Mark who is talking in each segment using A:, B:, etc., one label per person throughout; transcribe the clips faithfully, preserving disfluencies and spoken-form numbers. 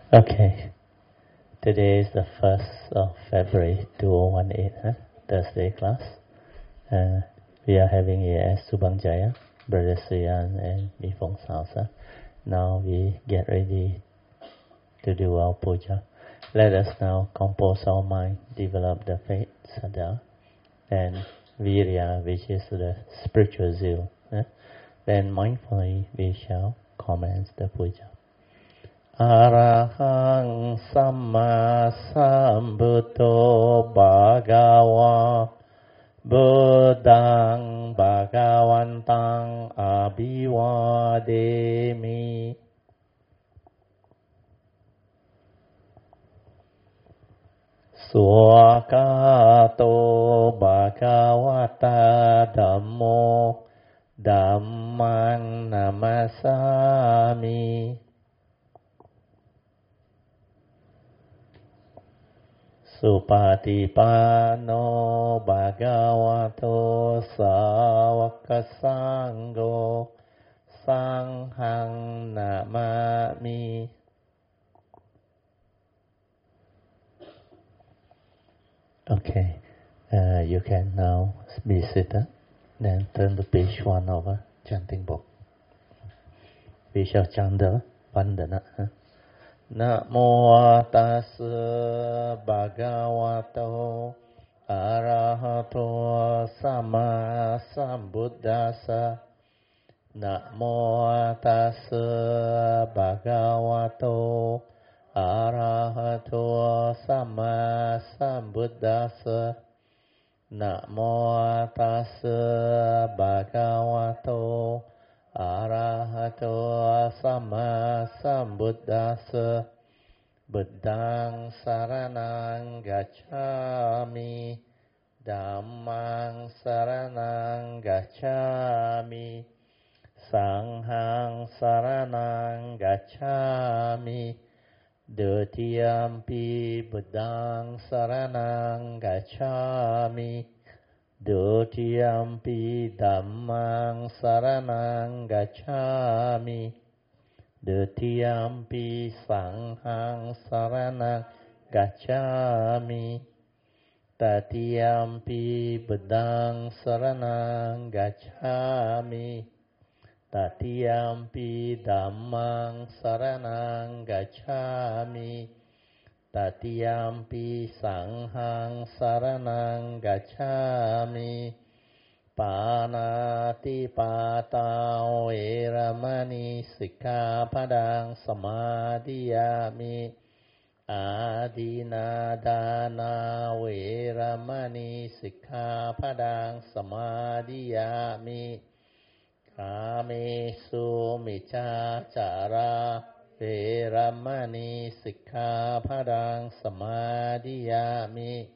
A: Okay, today is the first of February two thousand eighteen, huh? Thursday class. Uh, we are having here at Subang Jaya, Brother Sian and Mifong's house. Huh? Now we get ready to do our puja. Let us now compose our mind, develop the faith, Saddha, and Virya, which is the spiritual zeal. Huh? Then mindfully we shall commence the puja. Arahang Samma Sambuddho Bhagava Buddhaṃ Bhagavaṃ Abhivādemi Swakato Bhagavata Dhammo Dhammaṃ Namasami Supatipanno Bhagavato Sāvaka Saṅgho Saṅghang Namami. Okay, uh, you can now be seated. Then turn to page one of a chanting book. We shall chant the Vandana. Huh? Namo tassa bhagavato arahato samma sambuddhassa. Namo tassa bhagavato arahato samma sambuddhassa. Namo tassa bhagavato arahato samma sambuddhassa. Buddhaṃ saranang gacchami. Dhammang saranang gacchami. Saṅghang saranang gacchami. Dutiyampi buddhaṃ saranang gacchami. Dutiyampi dhammang saranang gacchami. Dutiyampi saṅghang saranang gacchami. Tatiyampi buddhaṃ saranang gacchami. Tatiyampi dhammang saranang gacchami. Tatiyampi saṅghang saranang gacchami. Panati pata veramani sikkhapadang samadhiyami. Adinadana veramani sikkhapadang samadhiyami. Kamesu miccācara veramani sikkhapadang samadhiyami.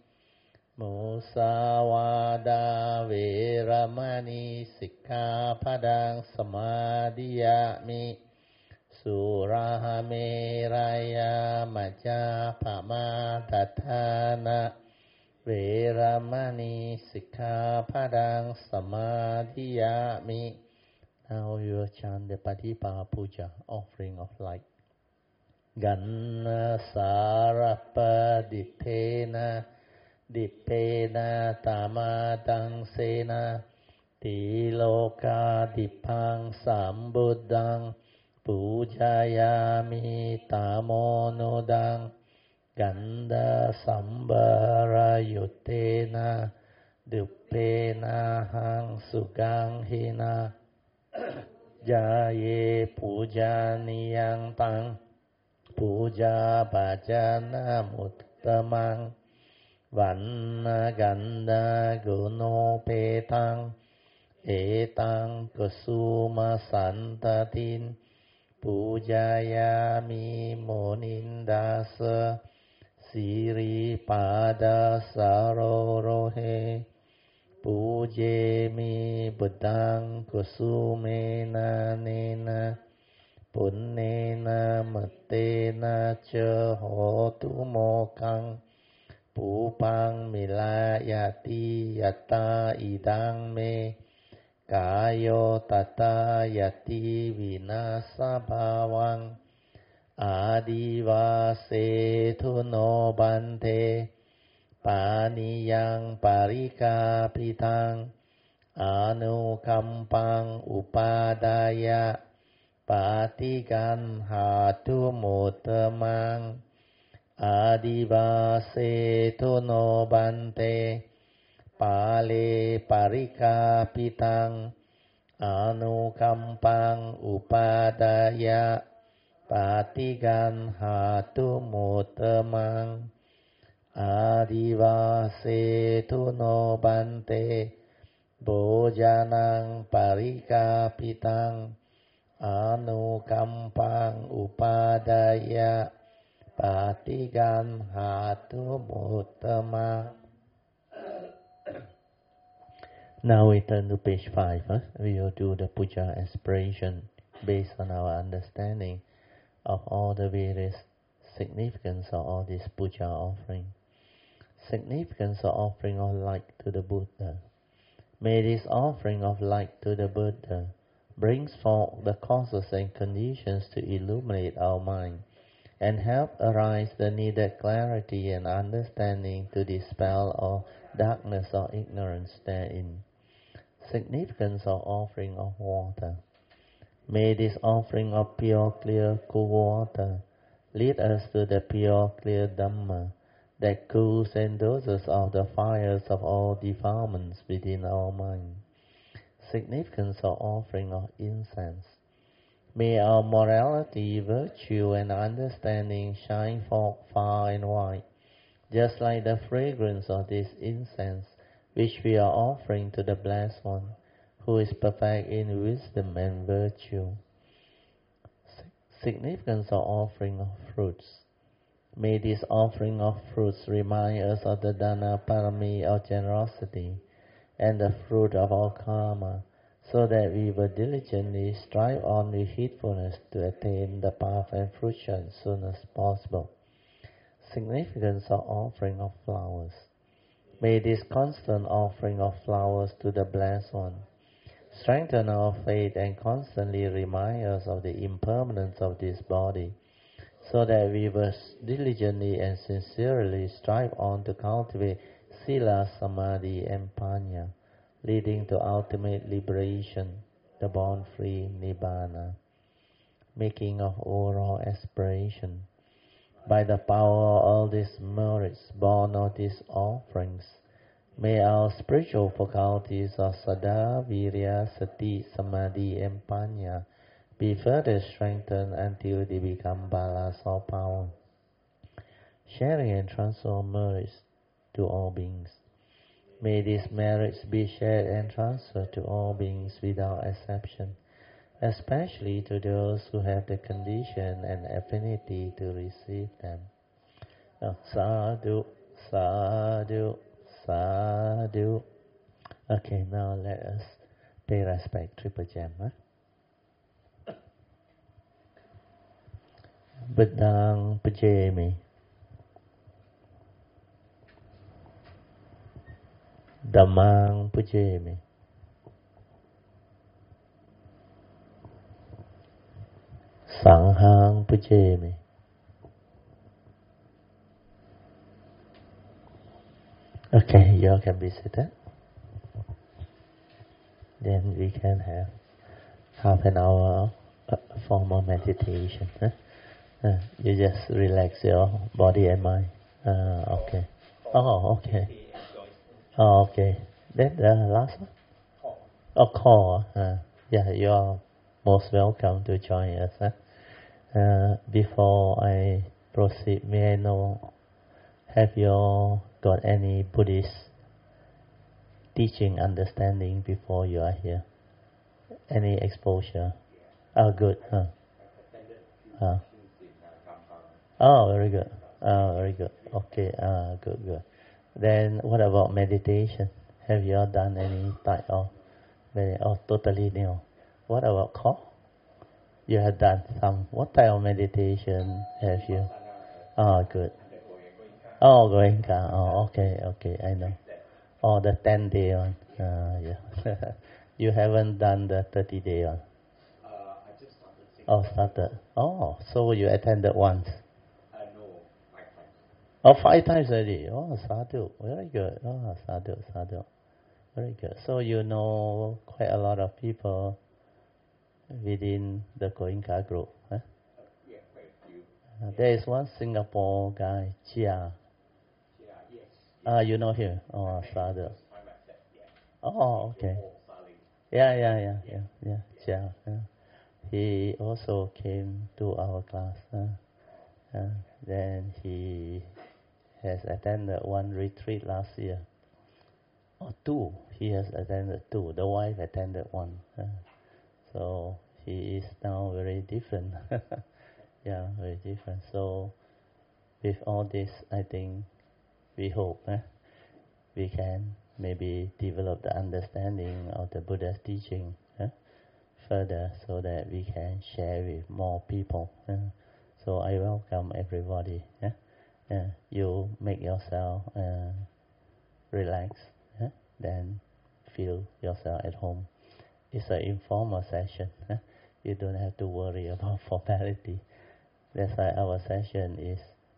A: Musāvādā veramani sikkhapadang samadhiyami. Surameraya majjapama dhatthana veramani sikkhapadang samadhiyami. Now you will chant the Patipa Puja, offering of light. Ganna sarapa dippena dippena tamadang sena tiloka dippang sambuddhang pujayami tamonudang ganda sambara yuttena duppena hang sugang hina jaye pujaniyang tang puja bhajana muttamang vanna ganda guno petang etang kusuma santatin pujayami monindasa siri pada sarorohe pujemi buddhaṃ kusumena nena punnena mattena ca hotu mokkhaṃ pupang milayati yatta idang me kayo tata yati vinasa bhavang Adivasetu no bante paniyang parikapitang anukampang upadaya patigan hatu mutamang Adivasetu no bante pale parikapitang anukampang upadaya patigan hatu mutamang Adivasetu no bante bojanang parikapitang anukampang upadaya patigan hatu mutamang. Now we turn to page five. Huh? We will do the puja aspiration based on our understanding of all the various significance of all this puja offering. Significance of offering of light to the Buddha. May this offering of light to the Buddha brings forth the causes and conditions to illuminate our mind and help arise the needed clarity and understanding to dispel all darkness or ignorance therein. Significance of offering of water. May this offering of pure, clear, cool water lead us to the pure, clear Dhamma that cools and doses out the fires of all defilements within our mind. Significance of offering of incense. May our morality, virtue, and understanding shine forth far and wide, just like the fragrance of this incense which we are offering to the Blessed One, who is perfect in wisdom and virtue. Significance of offering of fruits. May this offering of fruits remind us of the Dana Parami of generosity and the fruit of our karma, so that we will diligently strive on with heedfulness to attain the path and fruition as soon as possible. Significance of offering of flowers. May this constant offering of flowers to the Blessed One strengthen our faith and constantly remind us of the impermanence of this body, so that we will diligently and sincerely strive on to cultivate Sila, Samadhi, and Panya, leading to ultimate liberation, the born-free Nibbana. Making of oral aspiration. By the power of all these merits born of these offerings, may our spiritual faculties of Saddha, Virya, Sati, Samadhi, and Panya be further strengthened until they become balas or power, sharing and transfer merits to all beings. May these merits be shared and transferred to all beings without exception, especially to those who have the condition and affinity to receive them. Now, sadhu, sadhu, sadhu. Okay, now let us pay respect, Triple Gem. Huh? Buddhang pujami. Dhammang pujami. Sanghang pujami. Okay, you all can be seated. Then we can have half an hour of formal meditation. Huh? Uh, you just relax your body and mind. Uh, okay. Oh, okay. Oh, okay. Then the last one? Oh, call. Uh, yeah, you are most welcome to join us. Huh? Uh, before I proceed, may I know, have you got any Buddhist teaching understanding before you are here? Any exposure? Oh, good. Huh? Uh, oh, very good. Oh, very good. Okay. Uh, good, good. Then what about meditation? Have you all done any type of meditation? Oh, totally new. What about call? You have done some. What type of meditation have you? Oh, good. Oh, Goenka. Oh, okay, okay, I know. Oh, the ten day one. Uh, yeah. You haven't done the thirty day one. Oh, started. Oh, so you attended once?
B: Uh, no, five times.
A: Oh, five times already. Oh, sadhu. Very good. Oh, sadhu, sadhu. Very good. So you know quite a lot of people within the Goenka group. Huh?
B: Uh, yeah, quite a few.
A: Uh,
B: Yeah.
A: there is one Singapore guy, Chia.
B: Yeah, yes.
A: Ah,
B: yes.
A: you know him? Oh,
B: I
A: sadhu.
B: first time I said, yeah.
A: Oh, okay.
B: All Saling.
A: Yeah, yeah, yeah, yeah,
B: Yeah.
A: yeah. Chia. Yeah. He also came to our class. Huh? Uh, then he has attended one retreat last year. Or two. He has attended two. The wife attended one. Uh, so he is now very different. Yeah, very different. So with all this, I think we hope eh, we can maybe develop the understanding of the Buddha's teaching eh, further so that we can share with more people. Eh. So I welcome everybody. Eh. Uh, you make yourself uh, relax, eh, then feel yourself at home. It's an informal session. Eh. You don't have to worry about formality. That's why our session is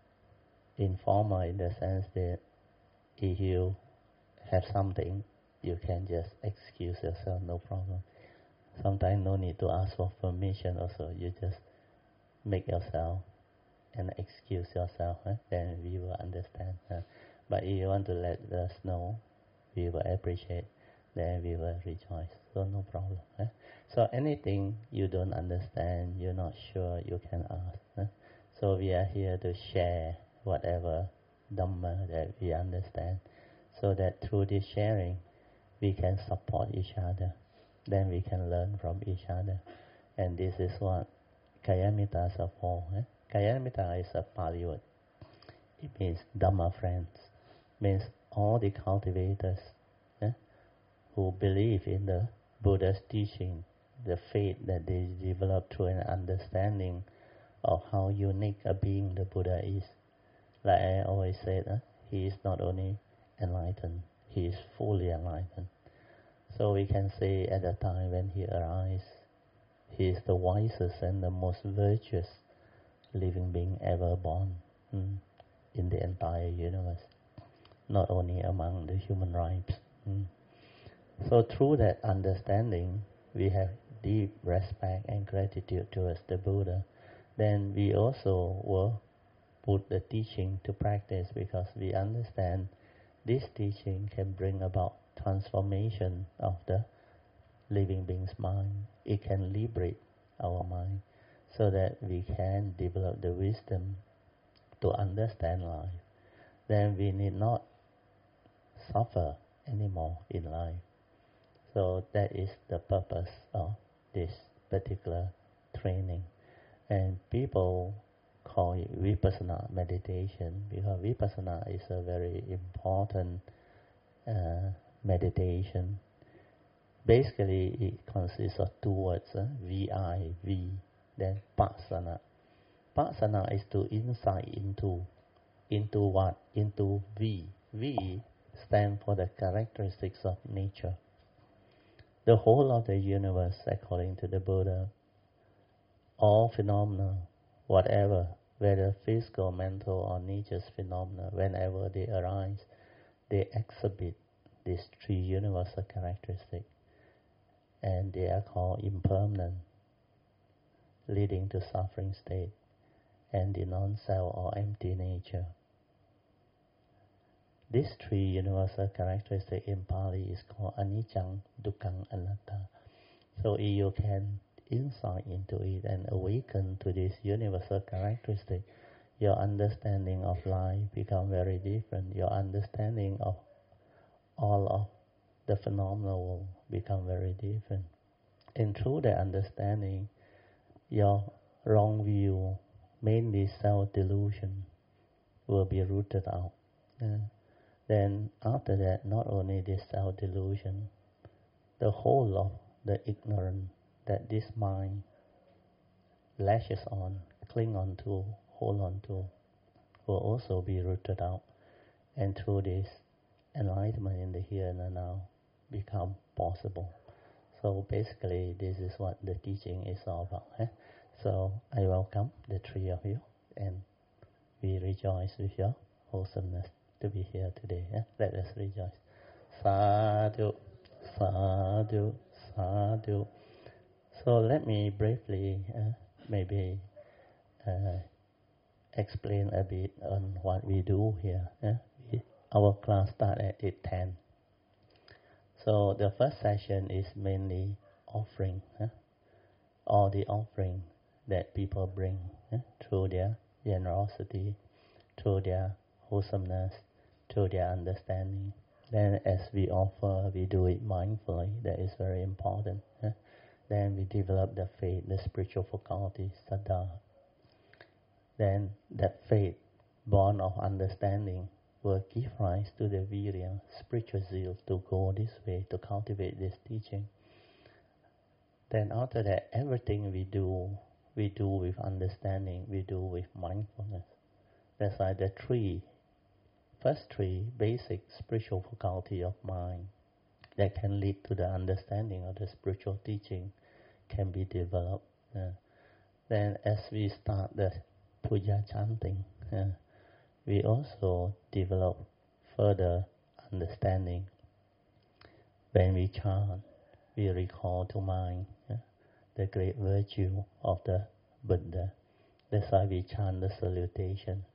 A: informal in the sense that if you have something, you can just excuse yourself, no problem. Sometimes no need to ask for permission also. You just make yourself and excuse yourself, eh? Then we will understand. Eh? But if you want to let us know, we will appreciate, then we will rejoice. So no problem. Eh? So anything you don't understand, you're not sure, you can ask. Eh? So we are here to share whatever Dhamma that we understand, so that through this sharing, we can support each other. Then we can learn from each other. And this is what Kayamita is for. Eh? Kayamita is a Pali word. It means Dhamma friends. Means all the cultivators eh, who believe in the Buddha's teaching, the faith that they develop through an understanding of how unique a being the Buddha is. Like I always said, eh, he is not only enlightened, he is fully enlightened. So we can say at the time when he arrives, he is the wisest and the most virtuous living being ever born mm, in the entire universe, not only among the human race. Mm. So through that understanding, we have deep respect and gratitude towards the Buddha. Then we also will put the teaching to practice because we understand this teaching can bring about transformation of the living being's mind. It can liberate our mind so that we can develop the wisdom to understand life. Then we need not suffer anymore in life. So that is the purpose of this particular training. And people call it Vipassana meditation because Vipassana is a very important uh, meditation. Basically, it consists of two words, uh, V I V, then Passana. Passana is to insight into, into what? Into V. V stands for the characteristics of nature. The whole of the universe, according to the Buddha, all phenomena, whatever, whether physical, mental, or nature's phenomena, whenever they arise, they exhibit these three universal characteristics. And they are called impermanent, leading to suffering state, and the non-self or empty nature. These three universal characteristics in Pali is called anicca, dukkha, anatta. So if you can insight into it and awaken to this universal characteristic, your understanding of life become very different. Your understanding of all of the phenomena will become very different. And through the understanding, your wrong view, mainly self-delusion, will be rooted out. Yeah. Then after that, not only this self-delusion, the whole of the ignorance that this mind lashes on, cling on to, hold on to, will also be rooted out. And through this, enlightenment in the here and the now become possible. So basically, this is what the teaching is all about. Eh? So I welcome the three of you, and we rejoice with your wholesomeness to be here today. Eh? Let us rejoice. Sadhu, sadhu, sadhu. So let me briefly uh, maybe uh, explain a bit on what we do here. Eh? We, our class starts at eight ten. So the first session is mainly offering, eh? all the offering that people bring eh? through their generosity, through their wholesomeness, through their understanding. Then as we offer, we do it mindfully. That is very important. Eh? Then we develop the faith, the spiritual faculty, saddha. Then that faith, born of understanding, will give rise to the virya, spiritual zeal, to go this way, to cultivate this teaching. Then after that, everything we do, we do with understanding, we do with mindfulness. That's why the three, first three basic spiritual faculty of mind that can lead to the understanding of the spiritual teaching can be developed. Uh, then as we start the puja chanting, uh, we also develop further understanding. When we chant, we recall to mind uh, the great virtue of the Buddha. That's why we chant the salutation.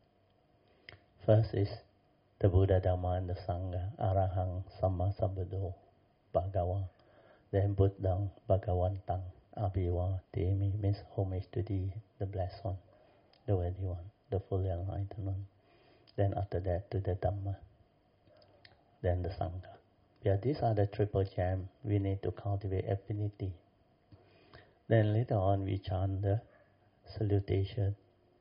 A: First is the Buddha, Dhamma, and the Sangha, Arahang, Samma Sambuddho, Bhagawa. Then Buddhang, Bhagavantang, Abhiva, Demi, means homage to thee, the blessed one, the worthy one, the fully enlightened one. Then after that to the Dhamma, then the Sangha. Yeah, these are the triple gem. We need to cultivate affinity. Then later on we chant the salutation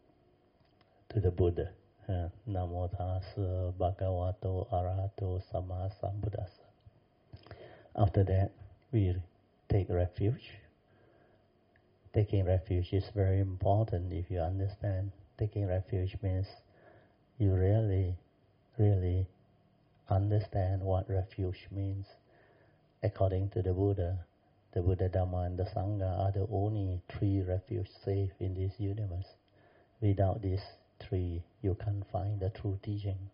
A: to the Buddha. Uh, Namo tassa bhagavato arahato samma sambuddhassa. After that, we take refuge. Taking refuge is very important if you understand. Taking refuge means you really, really understand what refuge means. According to the Buddha, the Buddha, Dhamma, and the Sangha are the only three refuge safe in this universe. Without these three, you can't find the true teaching.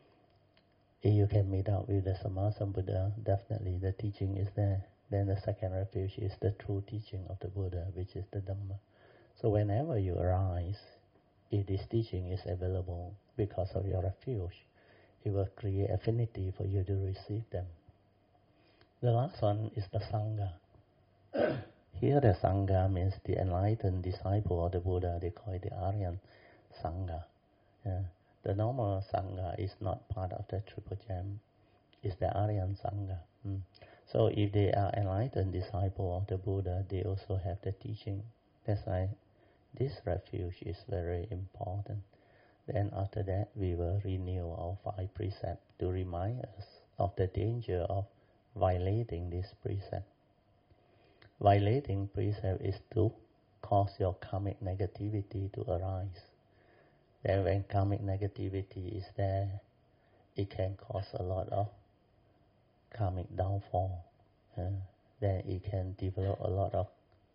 A: If you can meet up with the Samma Sambuddha, definitely the teaching is there. Then the second refuge is the true teaching of the Buddha, which is the Dhamma. So whenever you arise, if this teaching is available because of your refuge, it will create affinity for you to receive them. The last one is the Sangha. Here the Sangha means the enlightened disciple of the Buddha. They call it the Aryan Sangha. Yeah. The normal Sangha is not part of the Triple Gem. It's the Aryan Sangha. Mm. So if they are enlightened disciple of the Buddha, they also have the teaching. That's why this refuge is very important. Then after that, we will renew our five precepts to remind us of the danger of violating this precept. Violating precept is to cause your karmic negativity to arise. Then when karmic negativity is there, it can cause a lot of karmic downfall. Uh, then it can develop a lot of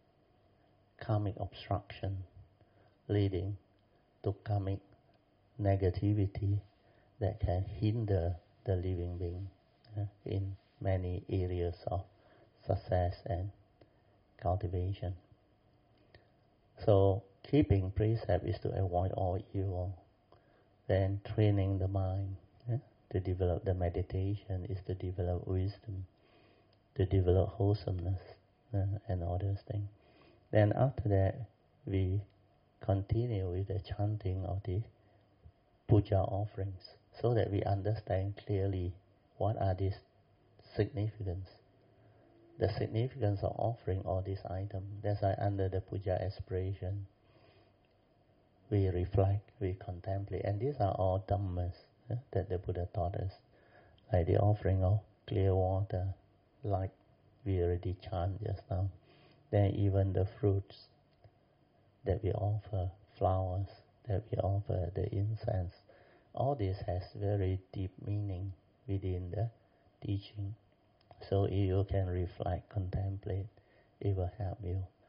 A: karmic obstruction, leading to karmic negativity that can hinder the living being uh, in many areas of success and cultivation. So keeping precept is to avoid all evil. Then training the mind uh, to develop the meditation is to develop wisdom, to develop wholesomeness uh, and all those things. Then after that, we continue with the chanting of the puja offerings so that we understand clearly what are these significance. The significance of offering all these items. That's why under the puja aspiration, we reflect, we contemplate. And these are all dhammas eh, that the Buddha taught us. Like the offering of clear water, like we already chant just now. Then even the fruits that we offer, flowers that we offer, the incense. All this has very deep meaning within the teaching. So if you can reflect, contemplate, it will help you.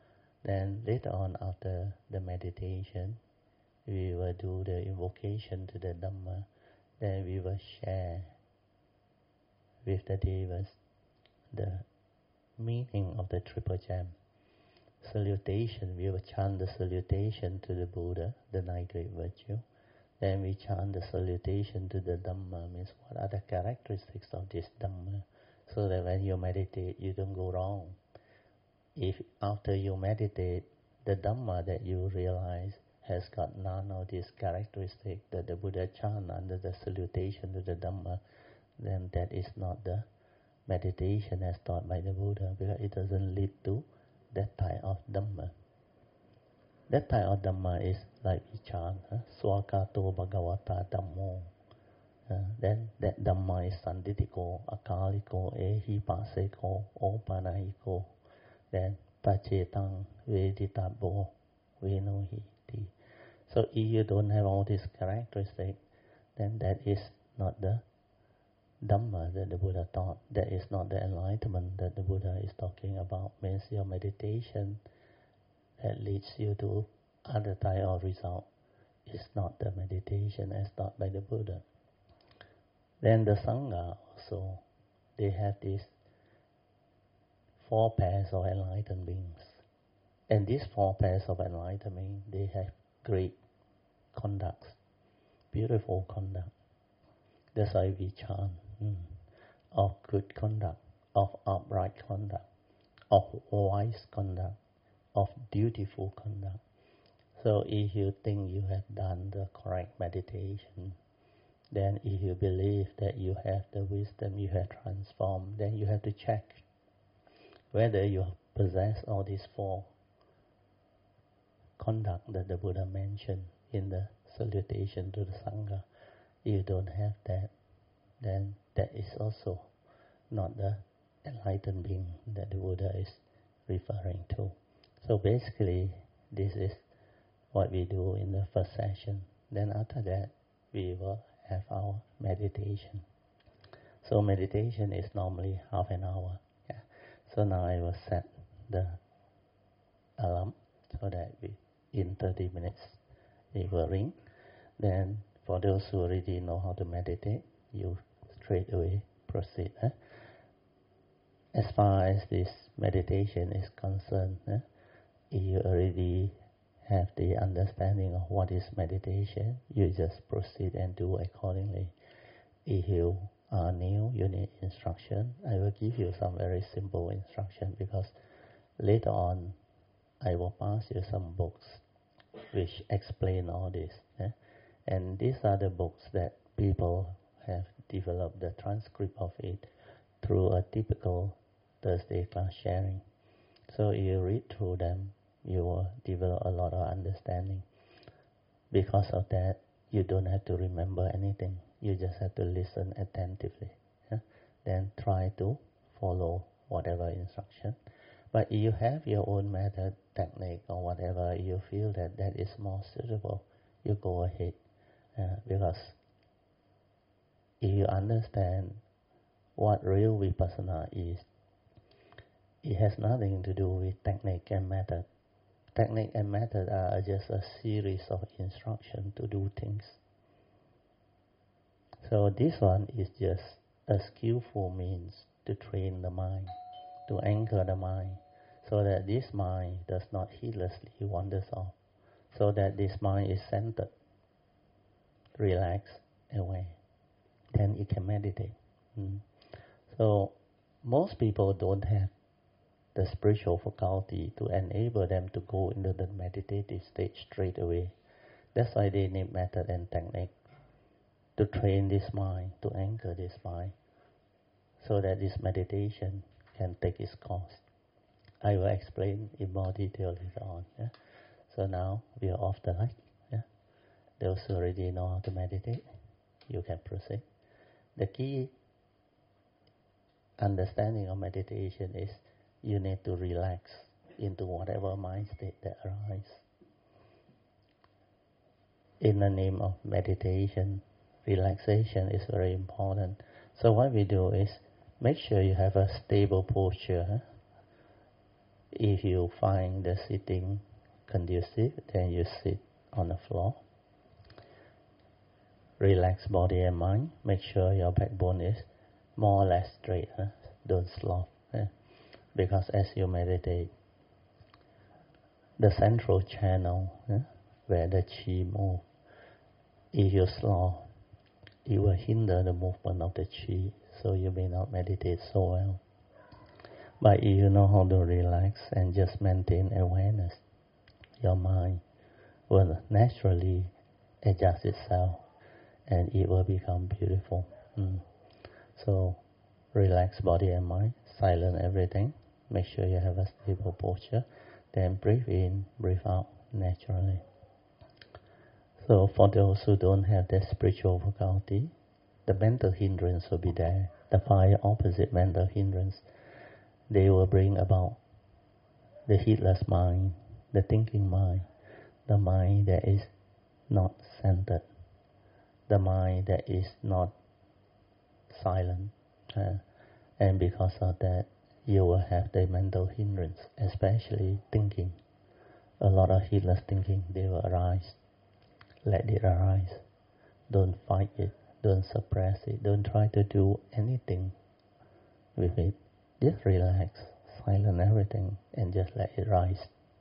A: Then later on, after the meditation, we will do the invocation to the Dhamma. Then we will share with the devas the meaning of the Triple Gem. Salutation, we will chant the salutation to the Buddha, the Nine Great Virtues. Then we chant the salutation to the Dhamma, means what are the characteristics of this Dhamma, so that when you meditate, you don't go wrong. If after you meditate, the Dhamma that you realize has got none of these characteristics that the Buddha chant under the salutation to the Dhamma, then that is not the meditation as taught by the Buddha, because it doesn't lead to that type of Dhamma. That type of Dhamma is like we chant, huh? Swakato Bhagavata Dhammo. Uh, then that Dhamma is Sanditiko, Akaliko, Ehipaseko, Opanahiko. Then Pacetang, Veditabo, Venohiti. So if you don't have all these characteristics, then that is not the Dhamma that the Buddha taught. That is not the enlightenment that the Buddha is talking about. Means your meditation that leads you to other type of result is not the meditation as taught by the Buddha. Then the Sangha also, they have these four pairs of enlightened beings. And these four pairs of enlightened beings, they have great conduct, beautiful conduct. That's why we chant mm, of good conduct, of upright conduct, of wise conduct, of dutiful conduct. So if you think you have done the correct meditation, then if you believe that you have the wisdom, you have transformed, then you have to check whether you possess all these four conduct that the Buddha mentioned in the salutation to the Sangha. If you don't have that, then that is also not the enlightened being that the Buddha is referring to. So basically, this is what we do in the first session. Then after that, we will have our meditation. So meditation is normally half an hour. Yeah. So now I will set the alarm so that we, in thirty minutes it will ring. Then for those who already know how to meditate, you straight away proceed. Huh? As far as this meditation is concerned, huh? If you already have the understanding of what is meditation, you just proceed and do accordingly. If you are new, you need instruction. I will give you some very simple instruction, because later on I will pass you some books which explain all this. Eh? And these are the books that people have developed the transcript of it through a typical Thursday class sharing. So if you read through them, you will develop a lot of understanding. Because of that, you don't have to remember anything. You just have to listen attentively. Yeah? Then try to follow whatever instruction. But if you have your own method, technique, or whatever, you feel that that is more suitable, you go ahead. Uh, because if you understand what real vipassana is, it has nothing to do with technique and method. Technique and method are just a series of instructions to do things. So this one is just a skillful means to train the mind, to anchor the mind, so that this mind does not heedlessly wander off, so that this mind is centered, relaxed, away. Then it can meditate. Mm. So most people don't have the spiritual faculty to enable them to go into the meditative state straight away. That's why they need method and technique to train this mind, to anchor this mind, so that this meditation can take its course. I will explain in more detail later on. Yeah? So now we are off the light. Yeah? Those who already know how to meditate, you can proceed. The key understanding of meditation is you need to relax into whatever mind state that arises. In the name of meditation, relaxation is very important. So what we do is make sure you have a stable posture. If you find the sitting conducive, then you sit on the floor. Relax body and mind. Make sure your backbone is more or less straight. Huh? Don't slop. Huh? Because as you meditate, the central channel huh, where the chi moves, if you slop, it will hinder the movement of the chi, so you may not meditate so well. But if you know how to relax and just maintain awareness, your mind will naturally adjust itself and it will become beautiful. Mm. So relax body and mind, silence everything, make sure you have a stable posture, then breathe in, breathe out naturally. So for those who don't have the spiritual faculty, the mental hindrance will be there. The five opposite mental hindrance, they will bring about the heedless mind, the thinking mind, the mind that is not centered, the mind that is not silent. Uh, and because of that, you will have the mental hindrance, especially thinking. A lot of heedless thinking, they will arise. Let it arise. Don't fight it. Don't suppress it. Don't try to do anything with it. Just relax, silence everything, and just let it rise.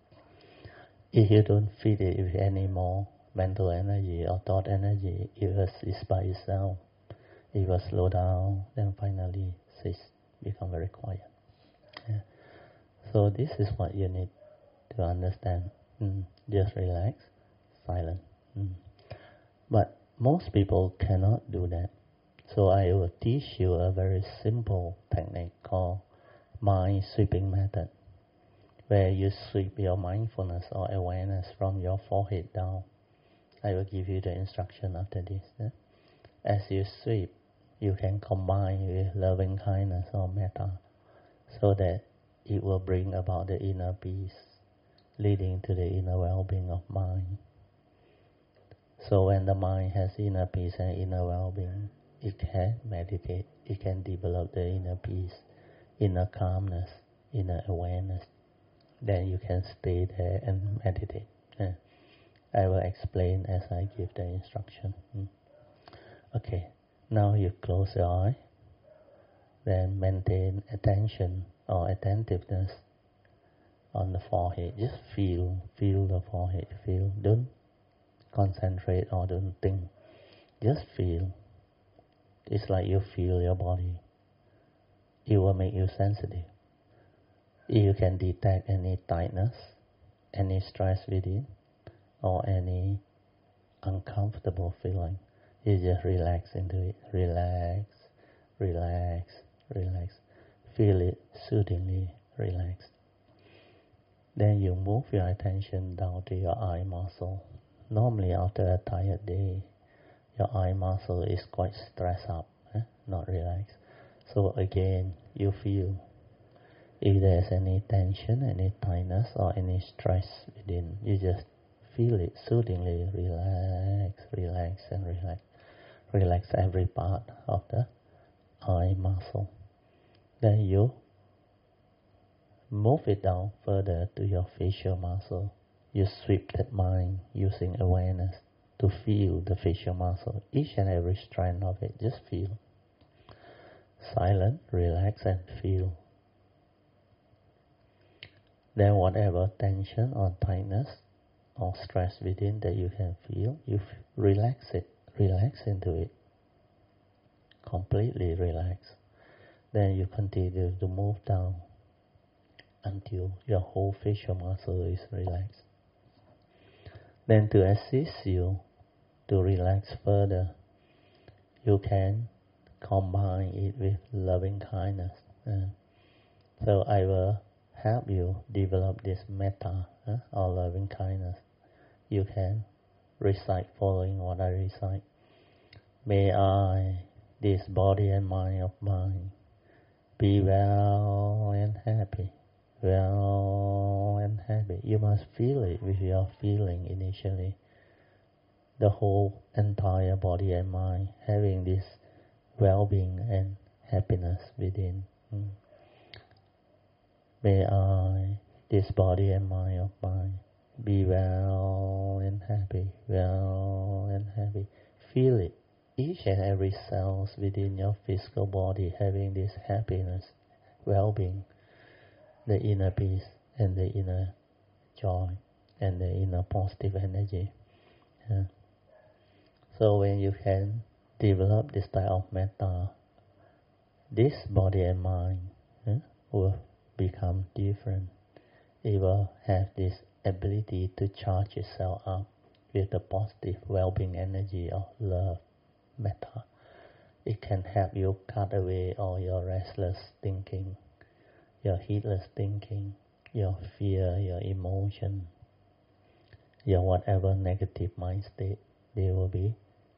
A: If you don't feed it with any more mental energy or thought energy, it will cease by itself. It will slow down, then finally cease, become very quiet. Yeah. So this is what you need to understand. Mm. Just relax, silent. Mm. But most people cannot do that. So I will teach you a very simple technique called mind sweeping method, where you sweep your mindfulness or awareness from your forehead down. I will give you the instruction after this. Yeah? As you sweep, you can combine with loving kindness or metta, so that it will bring about the inner peace, leading to the inner well-being of mind. So when the mind has inner peace and inner well-being, it can meditate, it can develop the inner peace, inner calmness, inner awareness. Then you can stay there and meditate. Yeah. I will explain as I give the instruction. Mm. Okay, now you close your eye, then maintain attention or attentiveness on the forehead. Just feel, feel the forehead, feel. Don't concentrate or don't think. Just feel. It's like you feel your body. It will make you sensitive. If you can detect any tightness, any stress within, or any uncomfortable feeling, you just relax into it. Relax, relax, relax. Feel it soothingly relaxed. Then you move your attention down to your eye muscle. Normally after a tired day, your eye muscle is quite stressed up, eh? Not relaxed. So again, you feel if there's any tension, any tightness, or any stress within, you just feel it soothingly, relax, relax, and relax. Relax every part of the eye muscle. Then you move it down further to your facial muscle. You sweep that mind using awareness to feel the facial muscle, each and every strand of it. Just feel. Silent, relax, and feel. Then whatever tension or tightness or stress within that you can feel, you f- relax it. Relax into it. Completely relax. Then you continue to move down until your whole facial muscle is relaxed. Then to assist you to relax further, you can combine it with loving kindness. Uh, so I will help you develop this metta uh, or loving kindness. You can recite following what I recite. May I, this body and mind of mine, be well and happy. Well and happy. You must feel it with your feeling initially. The whole entire body and mind having this well-being and happiness within. Mm. May I this body and mind of mine be well and happy, well and happy. Feel it. Each and every cell within your physical body having this happiness, well-being, the inner peace and the inner joy and the inner positive energy. Yeah. So when you can develop this type of metta, this body and mind yeah, will become different. It will have this ability to charge itself up with the positive well-being energy of love, metta. It can help you cut away all your restless thinking, your heedless thinking, your fear, your emotion, your whatever negative mind state. They will be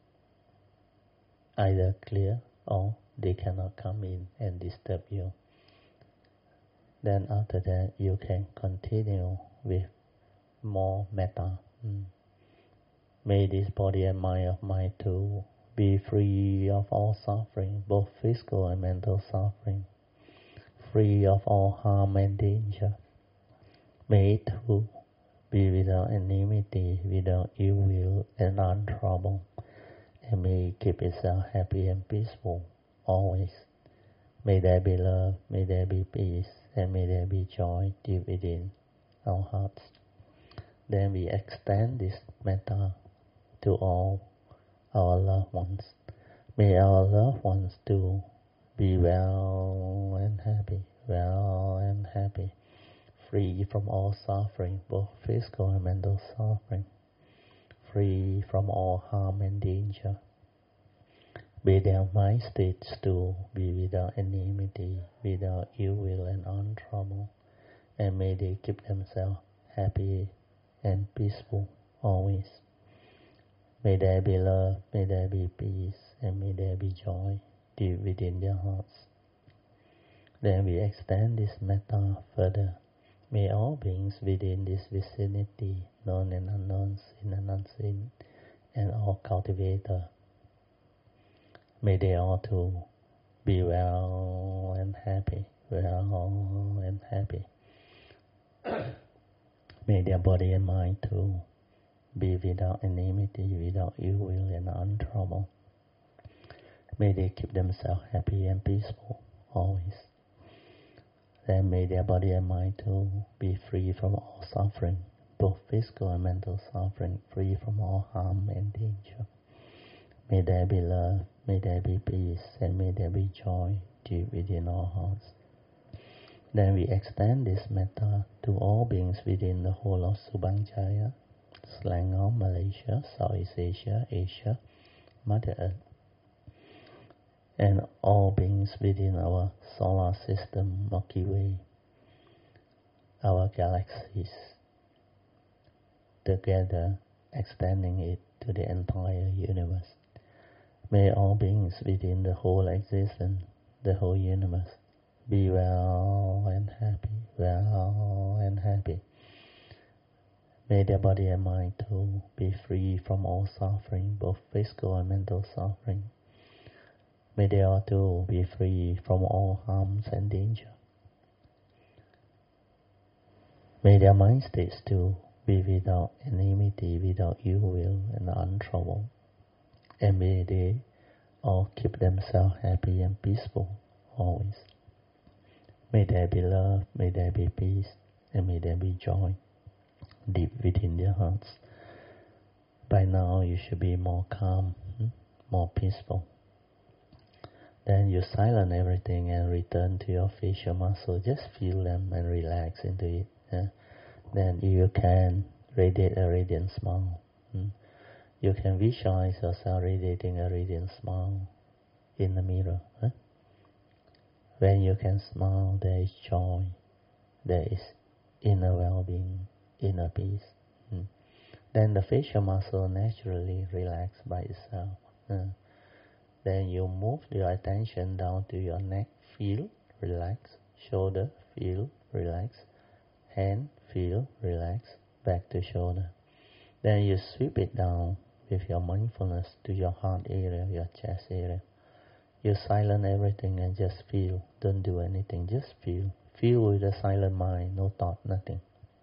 A: either clear or they cannot come in and disturb you. Then after that, you can continue with more metta. Mm. May this body and mind of mine too be free of all suffering, both physical and mental suffering, free of all harm and danger. May it too be without enmity, without ill will and untroubled, and may it keep itself happy and peaceful always. May there be love, may there be peace, and may there be joy deep within our hearts. Then we extend this metta to all our loved ones. May our loved ones too be well and happy, well and happy, free from all suffering, both physical and mental suffering, free from all harm and danger. May their mind states too be without enmity, without ill will and untroubled, and may they keep themselves happy and peaceful always. May there be love, may there be peace, and may there be joy deep within their hearts. Then we extend this metta further. May all beings within this vicinity, known and unknown, seen and unseen, and all cultivators, may they all too be well and happy, well and happy. May their body and mind too be without enmity, without ill will and untroubled. May they keep themselves happy and peaceful always. Then may their body and mind too be free from all suffering, both physical and mental suffering, free from all harm and danger. May there be love, may there be peace, and may there be joy deep within our hearts. Then we extend this metta to all beings within the whole of Subang Jaya, Selangor, Malaysia, Southeast Asia, Asia, Mother Earth, and all beings within our solar system, Milky Way, our galaxies, together extending it to the entire universe. May all beings within the whole existence, the whole universe, be well and happy, well and happy. May their body and mind too be free from all suffering, both physical and mental suffering. May they all too be free from all harms and danger. May their mind states too be without enmity, without ill will and untroubled. And may they all keep themselves happy and peaceful always. May there be love, may there be peace, and may there be joy deep within their hearts. By now you should be more calm, more peaceful. Then you silence everything and return to your facial muscle. Just feel them and relax into it. Yeah? Then you can radiate a radiant smile. Hmm? You can visualize yourself radiating a radiant smile in the mirror. Huh? When you can smile, there is joy, there is inner well-being, inner peace. Hmm? Then the facial muscle naturally relax by itself. Huh? Then you move your attention down to your neck, feel, relax, shoulder, feel, relax, hand, feel, relax, back to shoulder. Then you sweep it down with your mindfulness to your heart area, your chest area. You silence everything and just feel. Don't do anything, just feel. filled with a silent mind, no thought, nothing.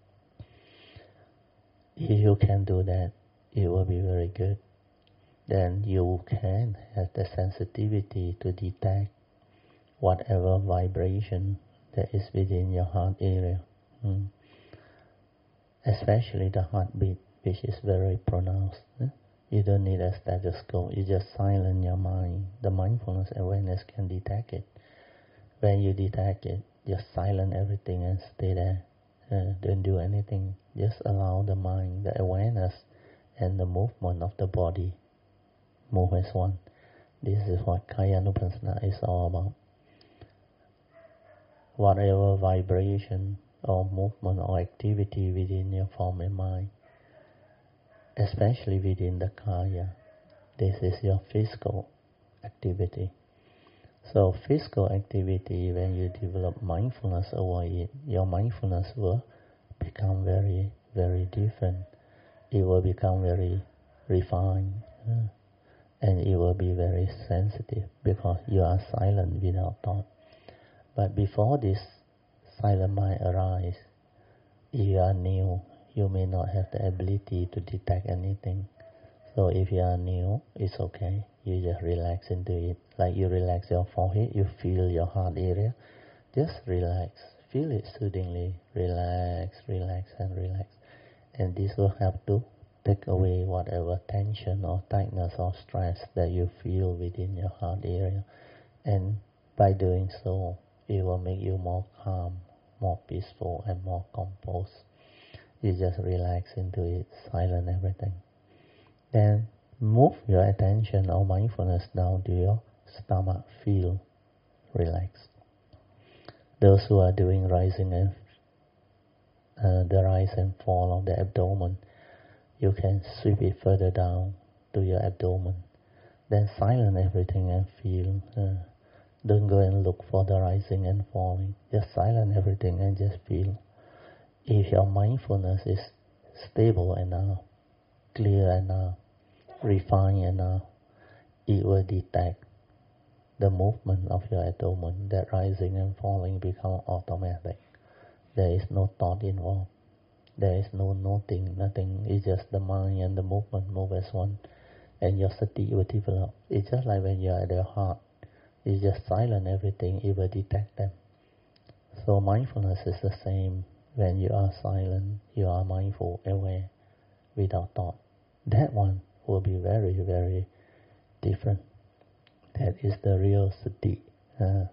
A: If you can do that, it will be very good. Then you can have the sensitivity to detect whatever vibration that is within your heart area. Mm. Especially the heartbeat, which is very pronounced. Eh? You don't need a stethoscope, you just silence your mind. The mindfulness awareness can detect it. When you detect it, just silence everything and stay there. Uh, don't do anything. Just allow the mind, the awareness, and the movement of the body move as one. This is what Kayanupassana is all about. Whatever vibration or movement or activity within your form and mind, especially within the Kaya, this is your physical activity. So physical activity, when you develop mindfulness over it, your mindfulness will become very, very different. It will become very refined. Uh, and it will be very sensitive because you are silent without thought. But before this silent mind arises, if you are new, you may not have the ability to detect anything. So if you are new, it's okay. You just relax into it. Like you relax your forehead, you feel your heart area. Just relax. Feel it soothingly. Relax, relax, and relax. And this will help to take away whatever tension or tightness or stress that you feel within your heart area. And by doing so, it will make you more calm, more peaceful, and more composed. You just relax into it, silence everything. Then move your attention or mindfulness down to your stomach. Feel relaxed. Those who are doing rising and uh, the rise and fall of the abdomen, you can sweep it further down to your abdomen. Then silence everything and feel. Uh, don't go and look for the rising and falling. Just silence everything and just feel. If your mindfulness is stable enough, clear enough, refined enough, it will detect the movement of your abdomen. That rising and falling become automatic. There is no thought involved. There is no nothing, nothing. It's just the mind and the movement move as one. And your sati will develop. It's just like when you are at your heart. You just silence everything, it will detect them. So mindfulness is the same. When you are silent, you are mindful, aware, without thought. That one will be very, very different. That is the real sati. Uh,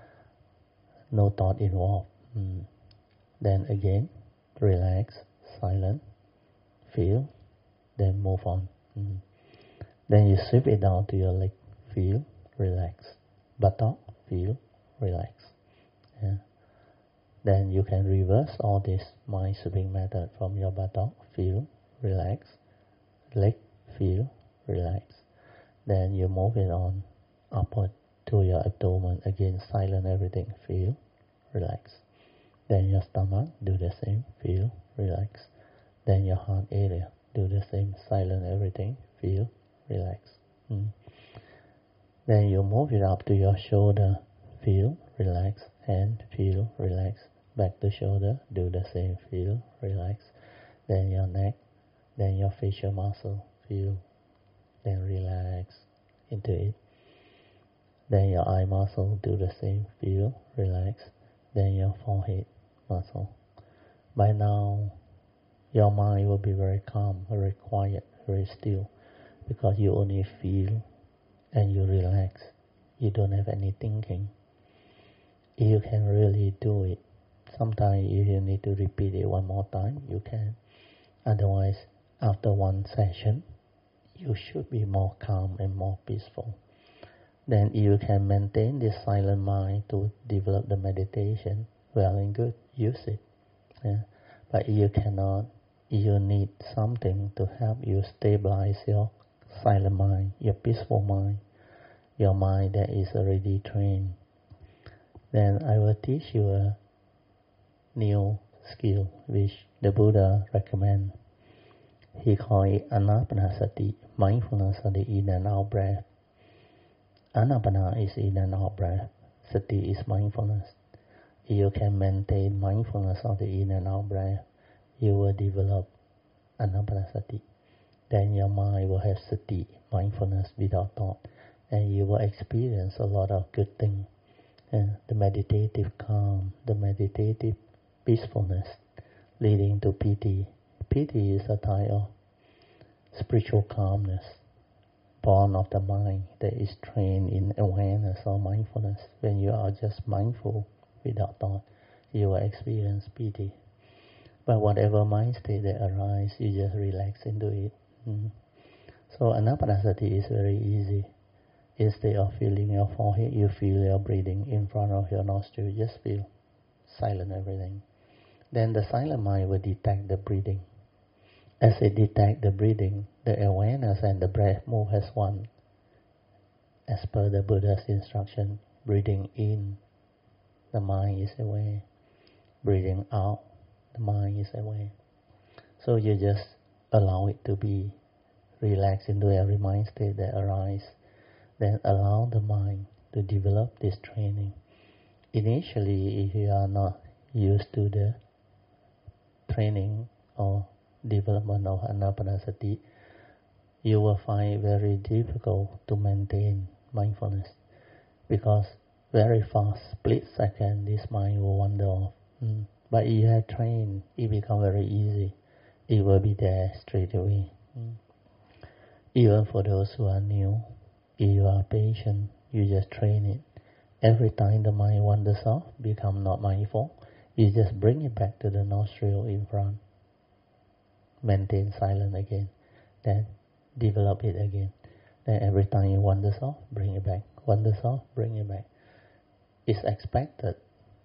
A: no thought involved. Mm. Then again, relax, silent, feel, then move on. Mm. Then you sweep it down to your leg, feel, relax. Buttock, feel, relax. Yeah. Then you can reverse all this mind sweeping method from your buttock, feel, relax, leg, feel, relax. Then you move it on upward to your abdomen, again silent everything, feel, relax. Then your stomach, do the same, feel, relax. Then your heart area, do the same, silent everything, feel, relax. Mm. Then you move it up to your shoulder, feel, relax, hand, feel, relax. Back to shoulder, do the same, feel, relax. Then your neck, then your facial muscle, feel, then relax into it. Then your eye muscle, do the same, feel, relax. Then your forehead muscle. By now, your mind will be very calm, very quiet, very still, because you only feel and you relax. You don't have any thinking. If you can really do it, sometimes if you need to repeat it one more time, you can. Otherwise, after one session, you should be more calm and more peaceful. Then if you can maintain this silent mind to develop the meditation, well and good, use it. Yeah. But if you cannot, if you need something to help you stabilize your silent mind, your peaceful mind, your mind that is already trained, then I will teach you a new skill which the Buddha recommends. He called it anapanasati, mindfulness of the in and out breath. Anapana is in and out breath. Sati is mindfulness. you can maintain mindfulness of the in and out breath, you will develop anapanasati. Then your mind will have sati, mindfulness without thought, and you will experience a lot of good things. And the meditative calm, the meditative peacefulness, leading to piti. Piti is a type of spiritual calmness, born of the mind that is trained in awareness or mindfulness. When you are just mindful without thought, you will experience piti. But whatever mind state that arises, you just relax into it. Mm. So anapanasati is very easy. Instead of feeling your forehead, you feel your breathing in front of your nostril. Just feel silent everything. Then the silent mind will detect the breathing. As it detects the breathing, the awareness and the breath move as one. As per the Buddha's instruction, breathing in, the mind is aware. Breathing out, the mind is aware. So you just allow it to be relaxed into every mind state that arises. Then allow the mind to develop this training. Initially, if you are not used to the training or development of anapanasati, you will find it very difficult to maintain mindfulness, because very fast, split second, this mind will wander off. Mm. But if you have trained, it becomes very easy. It will be there straight away. Mm. Even for those who are new, if you are patient, you just train it. Every time the mind wanders off, become not mindful, you just bring it back to the nostril in front. Maintain silence again. Then develop it again. Then every time it wanders off, bring it back. Wanders off, bring it back. It's expected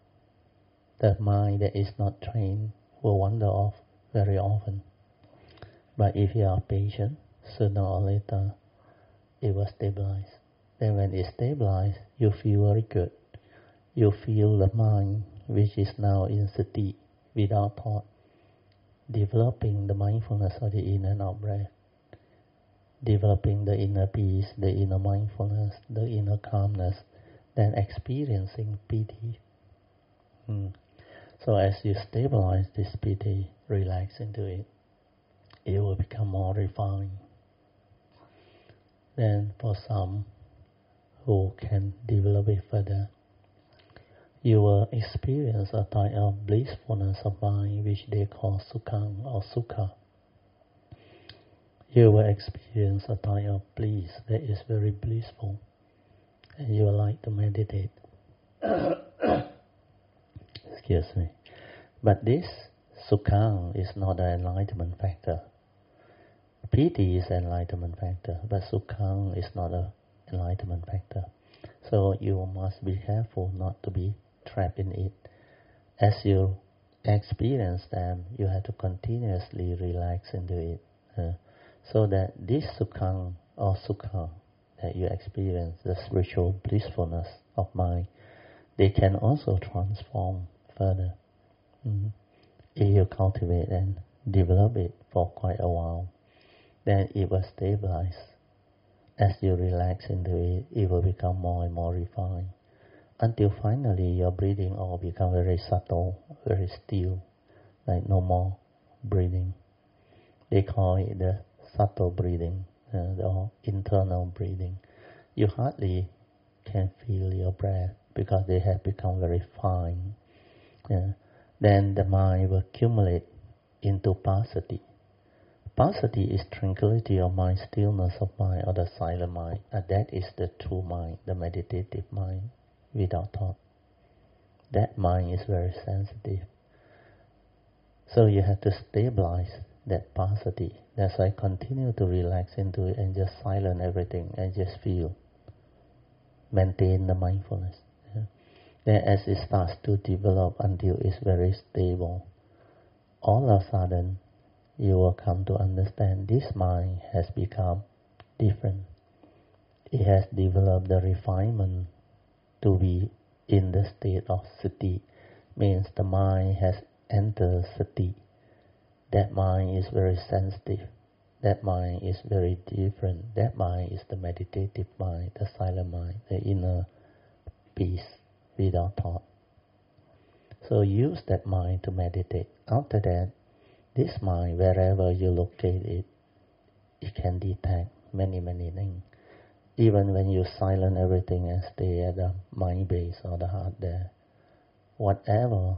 A: that mind that is not trained will wander off very often. But if you are patient, sooner or later it will stabilize. Then when it stabilizes, you feel very good. You feel the mind, which is now in sati, without thought, developing the mindfulness of the in and out breath, developing the inner peace, the inner mindfulness, the inner calmness, then experiencing piti. Hmm. So as you stabilize this piti, relax into it, it will become more refined. Then for some who can develop it further, you will experience a type of blissfulness of mind which they call sukhang or sukha. You will experience a type of bliss that is very blissful, and you will like to meditate. Excuse me. But this sukhang is not an enlightenment factor. Piti is an enlightenment factor, but sukhang is not an enlightenment factor. So you must be careful not to be trapped in it. As you experience them, you have to continuously relax into it, uh, so that this sukhang or sukha that you experience, the spiritual blissfulness of mind, they can also transform further. Mm-hmm. If you cultivate and develop it for quite a while, then it will stabilize. As you relax into it, it will become more and more refined, until finally your breathing all become very subtle, very still, like no more breathing. They call it the subtle breathing, uh, the internal breathing. You hardly can feel your breath because they have become very fine. Uh, then the mind will accumulate into passaddhi. Passaddhi is tranquility of mind, stillness of mind, or the silent mind. And that is the true mind, the meditative mind, without thought. That mind is very sensitive. So you have to stabilize that passaddhi. That's why continue to relax into it and just silence everything and just feel. Maintain the mindfulness. Yeah. Then as it starts to develop until it's very stable, all of a sudden you will come to understand this mind has become different. It has developed the refinement to be in the state of sati. Means the mind has entered sati. That mind is very sensitive. That mind is very different. That mind is the meditative mind, the silent mind, the inner peace without thought. So use that mind to meditate. After that, this mind, wherever you locate it, it can detect many, many things. Even when you silence everything and stay at the mind base or the heart there, whatever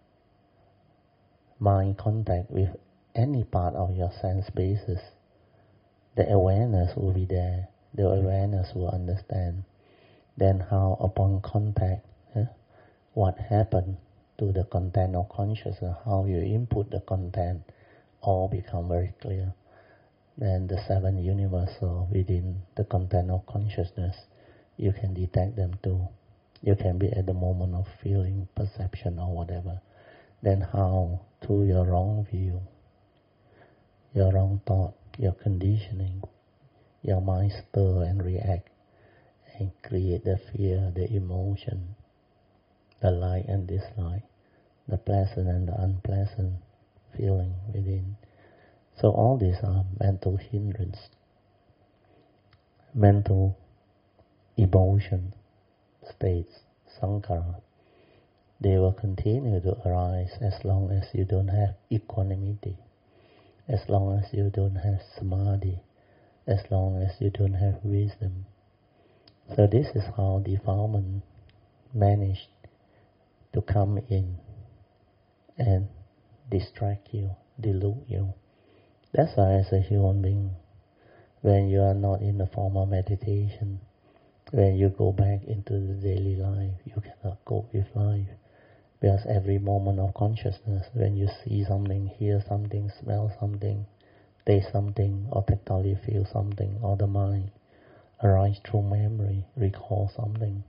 A: mind contact with any part of your sense basis, the awareness will be there. The awareness will understand. Then how upon contact, eh, what happened to the content of consciousness, how you input the content, all become very clear. Then the seven universal within the content of consciousness, you can detect them too. You can be at the moment of feeling, perception or whatever. Then how, through your wrong view, your wrong thought, your conditioning, your mind stir and react and create the fear, the emotion, the like and dislike, the pleasant and the unpleasant feeling within. So all these are mental hindrance, mental emotion states, sankhara. They will continue to arise as long as you don't have equanimity, as long as you don't have samadhi, as long as you don't have wisdom. So this is how defilement managed to come in and distract you, delude you. That's why as a human being, when you are not in the formal meditation, when you go back into the daily life, you cannot cope with life. Because every moment of consciousness, when you see something, hear something, smell something, taste something, or tactily feel something, or the mind arise through memory, recall something,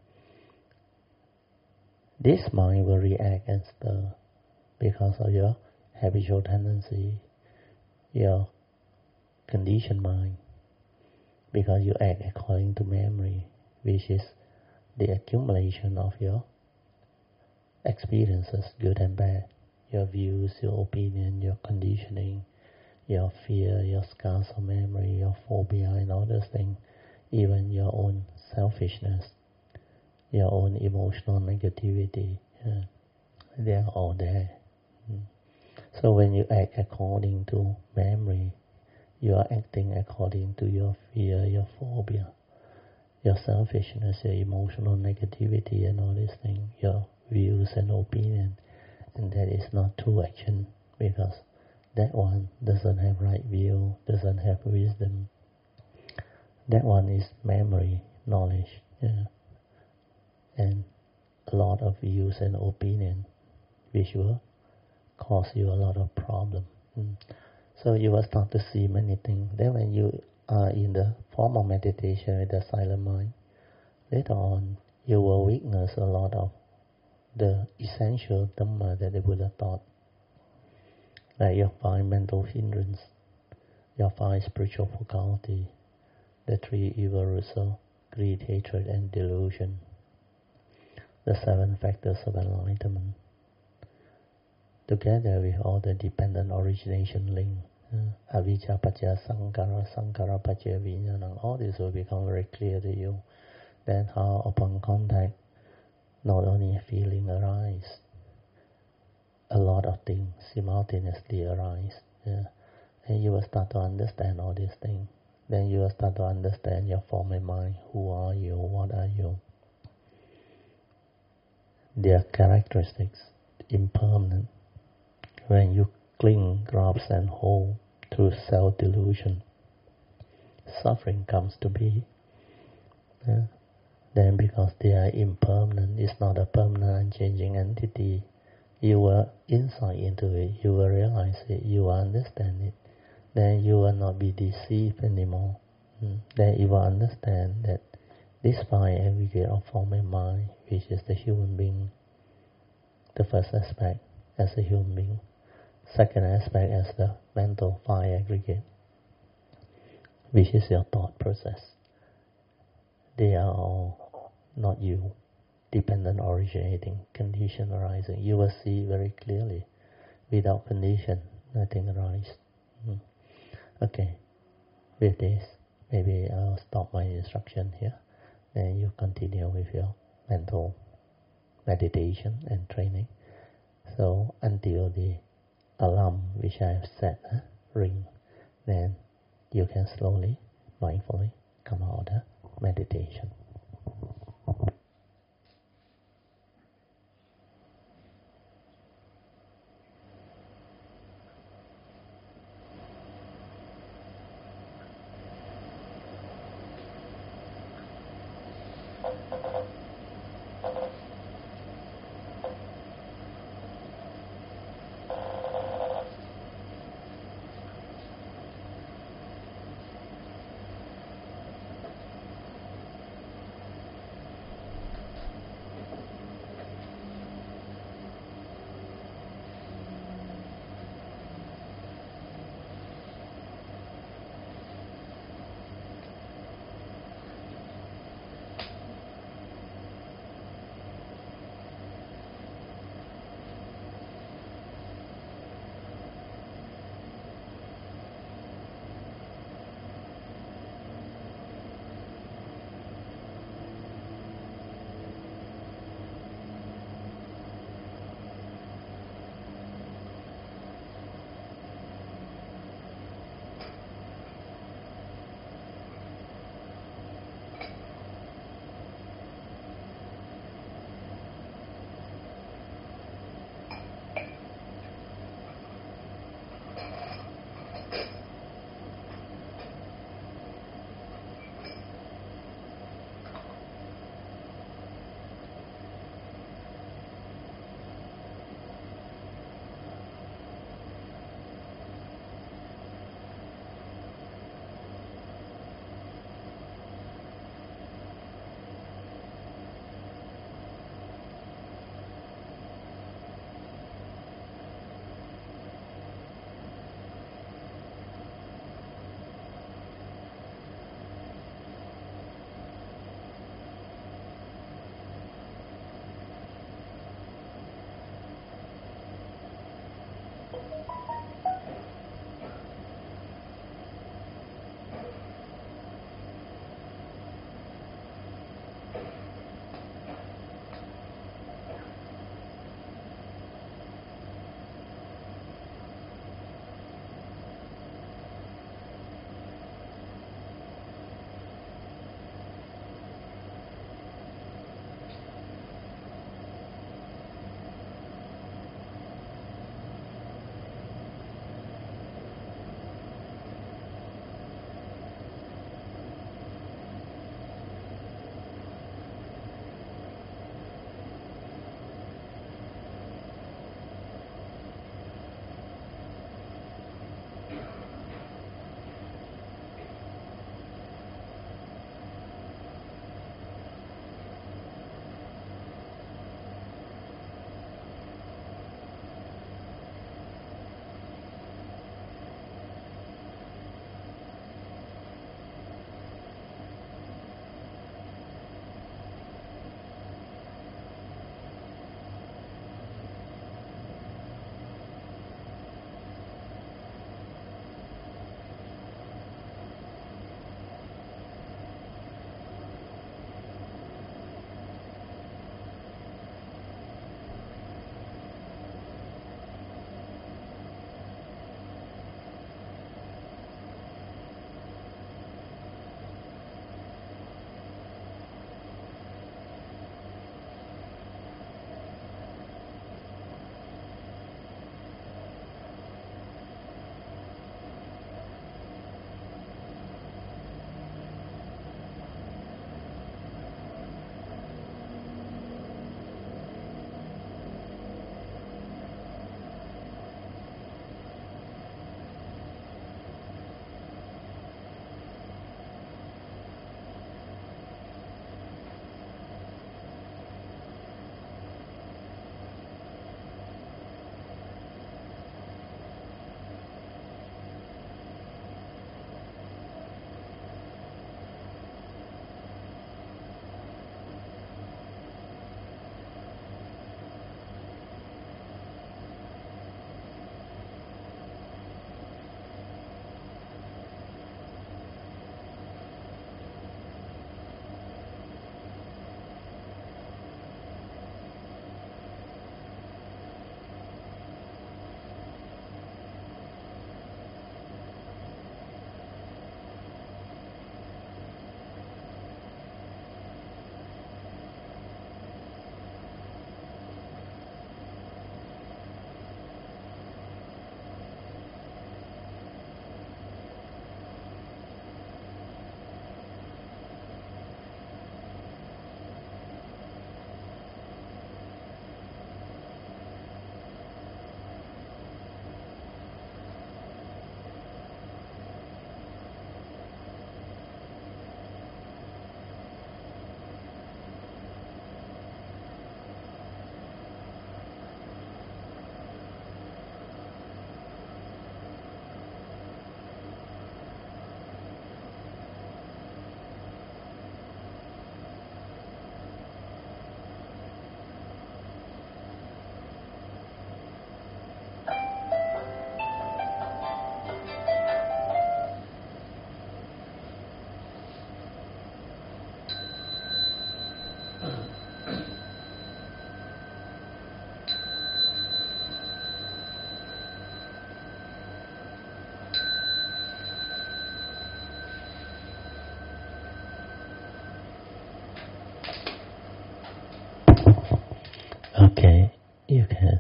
A: this mind will react and stir because of your habitual tendency, your conditioned mind, because you act according to memory, which is the accumulation of your experiences, good and bad, your views, your opinion, your conditioning, your fear, your scars of memory, your phobia and all those things, even your own selfishness, your own emotional negativity, yeah, they are all there. Mm. So when you act according to memory, you are acting according to your fear, your phobia, your selfishness, your emotional negativity and all these things, your views and opinion. And that is not true action, because that one doesn't have right view, doesn't have wisdom. That one is memory, knowledge, yeah, and a lot of views and opinion, which will cause you a lot of problem. Mm. So you will start to see many things. Then when you are in the form of meditation with the silent mind, later on you will witness a lot of the essential Dhamma that the Buddha taught. Like your five mental hindrance, your five spiritual faculty, the three evil roots of greed, hatred and delusion, the seven factors of enlightenment, together with all the dependent origination link, uh, avijja paccaya sankhara, sankhara paccaya vijnana, all this will become very clear to you. Then how upon contact, not only a feeling arise, a lot of things simultaneously arise. Yeah. And you will start to understand all these things. Then you will start to understand your form and mind. Who are you? What are you? Their characteristics, impermanent. When you cling, grasp and hold through self-delusion, suffering comes to be. Yeah. Then because they are impermanent, it's not a permanent unchanging entity, you will insight into it, you will realize it, you will understand it. Then you will not be deceived anymore. Mm. Then you will understand that this five aggregate of form and mind, which is the human being, the first aspect as a human being, second aspect as the mental five aggregate, which is your thought process. They are all not you, dependent originating, condition arising. You will see very clearly, without condition, nothing arises. Hmm. Okay, with this, maybe I'll stop my instruction here, and you continue with your mental meditation and training. So until the alarm which I have set uh, ring, then you can slowly, mindfully come out of meditation.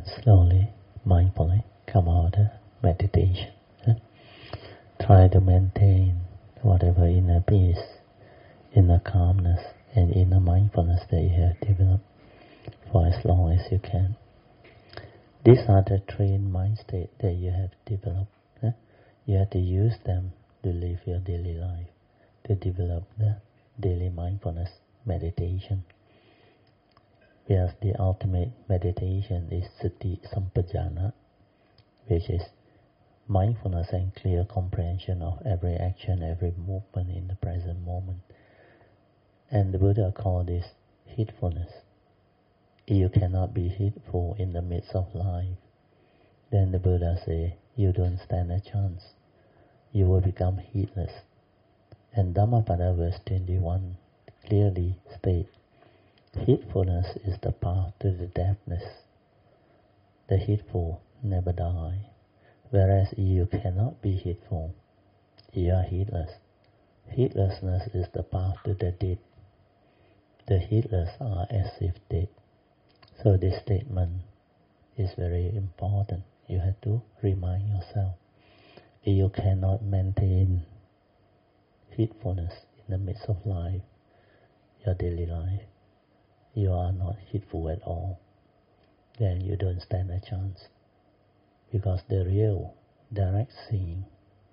A: slowly, mindfully come out of meditation. Eh? Try to maintain whatever inner peace, inner calmness, and inner mindfulness that you have developed for as long as you can. These are the trained mind state that you have developed. Eh? You have to use them to live your daily life, to develop the daily mindfulness meditation. Whereas the ultimate meditation is sati sampajana, which is mindfulness and clear comprehension of every action, every movement in the present moment. And the Buddha called this heedfulness. You cannot be heedful in the midst of life. Then the Buddha said, you don't stand a chance. You will become heedless. And Dhammapada verse twenty-one clearly states, heedfulness is the path to the deathless. The heedful never die. Whereas you cannot be heedful, you are heedless. Heedlessness is the path to the dead. The heedless are as if dead. So this statement is very important. You have to remind yourself. You cannot maintain heedfulness in the midst of life, your daily life. You are not heedful at all. Then you don't stand a chance. Because the real direct seeing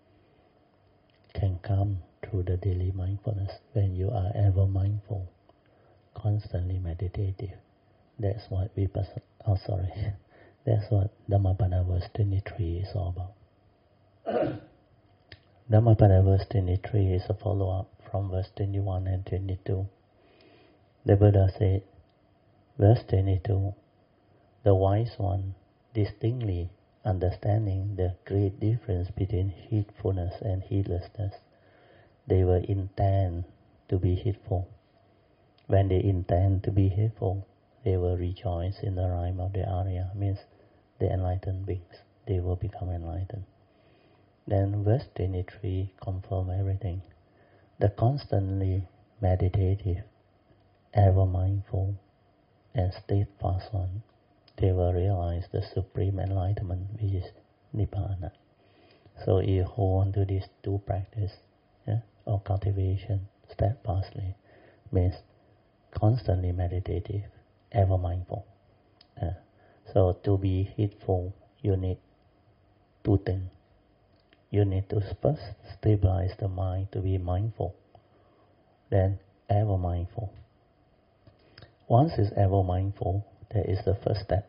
A: can come through the daily mindfulness when you are ever mindful, constantly meditative. That's what vipassana, oh sorry, that's what Dhammapada verse twenty-three is all about. Dhammapada verse twenty-three is a follow-up from verse twenty-one and twenty-two. The Buddha said, verse twenty-two, the wise one distinctly understanding the great difference between heedfulness and heedlessness, they will intend to be heedful. When they intend to be heedful, they will rejoice in the rhyme of the Arya, means the enlightened beings. They will become enlightened. Then verse twenty-three confirms everything. The constantly meditative, ever mindful, and steadfast one, they will realize the supreme enlightenment, which is Nibbana. So you hold on to these two practices, yeah, of cultivation steadfastly, means constantly meditative, ever mindful. Yeah. So to be heedful, you need two things. You need to first stabilize the mind to be mindful, then ever mindful. Once it's ever mindful, that is the first step.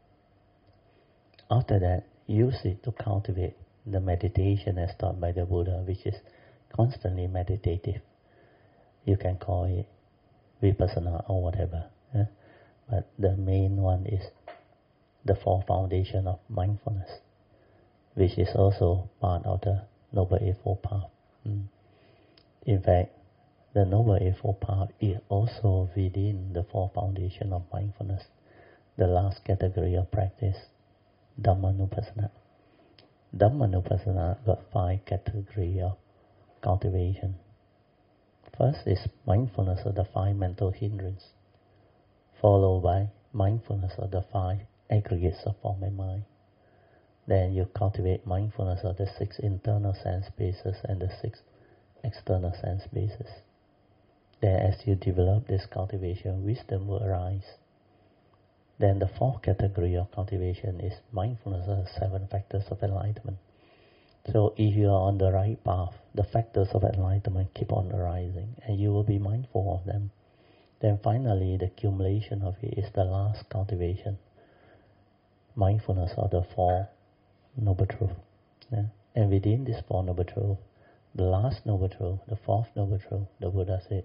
A: After that, use it to cultivate the meditation as taught by the Buddha, which is constantly meditative. You can call it vipassana or whatever. Eh? But the main one is the four foundation of mindfulness, which is also part of the Noble Eightfold Path. Mm. In fact, the Noble Eightfold Path is also within the four foundation of mindfulness. The last category of practice, Dhammanupassana. Dhammanupassana got five categories of cultivation. First is mindfulness of the five mental hindrances, followed by mindfulness of the five aggregates of form and mind. Then you cultivate mindfulness of the six internal sense bases and the six external sense bases. Then as you develop this cultivation, wisdom will arise. Then the fourth category of cultivation is mindfulness of the seven factors of enlightenment. So if you are on the right path, the factors of enlightenment keep on arising and you will be mindful of them. Then finally, the accumulation of it is the last cultivation. Mindfulness of the four noble truths. Yeah? And within this four noble truths, the last noble truth, the fourth noble truth, the Buddha said,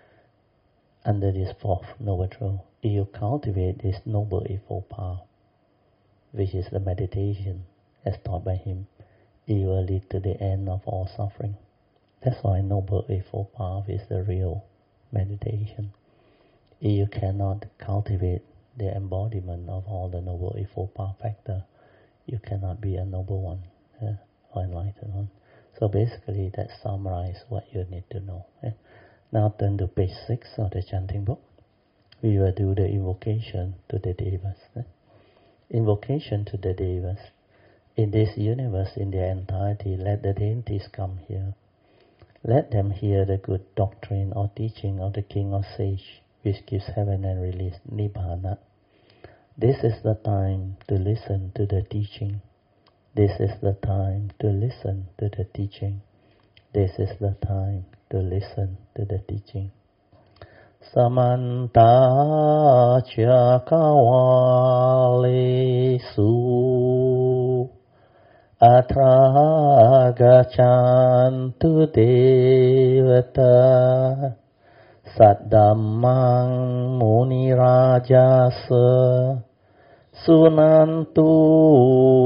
A: under this fourth noble truth, if you cultivate this Noble Eightfold Path, which is the meditation as taught by him, it will lead to the end of all suffering. That's why Noble Eightfold Path is the real meditation. If you cannot cultivate the embodiment of all the Noble Eightfold Path factor, you cannot be a noble one, yeah, or enlightened one. So basically that summarizes what you need to know. Yeah. Now turn to page six of the chanting book. We will do the invocation to the Devas. Yeah. invocation to the devas. In this universe, in their entirety, let the deities come here. Let them hear the good doctrine or teaching of the king or sage, which gives heaven and release nibbana. This is the time to listen to the teaching. This is the time to listen to the teaching. This is the time to listen to the teaching. Samanta Chakawalesu Atra Gachantu Devata Saddhammang Muni Rajasa Sunantu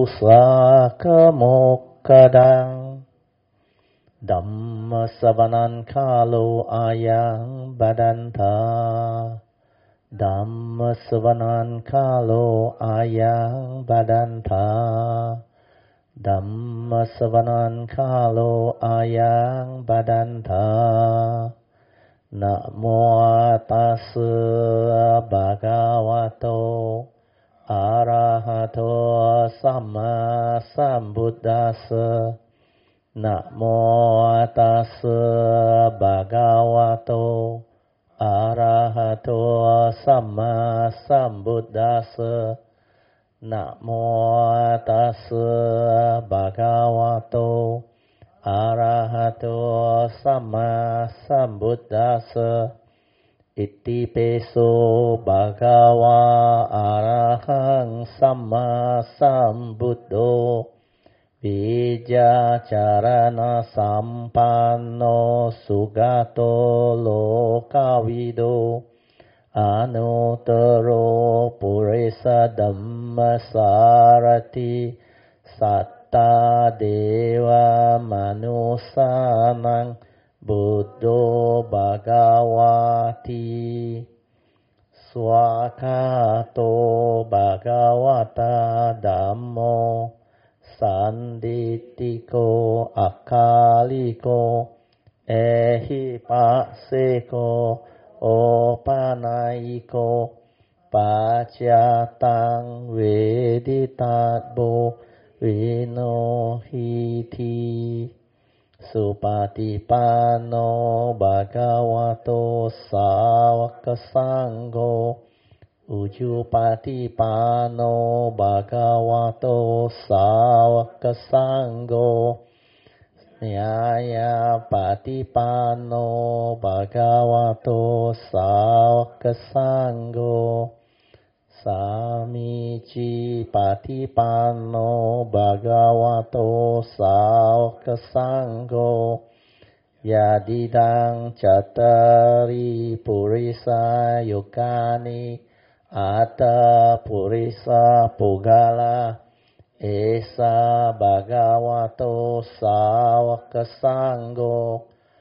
A: Sakamokkadang Dhamma Savanan Kalo Ayang Badanta Dhamma Savanan Kalo Ayang Badanta Dhamma Savanan Kalo Ayang Badanta Namo Tassa Bhagavato Arahato Samma Sambuddhassa Namo Tassa Bhagavato Arahato Samma Sambuddhassa Namo Tassa Bhagavato Arahato Samma Sambuddhassa Iti peso Bhagava Arahang Samma Sambuddho Vijja Charana Sampanno Sugato Lokavido Anuttaro Purisa Dhamma Sarati Satta Deva Manusanang Buddho Bhagavati Swakato Bhagavata Dhammo Sanditiko Akaliko Ehi Paseko Opanaiko Pachyatang Veditatbo Vinohiti Supatipano Bhagavato Sāvaka Sangho Ujjupatipano Bhagavato Sāvaka Sangho Nyaya Patipano Bhagavato Sāvaka Sangho Samici Patipano Bhagavato Sāvaka Sangho Yadidang Cattari Purisa Yukani Atta Purisa Pugala Esa Bhagavato Sāvaka Sangho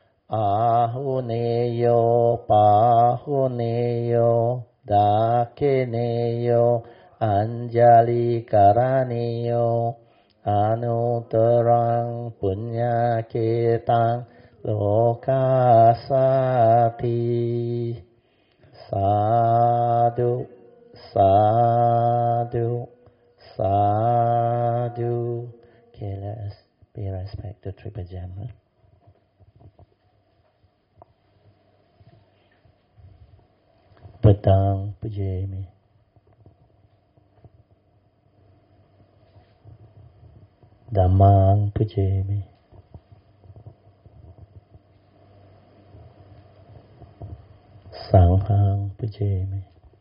A: Ahuneyo Pahuneyo Dakeneyo Anjali Karaneyo Anuttarang Punyaketang Lokasati Sadhu Sadhu Sadhu. Okay, let us pay respect to Triple Gem. Huh? Padang Pujami. Dhammang Pujami. Sanghang Pujami.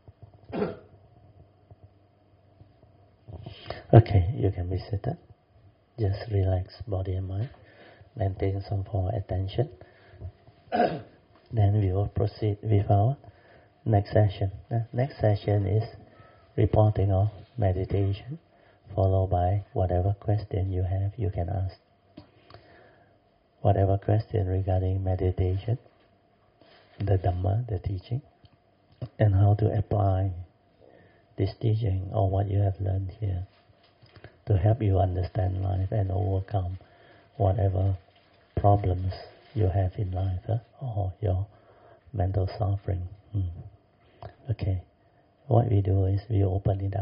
A: Okay, you can be seated. Just relax body and mind. Maintain some form of attention. Then we will proceed with our next session. Uh, next session is reporting of meditation, followed by whatever question you have, you can ask. Whatever question regarding meditation, the Dhamma, the teaching, and how to apply this teaching or what you have learned here to help you understand life and overcome whatever problems you have in life, huh? Or your mental suffering. Hmm. Okay, what we do is we open it up,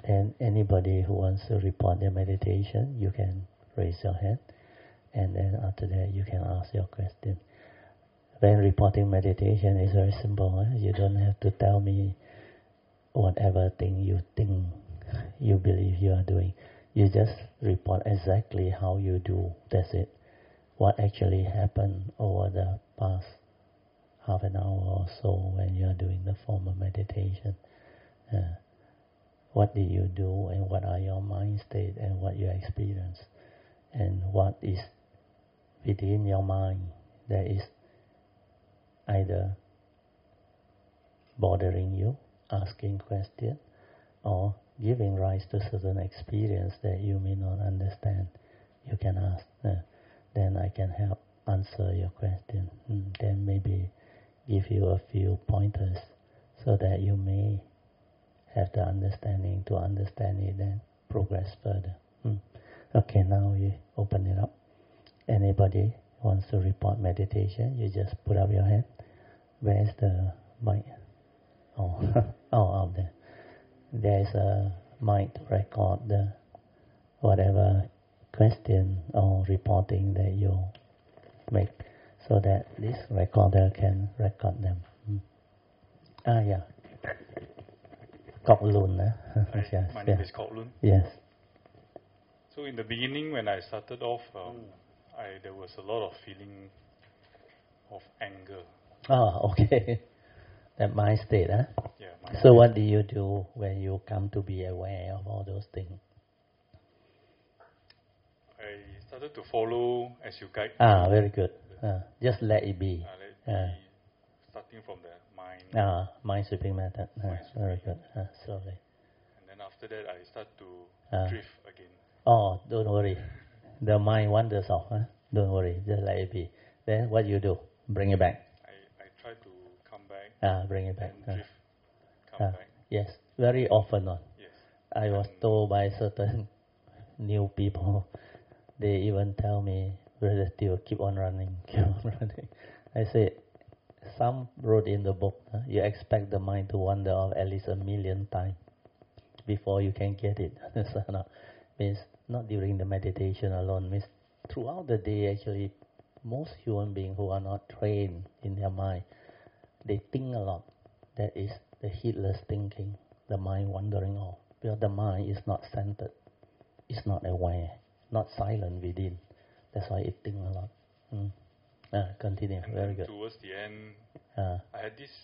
A: And anybody who wants to report their meditation, you can raise your hand. And then after that, you can ask your question. When reporting meditation, it's very simple. Eh? You don't have to tell me whatever thing you think, you believe you are doing. You just report exactly how you do. That's it. What actually happened over the past half an hour or so when you are doing the form of meditation. Uh, what did you do, and what are your mind state, and what you experience, and what is within your mind that is either bothering you, asking questions, or giving rise to certain experience that you may not understand. You can ask. Uh, then I can help answer your question. Mm, then maybe give you a few pointers so that you may have the understanding to understand it and progress further. Mm. Okay, now we open it up. Anybody wants to report meditation, you just put up your hand. Where's the mic? Oh, oh, out there. There's a mic to record the whatever question or reporting that you make, so that this recorder can record them. Mm. Ah, yeah. Kok Lun, eh?
C: Hi,
A: yes,
C: my
A: yeah.
C: name is Kok Lun.
A: Yes.
C: So in the beginning, when I started off, um, I, there was a lot of feeling of anger.
A: Oh, okay. That mind state, huh?
C: Yeah.
A: So
C: state.
A: what do you do when you come to be aware of all those things?
C: I started to follow as you guide.
A: Ah, very good. Uh, just let it be.
C: Uh, let it
A: uh,
C: be starting from the mind.
A: Ah, mind sweeping method. Uh,
C: Mind
A: very good. Uh, slowly.
C: And then after that, I start to
A: Ah.
C: drift again.
A: Oh, don't worry. The mind wanders off. Huh? Don't worry. Just let it be. Then what you do? Bring it back.
C: I, I try to come back.
A: Ah, bring it back.
C: And drift,
A: uh,
C: come
A: uh,
C: back.
A: Yes, very often on.
C: Yes.
A: I was
C: And
A: told by certain new people, they even tell me, Brother Teo, keep on running, keep on running. I say, some wrote in the book, huh? You expect the mind to wander off at least a million times before you can get it. So, no, means not during the meditation alone, means throughout the day actually, most human beings who are not trained in their mind, they think a lot. That is the heedless thinking, the mind wandering off. Because the mind is not centered, it's not aware, not silent within. That's why it thinks a lot. Mm. Ah, continue,
C: and
A: very
C: then
A: good.
C: towards the end,
A: Ah.
C: I had this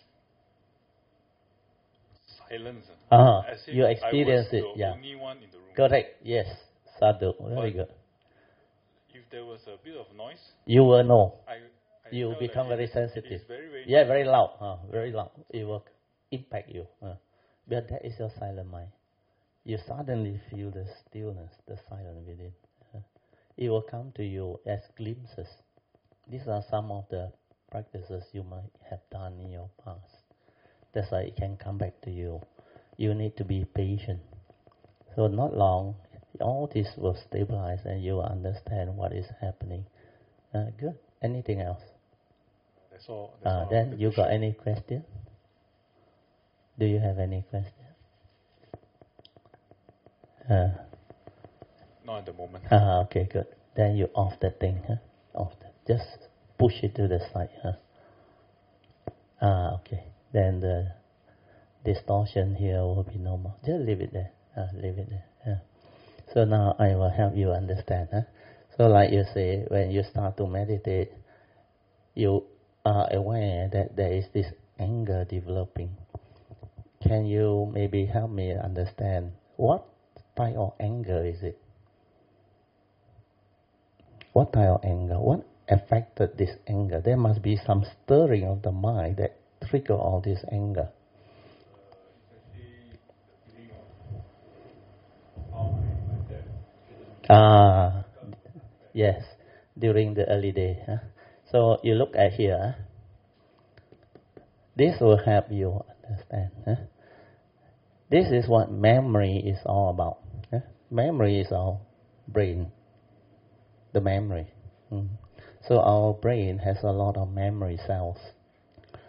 C: silence.
A: Ah,
C: as if
A: you experience
C: I
A: it,
C: was the
A: yeah.
C: only one in the room.
A: Correct, yes. Sadhu, very
C: But
A: good.
C: If there was a bit of noise,
A: You will know.
C: I, I
A: You
C: felt
A: become
C: that
A: very
C: it,
A: sensitive.
C: It is very, very
A: Yeah,
C: noisy.
A: very loud. Huh? Very loud. It will impact you. Huh? But that is your silent mind. You suddenly feel the stillness, the silence within. Huh? It will come to you as glimpses. These are some of the practices you might have done in your past. That's why it can come back to you. You need to be patient. So not long, all this will stabilize and you will understand what is happening. Uh, good. Anything else?
C: That's all. That's
A: Uh,
C: all I
A: then
C: wanted
A: you
C: to
A: got
C: share.
A: any question? Do you have any question? Uh,
C: Not at the moment.
A: ah, okay, good. Then you off the thing, huh? Off the, just push it to the side, huh? Ah, okay. Then the distortion here will be no more. Just leave it there. Ah, leave it there. Yeah. So now I will help you understand, huh? So like you say, when you start to meditate, you are aware that there is this anger developing. Can you maybe help me understand what type of anger is it? What type of anger? What affected this anger? There must be some stirring of the mind that trigger all this anger. Ah, yes, during the early day. Huh? So you look at here. Huh? This will help you understand. Huh? This is what memory is all about. Huh? Memory is our brain. The memory. Mm. So our brain has a lot of memory cells.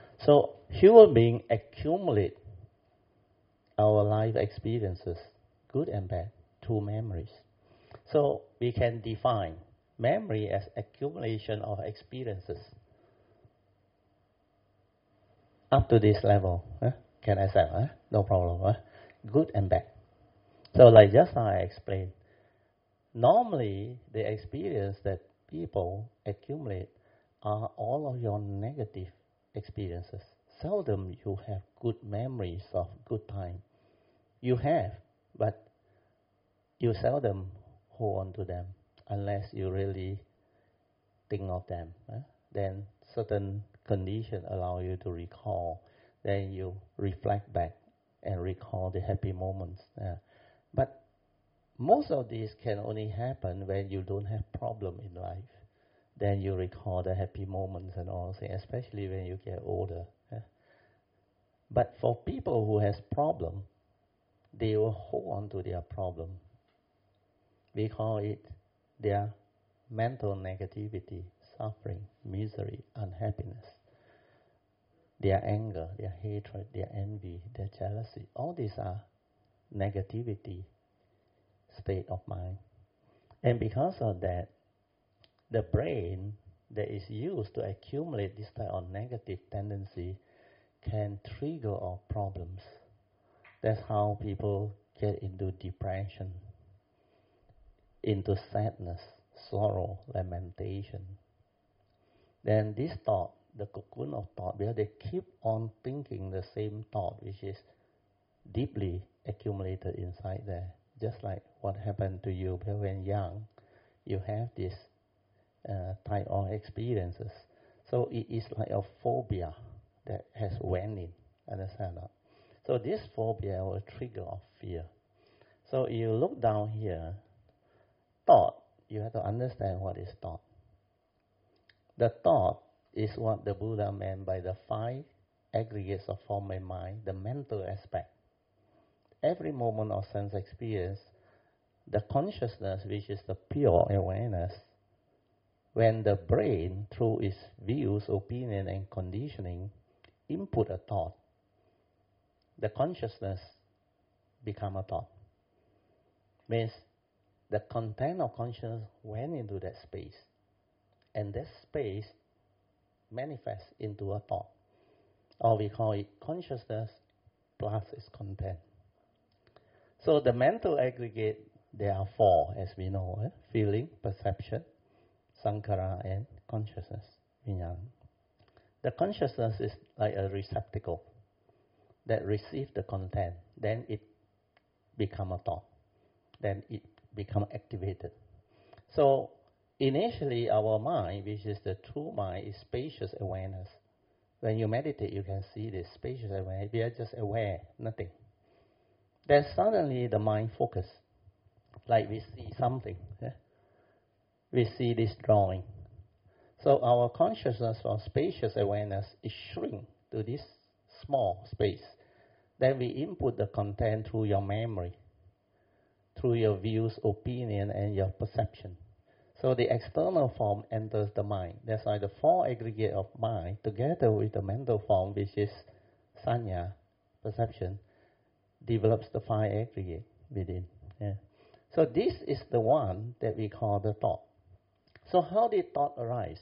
A: So human beings accumulate our life experiences good and bad, through memories. So we can define memory as accumulation of experiences. Up to this level, huh? Can accept, huh? No problem, huh? Good and bad. So like just how I explained, normally the experience that people accumulate are all of your negative experiences. Seldom you have good memories of good time. You have, but you seldom hold on to them unless you really think of them. Huh? Then certain conditions allow you to recall. Then you reflect back and recall the happy moments. Uh, but most of these can only happen when you don't have problem in life. Then you recall the happy moments and all things, especially when you get older. Uh. But for people who has problem, they will hold on to their problem. We call it their mental negativity, suffering, misery, unhappiness. Their anger, their hatred, their envy, their jealousy, all these are negativity state of mind. And because of that, the brain that is used to accumulate this type of negative tendency can trigger our problems. That's how people get into depression, into sadness, sorrow, lamentation. Then this thought, the cocoon of thought, because they keep on thinking the same thought, which is deeply accumulated inside there. Just like what happened to you when young, you have this uh, type of experiences. So it is like a phobia that has went in, understand that? So this phobia will trigger of fear. So you look down here, thought, you have to understand what is thought. The thought is what the Buddha meant by the five aggregates of form and mind, the mental aspect. Every moment of sense experience, the consciousness, which is the pure awareness, when the brain, through its views, opinion, and conditioning, input a thought, the consciousness become a thought. Means the content of consciousness went into that space, and that space manifests into a thought, or we call it consciousness plus its content. So the mental aggregate, there are four, as we know, eh? Feeling, perception, sankhara, and consciousness, vijnana. The consciousness is like a receptacle that receives the content, then it become a thought, then it become activated. So initially our mind, which is the true mind, is spacious awareness. When you meditate, you can see this spacious awareness. We are just aware, nothing. Then suddenly the mind focus, like we see something. Yeah? We see this drawing. So our consciousness from spacious awareness is shrink to this small space. Then we input the content through your memory, through your views, opinion, and your perception. So the external form enters the mind. That's why the four aggregate of mind, together with the mental form, which is sanya, perception, develops the five aggregate within. Yeah. So this is the one that we call the thought. So how did thought arise?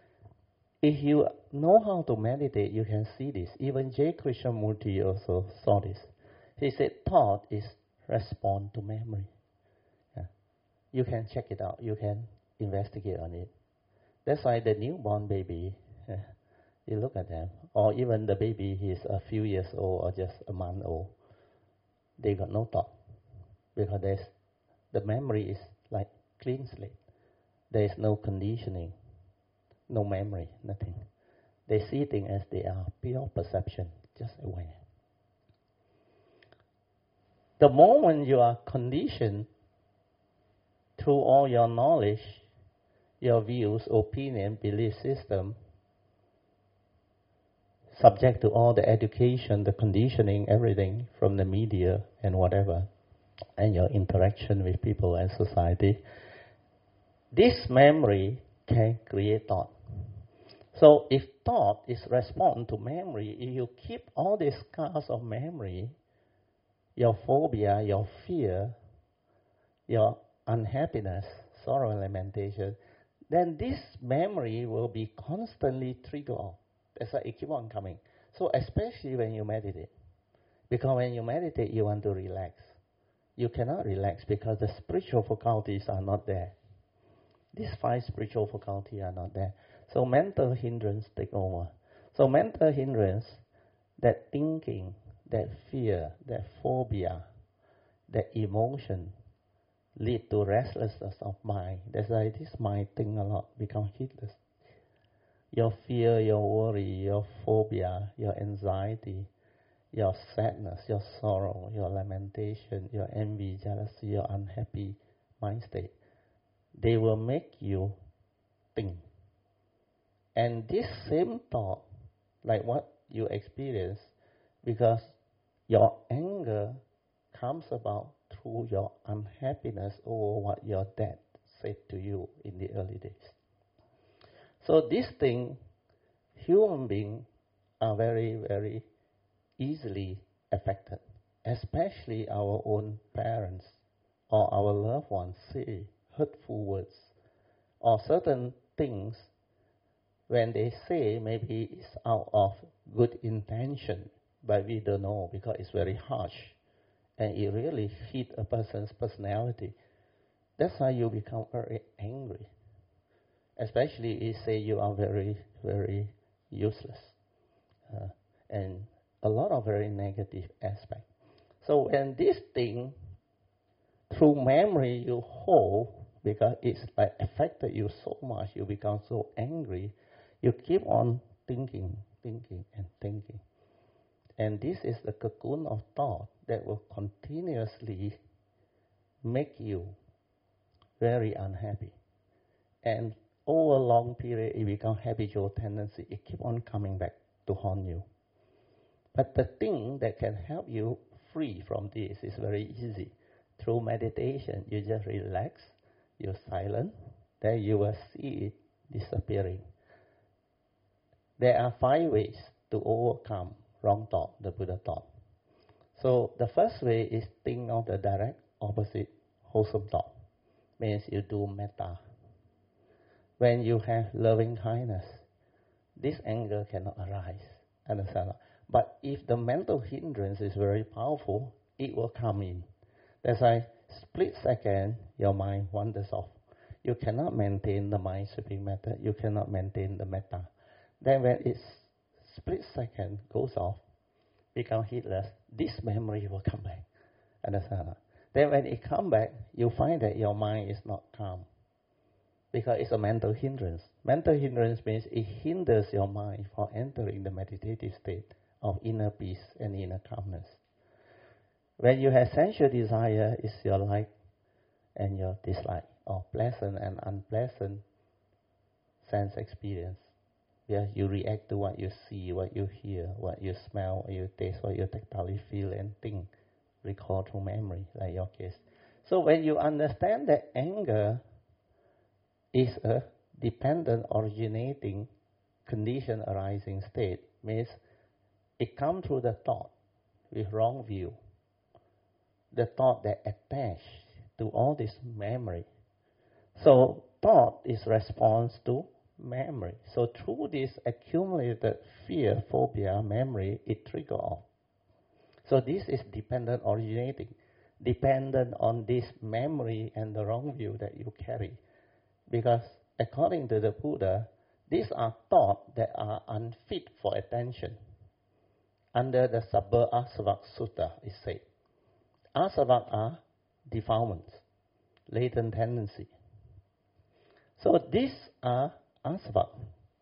A: If you know how to meditate, you can see this. Even J. Krishnamurti also saw this. He said thought is response to memory. Yeah. You can check it out. You can investigate on it. That's why the newborn baby, yeah, you look at them, or even the baby, he's a few years old or just a month old, they got no thought, because there's, the memory is like clean slate. There is no conditioning, no memory, nothing. They see things as they are, pure perception, just aware. The moment you are conditioned through all your knowledge, your views, opinion, belief system, subject to all the education, the conditioning, everything from the media and whatever, and your interaction with people and society, this memory can create thought. So if thought is response to memory, if you keep all these scars of memory, your phobia, your fear, your unhappiness, sorrow, and lamentation, then this memory will be constantly triggered off. That's why it keeps on coming. So especially when you meditate. Because when you meditate, you want to relax. You cannot relax because the spiritual faculties are not there. These five spiritual faculties are not there. So mental hindrance take over. So mental hindrance, that thinking, that fear, that phobia, that emotion, lead to restlessness of mind. That's why this mind think a lot, become heedless. Your fear, your worry, your phobia, your anxiety, your sadness, your sorrow, your lamentation, your envy, jealousy, your unhappy mind state, they will make you think. And this same thought, like what you experience, because your anger comes about through your unhappiness over what your dad said to you in the early days. So this thing, human beings are very, very easily affected, especially our own parents or our loved ones say hurtful words or certain things. When they say, maybe it's out of good intention, but we don't know because it's very harsh and it really hit a person's personality. That's why you become very angry. Especially if say you are very, very useless. Uh, and a lot of very negative aspects. So when this thing, through memory you hold, because it's like affected you so much, you become so angry, you keep on thinking, thinking, and thinking. And this is the cocoon of thought that will continuously make you very unhappy. And over a long period, it becomes habitual tendency. It keeps on coming back to haunt you. But the thing that can help you free from this is very easy. Through meditation, you just relax, you're silent, then you will see it disappearing. There are five ways to overcome wrong thought, the Buddha thought. So the first way is think of the direct opposite wholesome thought. Means you do metta. When you have loving kindness, this anger cannot arise. Understand? But if the mental hindrance is very powerful, it will come in. That's why split second, your mind wanders off. You cannot maintain the mind sweeping method. You cannot maintain the metta. Then when it's split second goes off, become heedless, this memory will come back. Understand? Then when it comes back, you find that your mind is not calm. Because it's a mental hindrance. Mental hindrance means it hinders your mind from entering the meditative state of inner peace and inner calmness. When you have sensual desire, it's your like and your dislike, or pleasant and unpleasant sense experience. Yeah, you react to what you see, what you hear, what you smell, what you taste, what you tactily feel and think, recall through memory, like your case. So when you understand that anger is a dependent originating condition arising state, means it comes through the thought with wrong view. The thought that attach to all this memory. So thought is response to memory. So through this accumulated fear, phobia, memory, it trigger off. So this is dependent originating, dependent on this memory and the wrong view that you carry. Because according to the Buddha, these are thoughts that are unfit for attention. Under the Sabba Asavak Sutta, it says, Asavak are defilements, latent tendency. So these are asavak.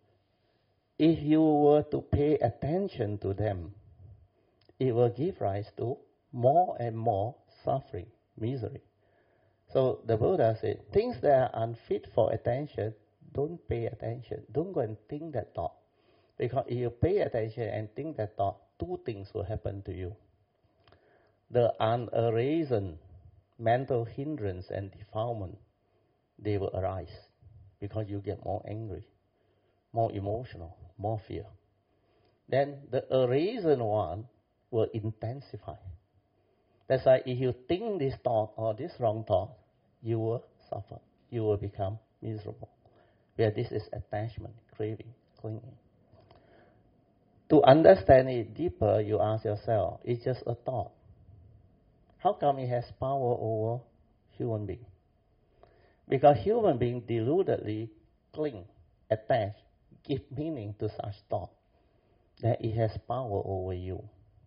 A: If you were to pay attention to them, it will give rise to more and more suffering, misery. So the Buddha said, things that are unfit for attention, don't pay attention. Don't go and think that thought. Because if you pay attention and think that thought, two things will happen to you. The unarisen mental hindrance and defilement, they will arise because you get more angry, more emotional, more fear. Then the arisen one will intensify. That's why if you think this thought or this wrong thought, you will suffer. You will become miserable. Where this is attachment, craving, clinging. To understand it deeper, you ask yourself, it's just a thought. How come it has power over human being? Because human beings deludedly cling, attach, give meaning to such thought, that it has power over you.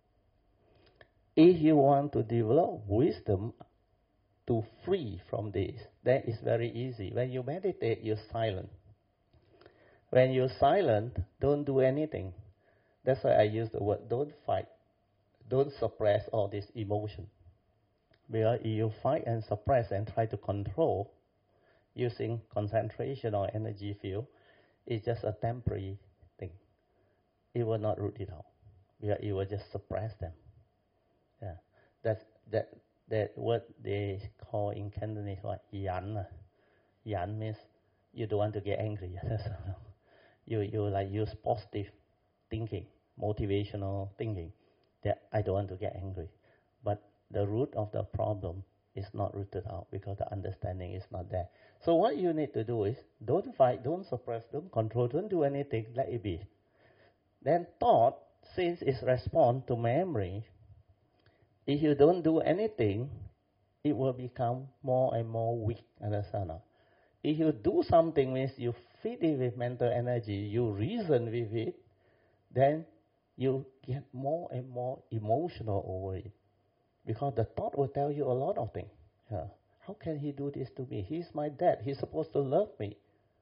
A: If you want to develop wisdom to free from this, then it's very easy. When you meditate, you're silent. When you're silent, don't do anything. That's why I use the word, don't fight. Don't suppress all this emotion. Because if you fight and suppress and try to control using concentration or energy field, it's just a temporary thing. It will not root it out. Because it will just suppress them. Yeah, that's that that what they call in Cantonese what yan. Yan means you don't want to get angry. you you like use positive thinking, motivational thinking. That I don't want to get angry, but the root of the problem is not rooted out because the understanding is not there. So what you need to do is don't fight, don't suppress, don't control, don't do anything. Let it be. Then thought, since it's response to memory. If you don't do anything, it will become more and more weak. Understand? If you do something, means you feed it with mental energy, you reason with it, then you get more and more emotional over it. Because the thought will tell you a lot of things. Yeah. How can he do this to me? He's my dad. He's supposed to love me.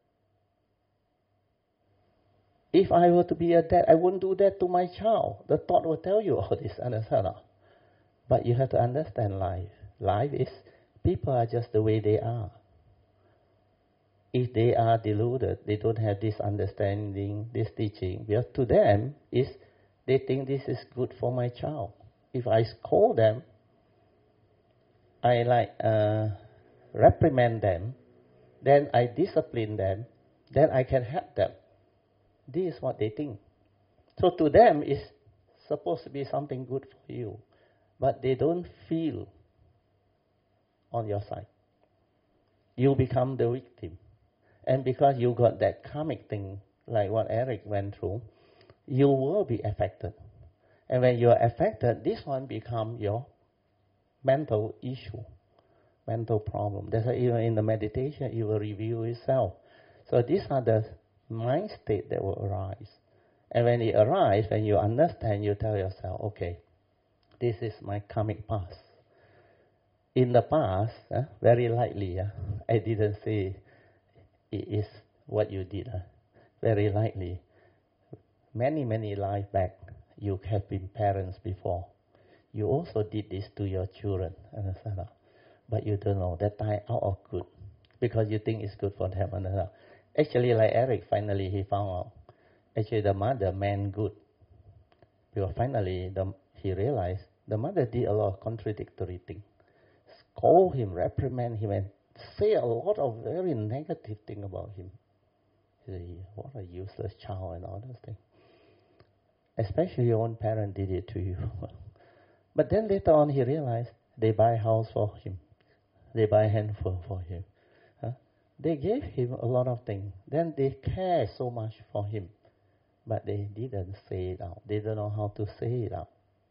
A: If I were to be a dad, I wouldn't do that to my child. The thought will tell you all this. Understand? But you have to understand life. Life is, people are just the way they are. If they are deluded, they don't have this understanding, this teaching. Because to them, is they think this is good for my child. If I scold them, I like uh, reprimand them, then I discipline them, then I can help them. This is what they think. So to them, it's supposed to be something good for you. But they don't feel on your side. You become the victim. And because you got that karmic thing, like what Eric went through, you will be affected. And when you are affected, this one becomes your mental issue, mental problem. That's why even in the meditation, you will review itself. So these are the mind state that will arise. And when it arises, when you understand, you tell yourself, okay, this is my karmic past. In the past, uh, very lightly, uh, I didn't say it is what you did. Uh, very lightly. Many, many lives back, you have been parents before. You also did this to your children, understand? But you don't know that time out of good, because you think it's good for them. Understand? Actually, like Eric, finally he found out. Actually, the mother meant good. Because finally, the, he realized the mother did a lot of contradictory things. Scold him, reprimand him, and say a lot of very negative things about him. He said, what a useless child and all those things. Especially your own parent did it to you. But then later on he realized they buy a house for him. They buy a handful for him. Huh? They gave him a lot of things. Then they care so much for him. But they didn't say it out. They don't know how to say it out,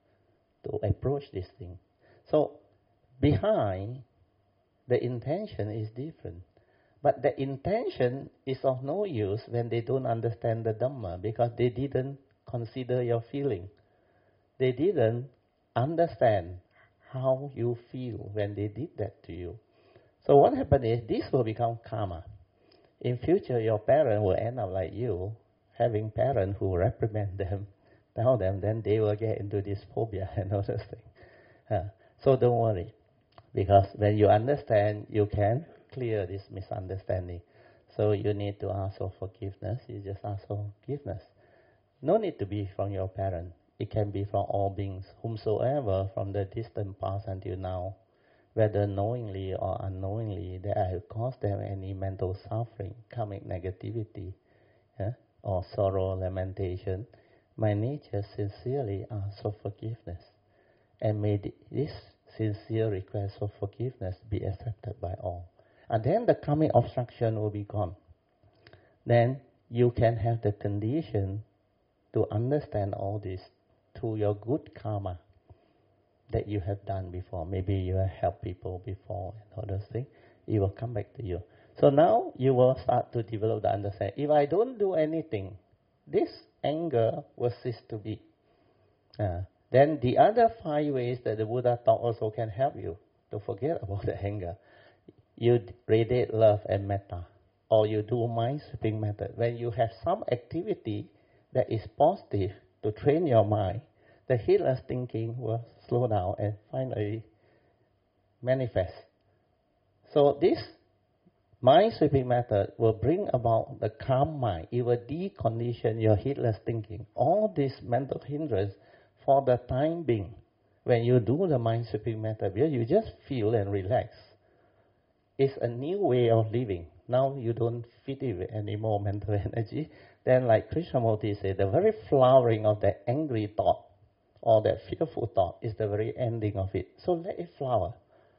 A: to approach this thing. So behind, the intention is different. But the intention is of no use when they don't understand the Dhamma, because they didn't consider your feeling. They didn't understand how you feel when they did that to you. So what happened is, this will become karma. In future, your parent will end up like you, having parents who reprimand them, tell them, then they will get into this phobia and all those things. Uh, so don't worry, because when you understand, you can clear this misunderstanding. So you need to ask for forgiveness. You just ask for forgiveness. No need to be from your parent. It can be from all beings, whomsoever, from the distant past until now, whether knowingly or unknowingly, that I have caused them any mental suffering, karmic negativity, yeah, or sorrow, lamentation. My nature sincerely asks for forgiveness. And may this sincere request for forgiveness be accepted by all. And then the karmic obstruction will be gone. Then you can have the condition to understand all this through your good karma that you have done before. Maybe you have helped people before and all those things. It will come back to you. So now you will start to develop the understanding. If I don't do anything, this anger will cease to be. Uh, then the other five ways that the Buddha taught also can help you to forget about the anger. You radiate love and metta, or you do mind sweeping method. When you have some activity that is positive to train your mind, the heedless thinking will slow down and finally manifest. So this mind sweeping method will bring about the calm mind. It will decondition your heedless thinking. All these mental hindrance for the time being. When you do the mind sweeping method, you just feel and relax. It's a new way of living. Now you don't feed it with any more mental energy. Then like Krishnamurti said, the very flowering of that angry thought or that fearful thought is the very ending of it. So let it flower.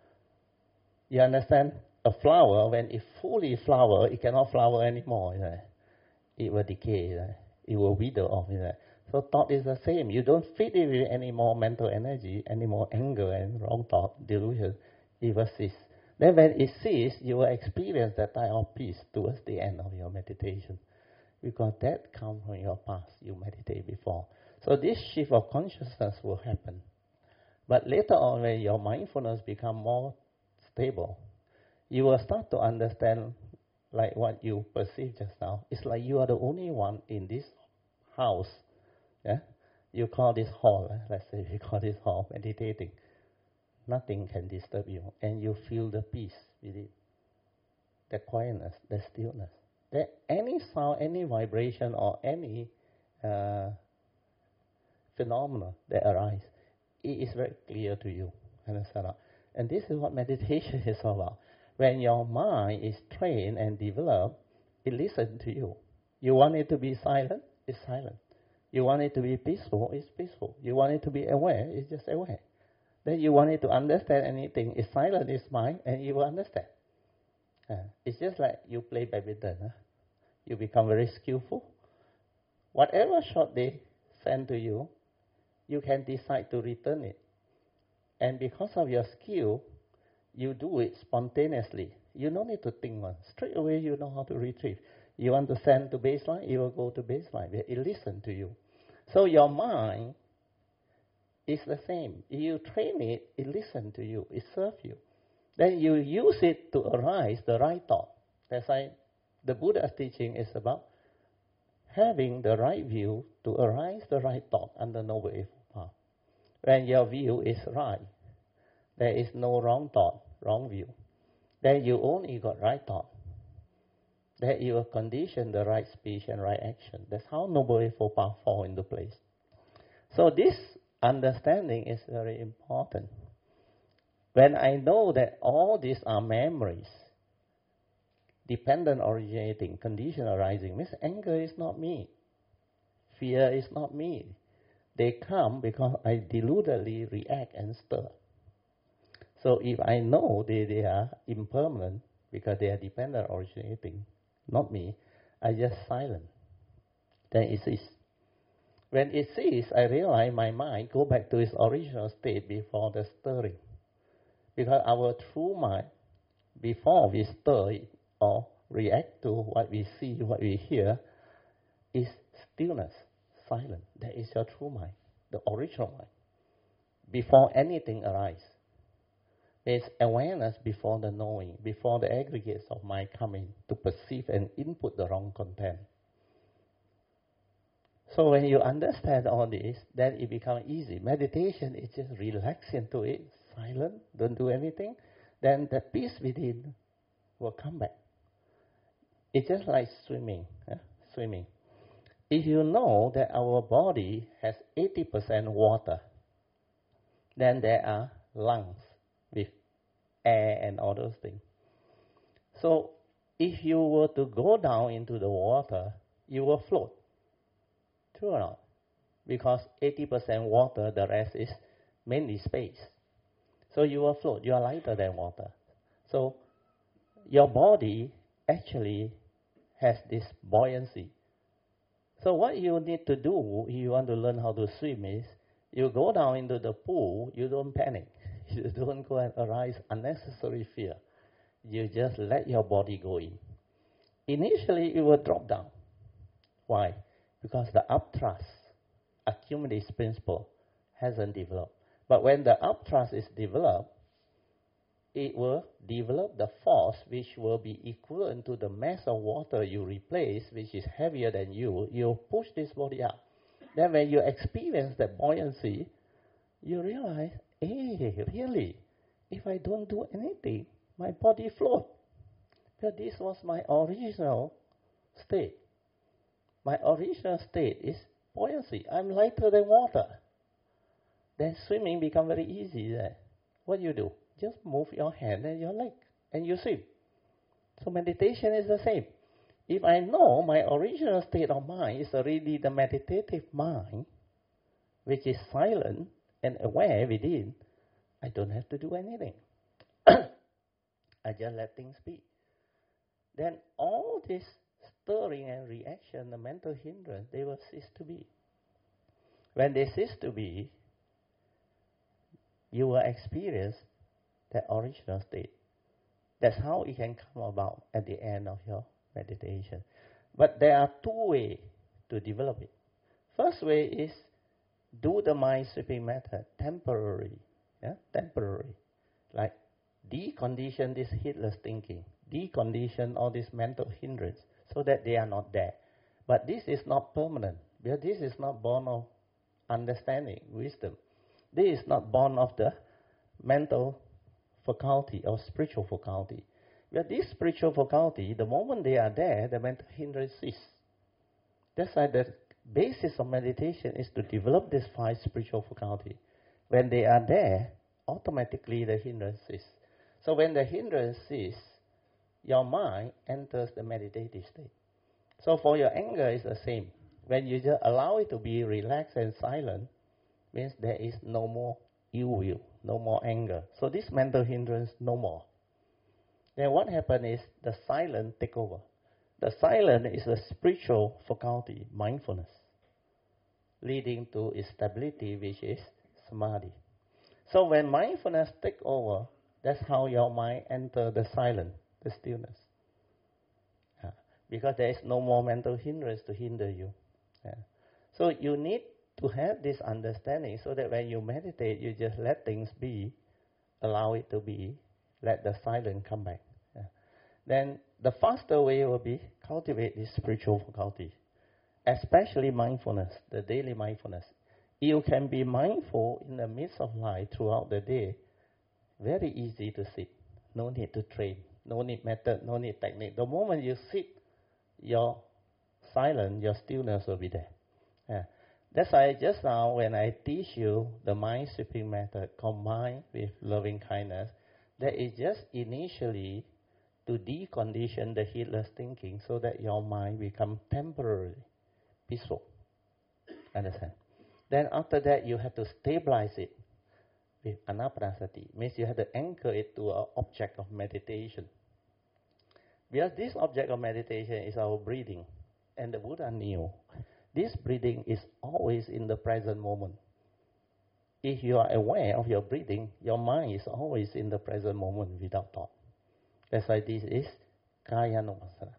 A: You understand? A flower, when it fully flower, it cannot flower anymore. You know? It will decay. You know? It will wither off. You know? So thought is the same. You don't feed it with any more mental energy, any more anger and wrong thought, delusion. It will cease. Then when it ceases, you will experience that type of peace towards the end of your meditation. Because that comes from your past. You meditate before. So this shift of consciousness will happen. But later on, when your mindfulness becomes more stable, you will start to understand, like what you perceive just now. It's like you are the only one in this house. Yeah, you call this hall. Eh? Let's say we call this hall meditating. Nothing can disturb you, and you feel the peace with it, the quietness, the stillness. That any sound, any vibration, or any uh, phenomena that arise, it is very clear to you. Understand? And this is what meditation is all about. When your mind is trained and developed, it listens to you. You want it to be silent, it's silent. You want it to be peaceful, it's peaceful. You want it to be aware, it's just aware. Then you want it to understand anything, it's silent, it's mind, and you will understand. Uh, it's just like you play badminton. Huh? You become very skillful. Whatever shot they send to you, you can decide to return it. And because of your skill, you do it spontaneously. You don't need to think one. Straight away you know how to retrieve. You want to send to baseline, it will go to baseline. It listens to you. So your mind is the same. If you train it, it listens to you. It serves you. Then you use it to arise the right thought. That's why the Buddha's teaching is about having the right view to arise the right thought under Noble Eightfold Path. When your view is right, there is no wrong thought, wrong view. Then you only got right thought. Then you will condition the right speech and right action. That's how Noble Eightfold Path fall into place. So this understanding is very important. When I know that all these are memories, dependent originating, condition arising, means anger is not me. Fear is not me. They come because I deludedly react and stir. So if I know they, they are impermanent because they are dependent originating, not me, I just silent. Then it ceases. When it ceases, I realize my mind go back to its original state before the stirring. Because our true mind, before we stir it or react to what we see, what we hear, is stillness, silence. That is your true mind, the original mind. Before anything arises. There's awareness before the knowing, before the aggregates of mind come in to perceive and input the wrong content. So when you understand all this, then it becomes easy. Meditation is just relax into it, silent, don't do anything. Then the peace within will come back. It's just like swimming. Yeah? Swimming. If you know that our body has eighty percent water, then there are lungs with air and all those things. So if you were to go down into the water, you will float. True or not? Because eighty percent water, the rest is mainly space. So you will float. You are lighter than water. So your body actually has this buoyancy. So what you need to do if you want to learn how to swim is, you go down into the pool, you don't panic. You don't go and arise unnecessary fear. You just let your body go in. Initially, it will drop down. Why? Because the upthrust, Archimedes' principle, hasn't developed. But when the upthrust is developed, it will develop the force which will be equivalent to the mass of water you replace, which is heavier than you. You push this body up. Then when you experience that buoyancy, you realize, hey, really, if I don't do anything, my body floats. Because this was my original state. My original state is buoyancy. I'm lighter than water. Then swimming becomes very easy there. What do you do? Just move your hand and your leg, and you swim. So meditation is the same. If I know my original state of mind is already the meditative mind, which is silent and aware within, I don't have to do anything. I just let things be. Then all this stirring and reaction, the mental hindrance, they will cease to be. When they cease to be, you will experience that original state. That's how it can come about at the end of your meditation. But there are two ways to develop it. First way is do the mind sweeping method temporarily. Yeah? Temporary. Like decondition this heedless thinking. Decondition all this mental hindrance so that they are not there. But this is not permanent. Because this is not born of understanding, wisdom. This is not born of the mental faculty or spiritual faculty. But this spiritual faculty, the moment they are there, the mental hindrance ceases. That's why the basis of meditation is to develop this five spiritual faculty. When they are there, automatically the hindrance ceases. So when the hindrance ceases, your mind enters the meditative state. So for your anger, it's the same. When you just allow it to be relaxed and silent, means there is no more ill will, no more anger. So this mental hindrance, no more. Then what happens is the silence take over. The silence is a spiritual faculty, mindfulness, leading to stability, which is samadhi. So when mindfulness take over, that's how your mind enter the silence, the stillness. Yeah. Because there is no more mental hindrance to hinder you. Yeah. So you need to have this understanding so that when you meditate, you just let things be, allow it to be, let the silence come back. Yeah. Then the faster way will be cultivate this spiritual faculty, especially mindfulness, the daily mindfulness. You can be mindful in the midst of life throughout the day. Very easy to sit. No need to train. No need method. No need technique. The moment you sit, your silence, your stillness will be there. Yeah. That's why just now when I teach you the mind sweeping method combined with loving kindness, that is just initially to decondition the heedless thinking so that your mind become temporarily peaceful. Understand? Then after that you have to stabilize it with anapanasati. Means you have to anchor it to an object of meditation. Because this object of meditation is our breathing. And the Buddha knew this breathing is always in the present moment. If you are aware of your breathing, your mind is always in the present moment without thought. That's why this is Kayanupassana.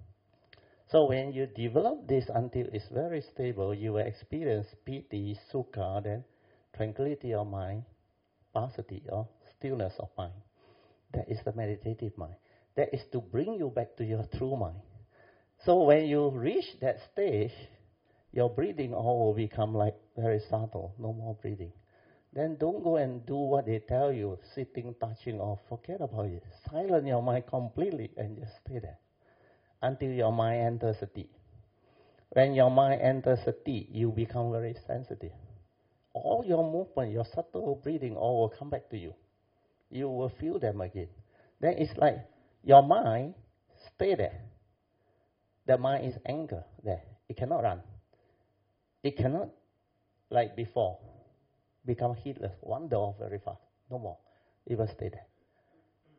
A: So when you develop this until it's very stable, you will experience piti, sukha, then tranquility of mind, passaddhi, or stillness of mind. That is the meditative mind. That is to bring you back to your true mind. So when you reach that stage, your breathing all will become like very subtle, no more breathing. Then don't go and do what they tell you, sitting, touching, or forget about it. Silence your mind completely and just stay there until your mind enters sati. When your mind enters sati, you become very sensitive. All your movement, your subtle breathing, all will come back to you. You will feel them again. Then it's like your mind stay there. The mind is anchored there. It cannot run. It cannot, like before, become heedless, wander off very fast. No more. It will stay there.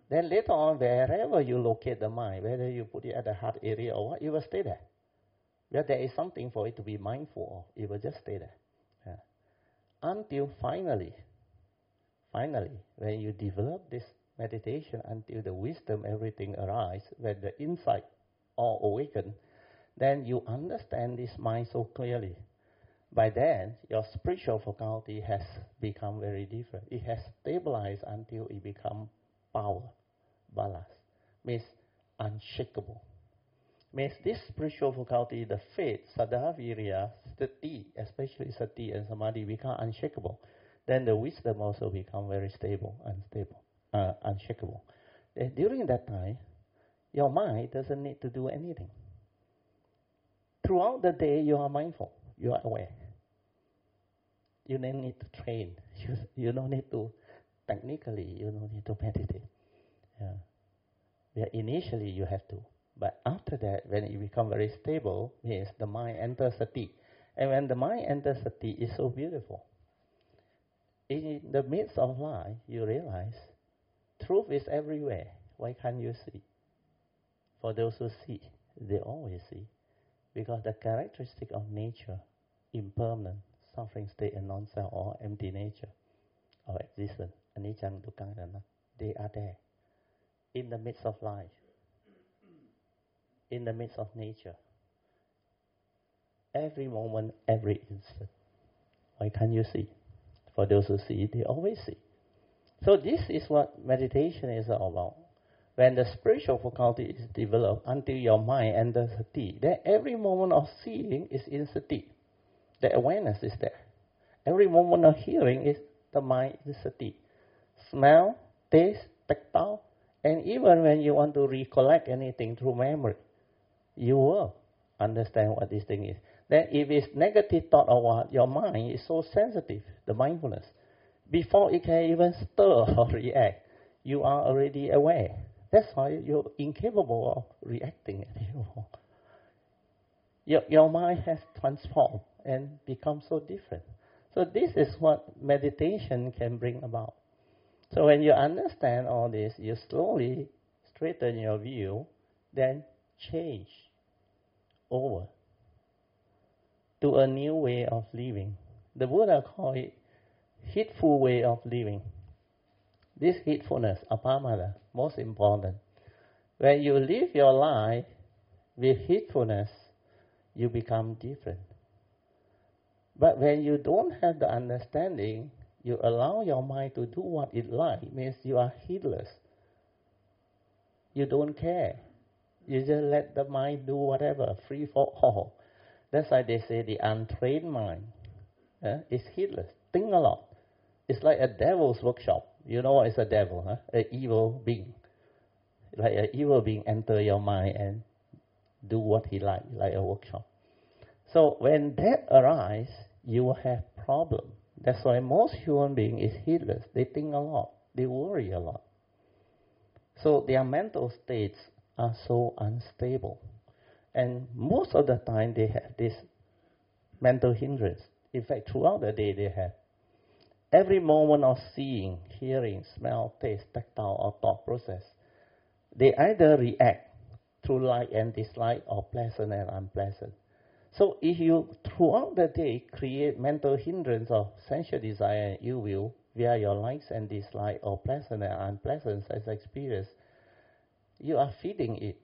A: Then later on, wherever you locate the mind, whether you put it at the heart area or what, it will stay there. Where there is something for it to be mindful of, it will just stay there. Yeah. Until finally, finally, when you develop this meditation, until the wisdom, everything arises, when the insight all awaken, then you understand this mind so clearly. By then, your spiritual faculty has become very different. It has stabilized until it becomes power, balas, means unshakable. Means this spiritual faculty, the faith, saddha, virya, sati, especially sati and samadhi, become unshakable. Then the wisdom also become very stable, unstable, uh, unshakable. And during that time, your mind doesn't need to do anything. Throughout the day, you are mindful, you are aware. You don't need to train. You, you don't need to, technically, you don't need to meditate. Yeah. Yeah, initially, you have to. But after that, when it becomes very stable, means the mind enters sati. And when the mind enters sati, it's so beautiful. In the midst of life, you realize truth is everywhere. Why can't you see? For those who see, they always see. Because the characteristic of nature, impermanent, suffering state and non-self, or empty nature of existence, anicca, dukkha, anatta, they are there. In the midst of life, in the midst of nature, every moment, every instant. Why can't you see? For those who see, they always see. So this is what meditation is all about. When the spiritual faculty is developed until your mind enters sati, then every moment of seeing is in sati. The awareness is there. Every moment of hearing is the mind is sati. Smell, taste, tactile, and even when you want to recollect anything through memory, you will understand what this thing is. Then if it's negative thought or what, your mind is so sensitive, the mindfulness. Before it can even stir or react, you are already aware. That's why you're incapable of reacting anymore. Your, your mind has transformed and become so different. So this is what meditation can bring about. So when you understand all this, you slowly straighten your view, then change over to a new way of living. The Buddha called it heedful way of living. This heedfulness, apamada, most important. When you live your life with heedfulness, you become different. But when you don't have the understanding, you allow your mind to do what it likes, means you are heedless. You don't care. You just let the mind do whatever, free for all. That's why they say the untrained mind uh, is heedless. Think a lot. It's like a devil's workshop. You know what is a devil? Huh? An evil being. Like an evil being enter your mind and do what he likes, like a workshop. So when that arises, you will have problem. That's why most human beings is heedless. They think a lot. They worry a lot. So their mental states are so unstable. And most of the time they have this mental hindrance. In fact, throughout the day they have. Every moment of seeing, hearing, smell, taste, tactile, or thought process, they either react through like and dislike or pleasant and unpleasant. So if you, throughout the day, create mental hindrance of sensual desire and ill will via your likes and dislikes or pleasant and unpleasant as experience, you are feeding it.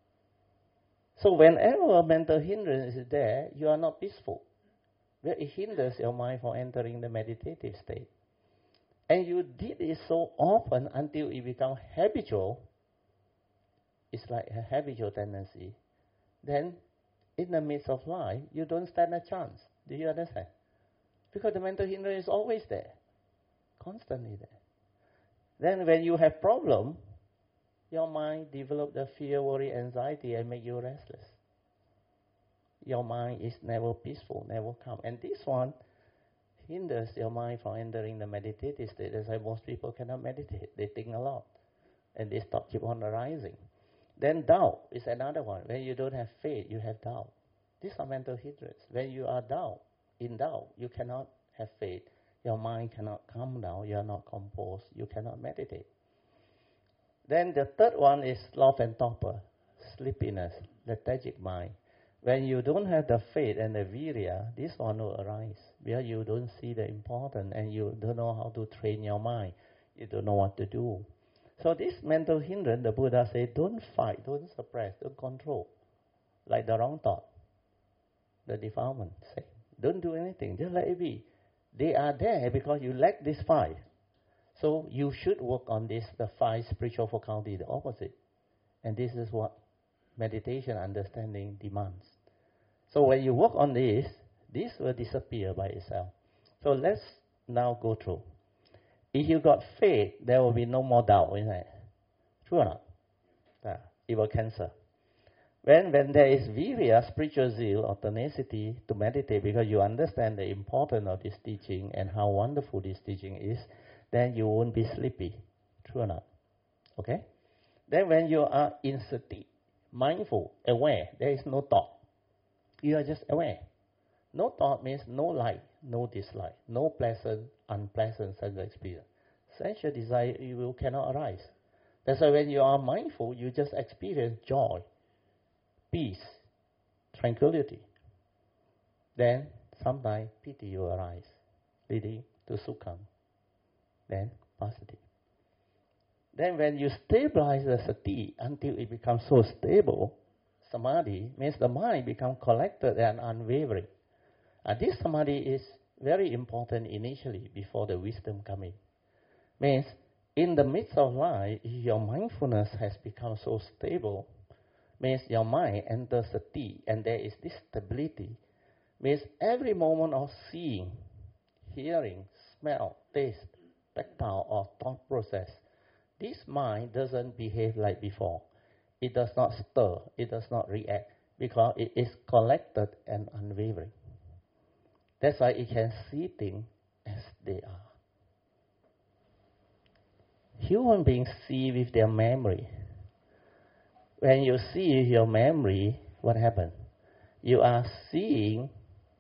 A: So whenever a mental hindrance is there, you are not peaceful. Well, it hinders your mind from entering the meditative state. And you did it so often until it becomes habitual. It's like a habitual tendency. Then, in the midst of life, you don't stand a chance. Do you understand? Because the mental hindrance is always there. Constantly there. Then when you have problem, your mind develop the fear, worry, anxiety and make you restless. Your mind is never peaceful, never calm. And this one hinders your mind from entering the meditative state. That's why most people cannot meditate. They think a lot. And this thought keep on arising. Then doubt is another one. When you don't have faith, you have doubt. These are mental hindrance. When you are doubt, in doubt, you cannot have faith. Your mind cannot calm down. You are not composed. You cannot meditate. Then the third one is sloth and torpor, sleepiness, lethargic mind. When you don't have the faith and the virya, this one will arise because you don't see the importance and you don't know how to train your mind. You don't know what to do. So this mental hindrance, the Buddha said, don't fight, don't suppress, don't control. Like the wrong thought, the defilement say, don't do anything, just let it be. They are there because you lack this five. So you should work on this, the five spiritual faculty, the opposite. And this is what meditation understanding demands. So when you work on this, this will disappear by itself. So let's now go through. If you got faith, there will be no more doubt, isn't it? True or not? Yeah. It will cancel. When, when there is virya, spiritual zeal or tenacity to meditate because you understand the importance of this teaching and how wonderful this teaching is, then you won't be sleepy. True or not? Okay? Then when you are in sati, mindful, aware, there is no thought. You are just aware. No thought means no like, no dislike, no pleasant, unpleasant sense experience. Sensual desire you will cannot arise. That's why when you are mindful, you just experience joy, peace, tranquility. Then sometimes pity will arise, leading to sukha. Then passaddhi. Then when you stabilize the sati until it becomes so stable, samadhi means the mind becomes collected and unwavering. And this samadhi is very important initially before the wisdom comes in. Means in the midst of life, if your mindfulness has become so stable, means your mind enters sati and there is this stability. Means every moment of seeing, hearing, smell, taste, tactile or thought process, this mind doesn't behave like before. It does not stir, it does not react, because it is collected and unwavering. That's why it can see things as they are. Human beings see with their memory. When you see with your memory, what happens? You are seeing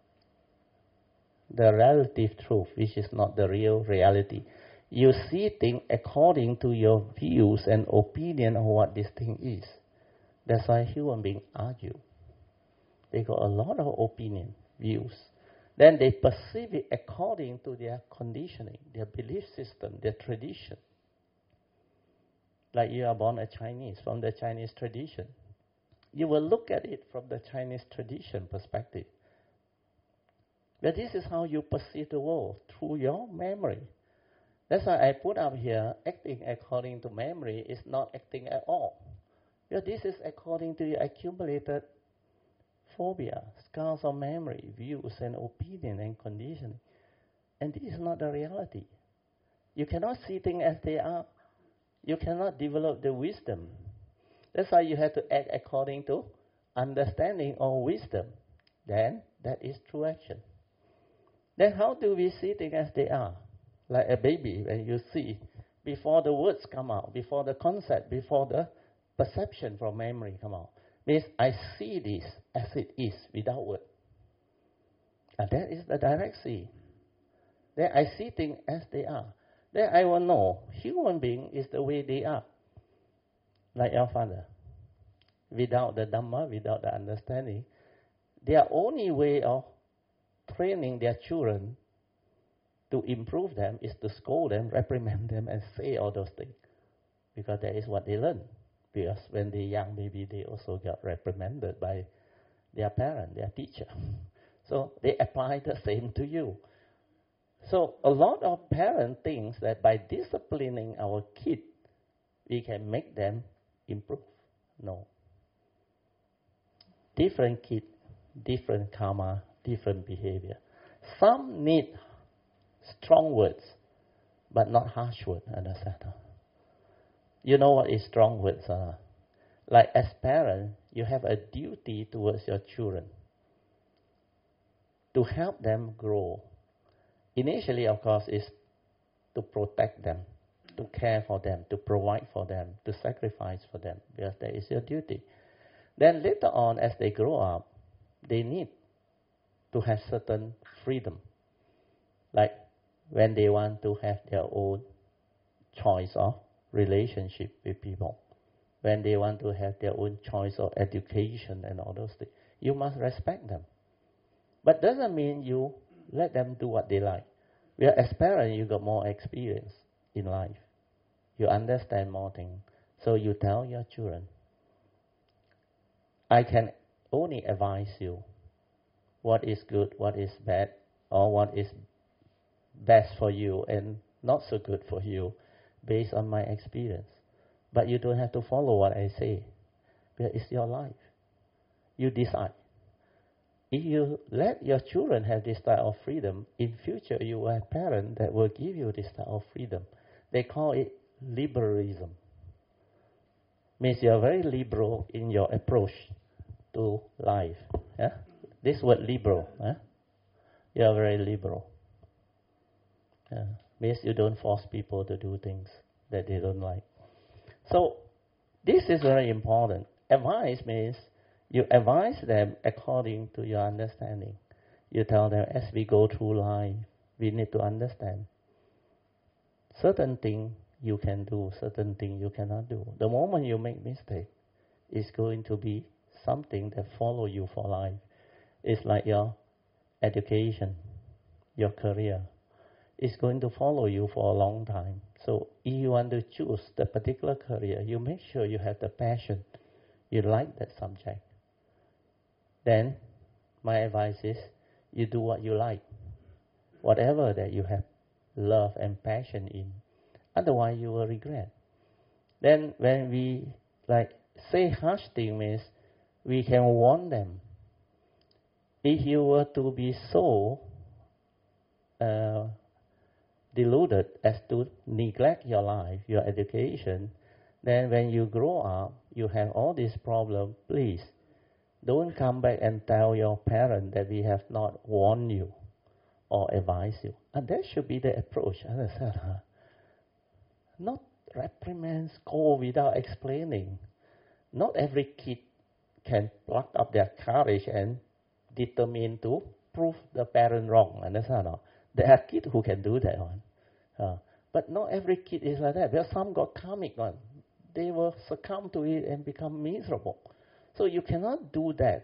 A: the relative truth, which is not the real reality. You see things according to your views and opinion of what this thing is. That's why human beings argue. They got a lot of opinion, views. Then they perceive it according to their conditioning, their belief system, their tradition. Like you are born a Chinese, from the Chinese tradition. You will look at it from the Chinese tradition perspective. But this is how you perceive the world, through your memory. That's why I put up here, acting according to memory is not acting at all. Because this is according to the accumulated phobia, scars of memory, views and opinion and conditioning. And this is not the reality. You cannot see things as they are. You cannot develop the wisdom. That's why you have to act according to understanding or wisdom. Then that is true action. Then how do we see things as they are? Like a baby, when you see, before the words come out, before the concept, before the perception from memory come out. Means I see this as it is without word. And that is the direct see. Then I see things as they are. Then I will know human being is the way they are. Like your father. Without the Dhamma, without the understanding, their only way of training their children to improve them is to scold them, reprimand them, and say all those things. Because that is what they learn. Because when they're young, maybe they also got reprimanded by their parent, their teacher. So they apply the same to you. So a lot of parents think that by disciplining our kids, we can make them improve. No. Different kids, different karma, different behavior. Some need strong words, but not harsh words, understand? You know what is strong words? Uh? Like as parents, you have a duty towards your children to help them grow. Initially, of course, is to protect them, to care for them, to provide for them, to sacrifice for them, because that is your duty. Then later on, as they grow up, they need to have certain freedom. Like when they want to have their own choice of relationship with people. When they want to have their own choice of education and all those things, you must respect them. But doesn't mean you let them do what they like. Well, as parents, you got more experience in life. You understand more things. So you tell your children, I can only advise you what is good, what is bad, or what is best for you and not so good for you based on my experience. But you don't have to follow what I say, because it's your life. You decide. If you let your children have this type of freedom, in future you will have parents that will give you this type of freedom. They call it liberalism. Means you are very liberal in your approach to life. Yeah? This word liberal. Yeah? You are very liberal. Yeah. Means you don't force people to do things that they don't like. So this is very important. Advice means you advise them according to your understanding. You tell them, as we go through life, we need to understand. Certain things you can do, certain things you cannot do. The moment you make mistake, it's going to be something that follow you for life. It's like your education, your career. It's going to follow you for a long time. So if you want to choose the particular career, you make sure you have the passion. You like that subject. Then my advice is you do what you like. Whatever that you have love and passion in. Otherwise you will regret. Then when we like say harsh things, means we can warn them. If you were to be so uh, deluded as to neglect your life, your education, then when you grow up, you have all these problems, please don't come back and tell your parents that we have not warned you or advised you. And that should be the approach. As I said, huh? Not reprimand, scold without explaining. Not every kid can pluck up their courage and determine to prove the parent wrong. Understand? No? There are kids who can do that one. Uh, but not every kid is like that. Because some got karmic one. They will succumb to it and become miserable. So you cannot do that.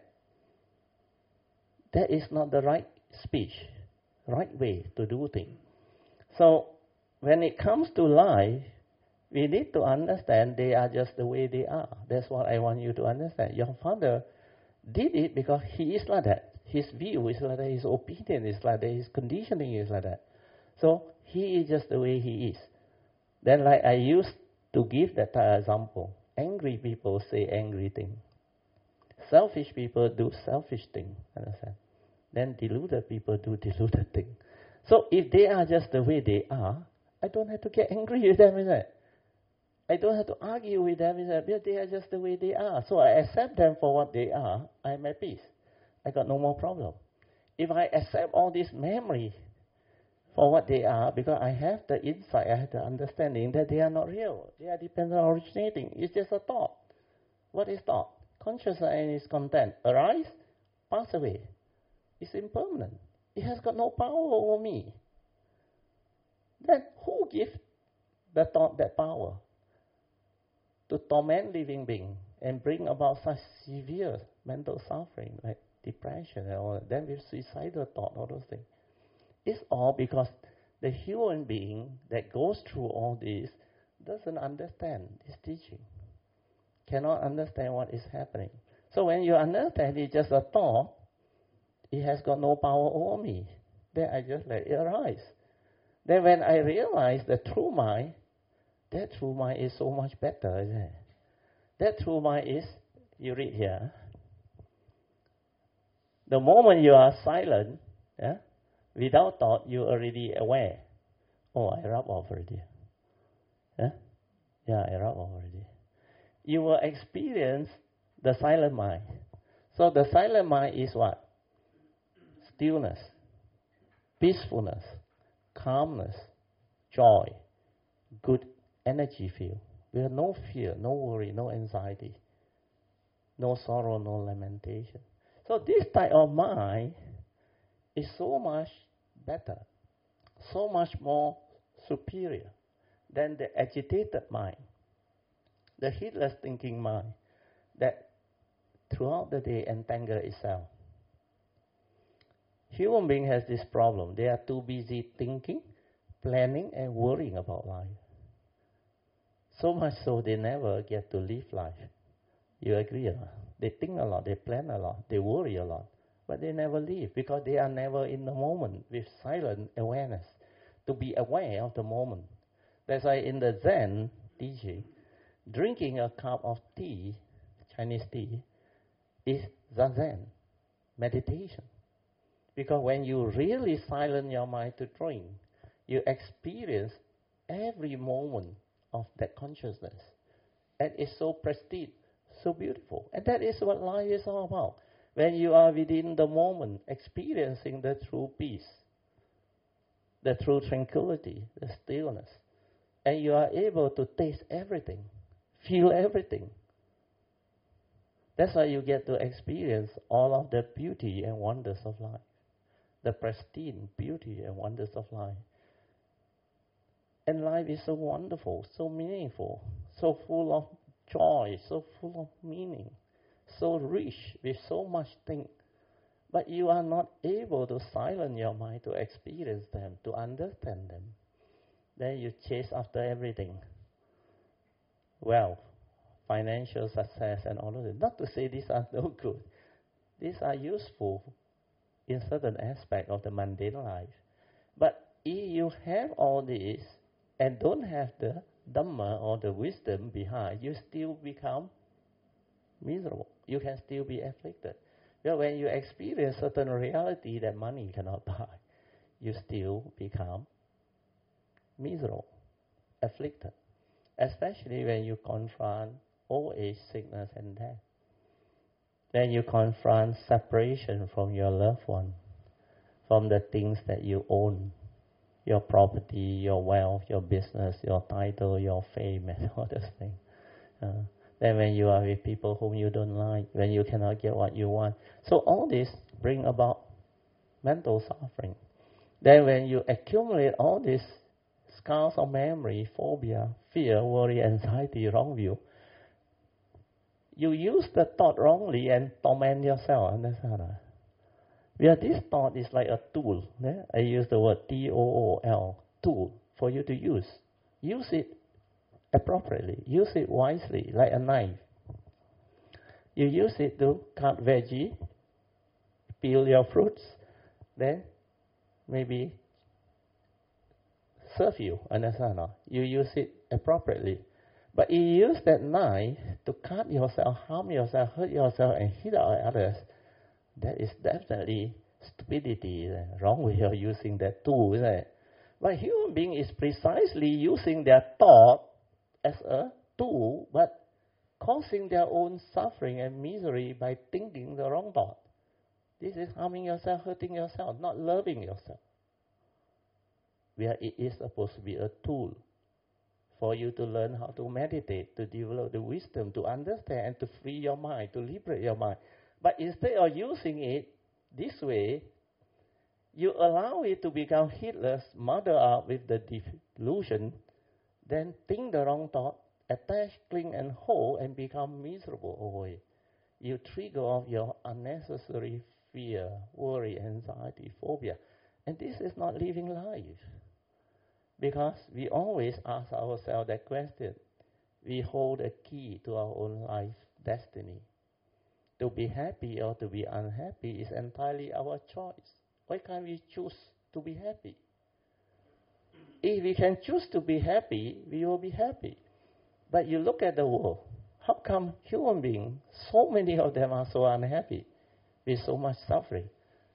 A: That is not the right speech, right way to do things. So when it comes to life, we need to understand they are just the way they are. That's what I want you to understand. Your father did it because he is like that. His view is like that. His opinion is like that. His conditioning is like that. So he is just the way he is. Then like I used to give that example. Angry people say angry things. Selfish people do selfish things. Understand? Then deluded people do deluded things. So if they are just the way they are, I don't have to get angry with them, is it? I don't have to argue with them, is it? Because they are just the way they are. So I accept them for what they are, I'm at peace. I got no more problem. If I accept all this memory for what they are, because I have the insight, I have the understanding that they are not real. They are dependent on originating. It's just a thought. What is thought? Consciousness and its content. Arise, pass away. It's impermanent. It has got no power over me. Then who gives the thought that power? To torment living beings and bring about such severe mental suffering like depression and all that. Then with suicidal thought, all those things. It's all because the human being that goes through all this doesn't understand this teaching. Cannot understand what is happening. So when you understand it's just a thought, it has got no power over me. Then I just let it arise. Then when I realize the true mind, that true mind is so much better, isn't it? That true mind is, you read here, the moment you are silent, yeah, without thought, you're already aware. Oh, I rub off already. Yeah? Yeah, I rub off already. You will experience the silent mind. So the silent mind is what? Stillness, peacefulness, calmness, joy, good energy field. We have no fear, no worry, no anxiety, no sorrow, no lamentation. So this type of mind is so much better, so much more superior then the agitated mind, the heedless thinking mind, that throughout the day entangle itself. Human being has this problem. They are too busy thinking, planning, and worrying about life. So much so they never get to live life. You agree or not? They think a lot, they plan a lot, they worry a lot, but they never live because they are never in the moment with silent awareness, to be aware of the moment. That's why in the Zen teaching, drinking a cup of tea, Chinese tea, is zazen, meditation. Because when you really silence your mind to drink, you experience every moment of that consciousness. And it's so prestige, so beautiful. And that is what life is all about. When you are within the moment, experiencing the true peace, the true tranquility, the stillness, and you are able to taste everything, feel everything. That's why you get to experience all of the beauty and wonders of life, the pristine beauty and wonders of life. And life is so wonderful, so meaningful, so full of joy, so full of meaning, so rich with so much things. But you are not able to silence your mind to experience them, to understand them. Then you chase after everything. Wealth, financial success, and all of it. Not to say these are no good. These are useful in certain aspects of the mundane life. But if you have all this and don't have the Dhamma or the wisdom behind, you still become miserable. You can still be afflicted. Well, when you experience certain reality that money cannot buy, you still become miserable, afflicted. Especially when you confront old age, sickness, and death. When you confront separation from your loved one, from the things that you own, your property, your wealth, your business, your title, your fame, and all those things. Uh, then when you are with people whom you don't like, when you cannot get what you want. So all this bring about mental suffering. Then when you accumulate all these scars of memory, phobia, fear, worry, anxiety, wrong view, you use the thought wrongly and torment yourself. Understand? Where this thought is like a tool. Yeah? I use the word T O O L, tool, for you to use. Use it appropriately. Use it wisely, like a knife. You use it to cut veggie, peel your fruits, then maybe serve you. Understand? You use it appropriately. But if you use that knife to cut yourself, harm yourself, hurt yourself, and hit others, that is definitely stupidity. Wrong way of using that tool, isn't it? But human being is precisely using their thought as a tool, but causing their own suffering and misery by thinking the wrong thought. This is harming yourself, hurting yourself, not loving yourself. Where it is supposed to be a tool for you to learn how to meditate, to develop the wisdom, to understand, and to free your mind, to liberate your mind. But instead of using it this way, you allow it to become heedless, mother up with the delusion, then think the wrong thought, attach, cling, and hold, and become miserable over it. You trigger off your unnecessary fear, worry, anxiety, phobia. And this is not living life. Because we always ask ourselves that question. We hold a key to our own life destiny. To be happy or to be unhappy is entirely our choice. Why can't we choose to be happy? If we can choose to be happy, we will be happy. But you look at the world. How come human beings, so many of them are so unhappy with so much suffering?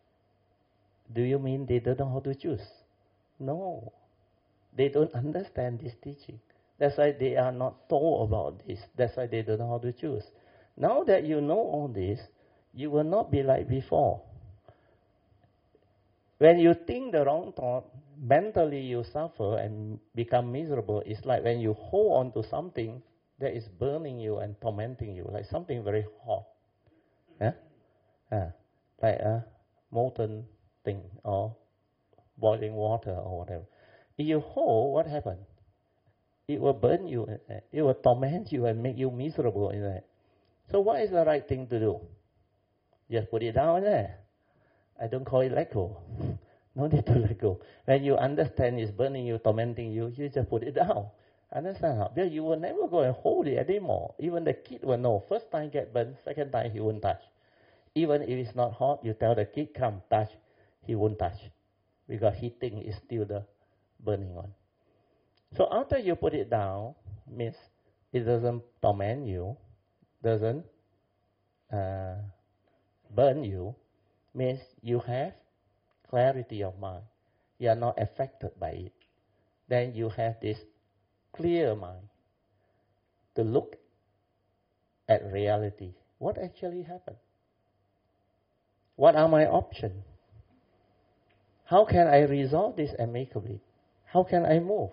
A: Do you mean they don't know how to choose? No. They don't understand this teaching. That's why they are not told about this. That's why they don't know how to choose. Now that you know all this, you will not be like before. When you think the wrong thought, mentally you suffer and become miserable. It's like when you hold on to something that is burning you and tormenting you, like something very hot. Yeah? Yeah. Like a molten thing or boiling water or whatever. If you hold, what happens? It will burn you. It will torment you and make you miserable in that. So what is the right thing to do? Just put it down there. I don't call it let go. No need to let go. When you understand it's burning you, tormenting you, you just put it down. Understand how? Because you will never go and hold it anymore. Even the kid will know. First time get burned, second time he won't touch. Even if it's not hot, you tell the kid, come, touch. He won't touch. Because he thinks it's still the burning one. So after you put it down, means it doesn't torment you, doesn't uh, burn you, means you have clarity of mind. You are not affected by it. Then you have this clear mind to look at reality. What actually happened? What are my options? How can I resolve this amicably? How can I move?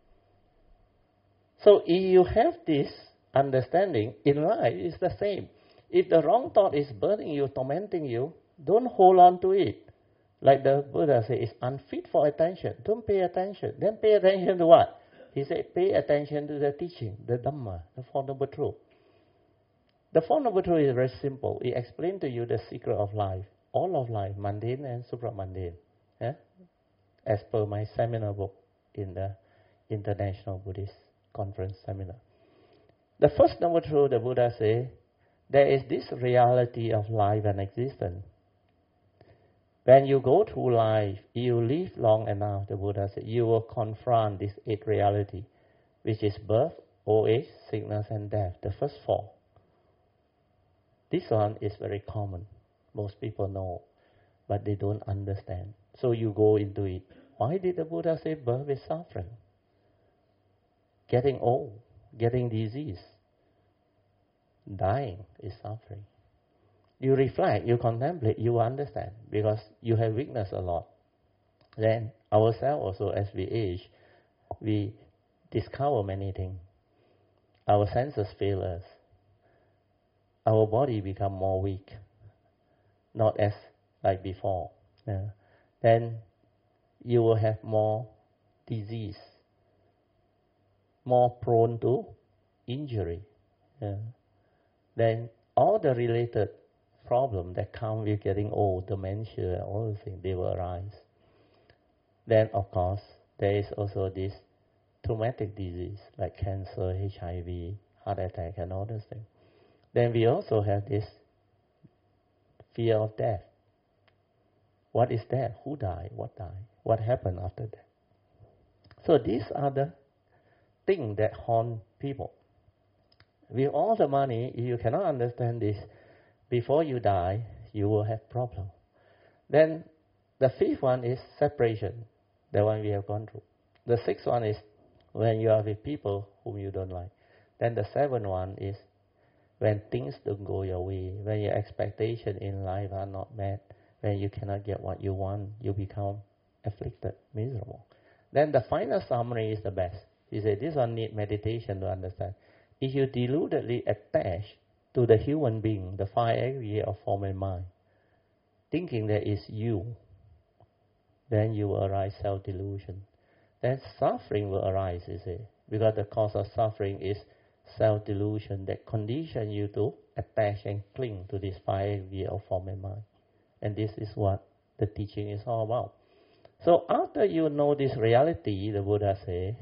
A: So if you have this understanding, in life it's the same. If the wrong thought is burning you, tormenting you, don't hold on to it. Like the Buddha said, it's unfit for attention. Don't pay attention. Then pay attention to what? He said, pay attention to the teaching, the Dhamma, the Four Noble Truths. The Four Noble Truths is very simple. It explains to you the secret of life, all of life, mundane and supramundane. Yeah? As per my seminar book in the International Buddhist Conference seminar. The first Noble Truth, the Buddha said, there is this reality of life and existence. When you go through life, you live long enough, the Buddha said, you will confront this eight reality, which is birth, old age, sickness, and death, the first four. This one is very common. Most people know, but they don't understand. So you go into it. Why did the Buddha say birth is suffering? Getting old, getting disease, dying is suffering. You reflect, you contemplate, you understand, because you have witnessed a lot. Then ourselves also, as we age, we discover many things. Our senses fail us. Our body become more weak, not as like before. Yeah. Then you will have more disease, more prone to injury. Yeah. Then all the related problems that come with getting old, dementia, all those things, they will arise. Then, of course, there is also this traumatic disease like cancer, H I V, heart attack, and all those things. Then we also have this fear of death. What is death? Who died? What died? What happened after death? So these are the things that haunt people. With all the money, if you cannot understand this, before you die, you will have problems. Then the fifth one is separation, the one we have gone through. The sixth one is when you are with people whom you don't like. Then the seventh one is when things don't go your way, when your expectations in life are not met, when you cannot get what you want, you become afflicted, miserable. Then the final summary is the best. He said, this one needs meditation to understand. If you deludedly attach to the human being, the five aggregate of form and mind, thinking that it's you, then you will arise self-delusion. Then suffering will arise, you see, because the cause of suffering is self-delusion that condition you to attach and cling to this five aggregate of form and mind. And this is what the teaching is all about. So after you know this reality, the Buddha says,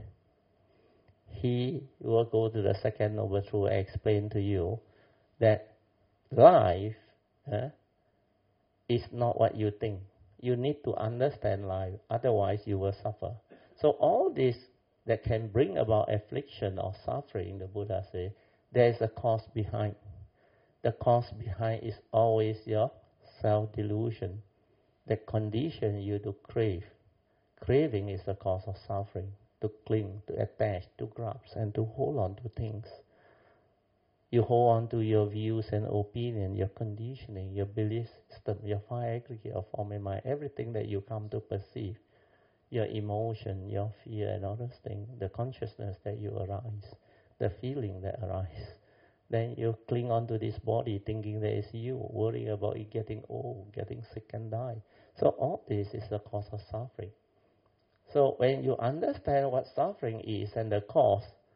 A: he will go to the second Noble Truth and explain to you that life eh, is not what you think. You need to understand life, otherwise you will suffer. So all this that can bring about affliction or suffering, the Buddha says, there is a cause behind. The cause behind is always your self-delusion that condition you to crave. Craving is the cause of suffering, to cling, to attach, to grasp, and to hold on to things. You hold on to your views and opinion, your conditioning, your belief system, your five aggregate of form and mind, everything that you come to perceive, your emotion, your fear, and all those things, the consciousness that you arise, the feeling that arises. Then you cling on to this body thinking that it's you, worrying about it getting old, getting sick and die. So all this is the cause of suffering. So when you understand what suffering is and the cause,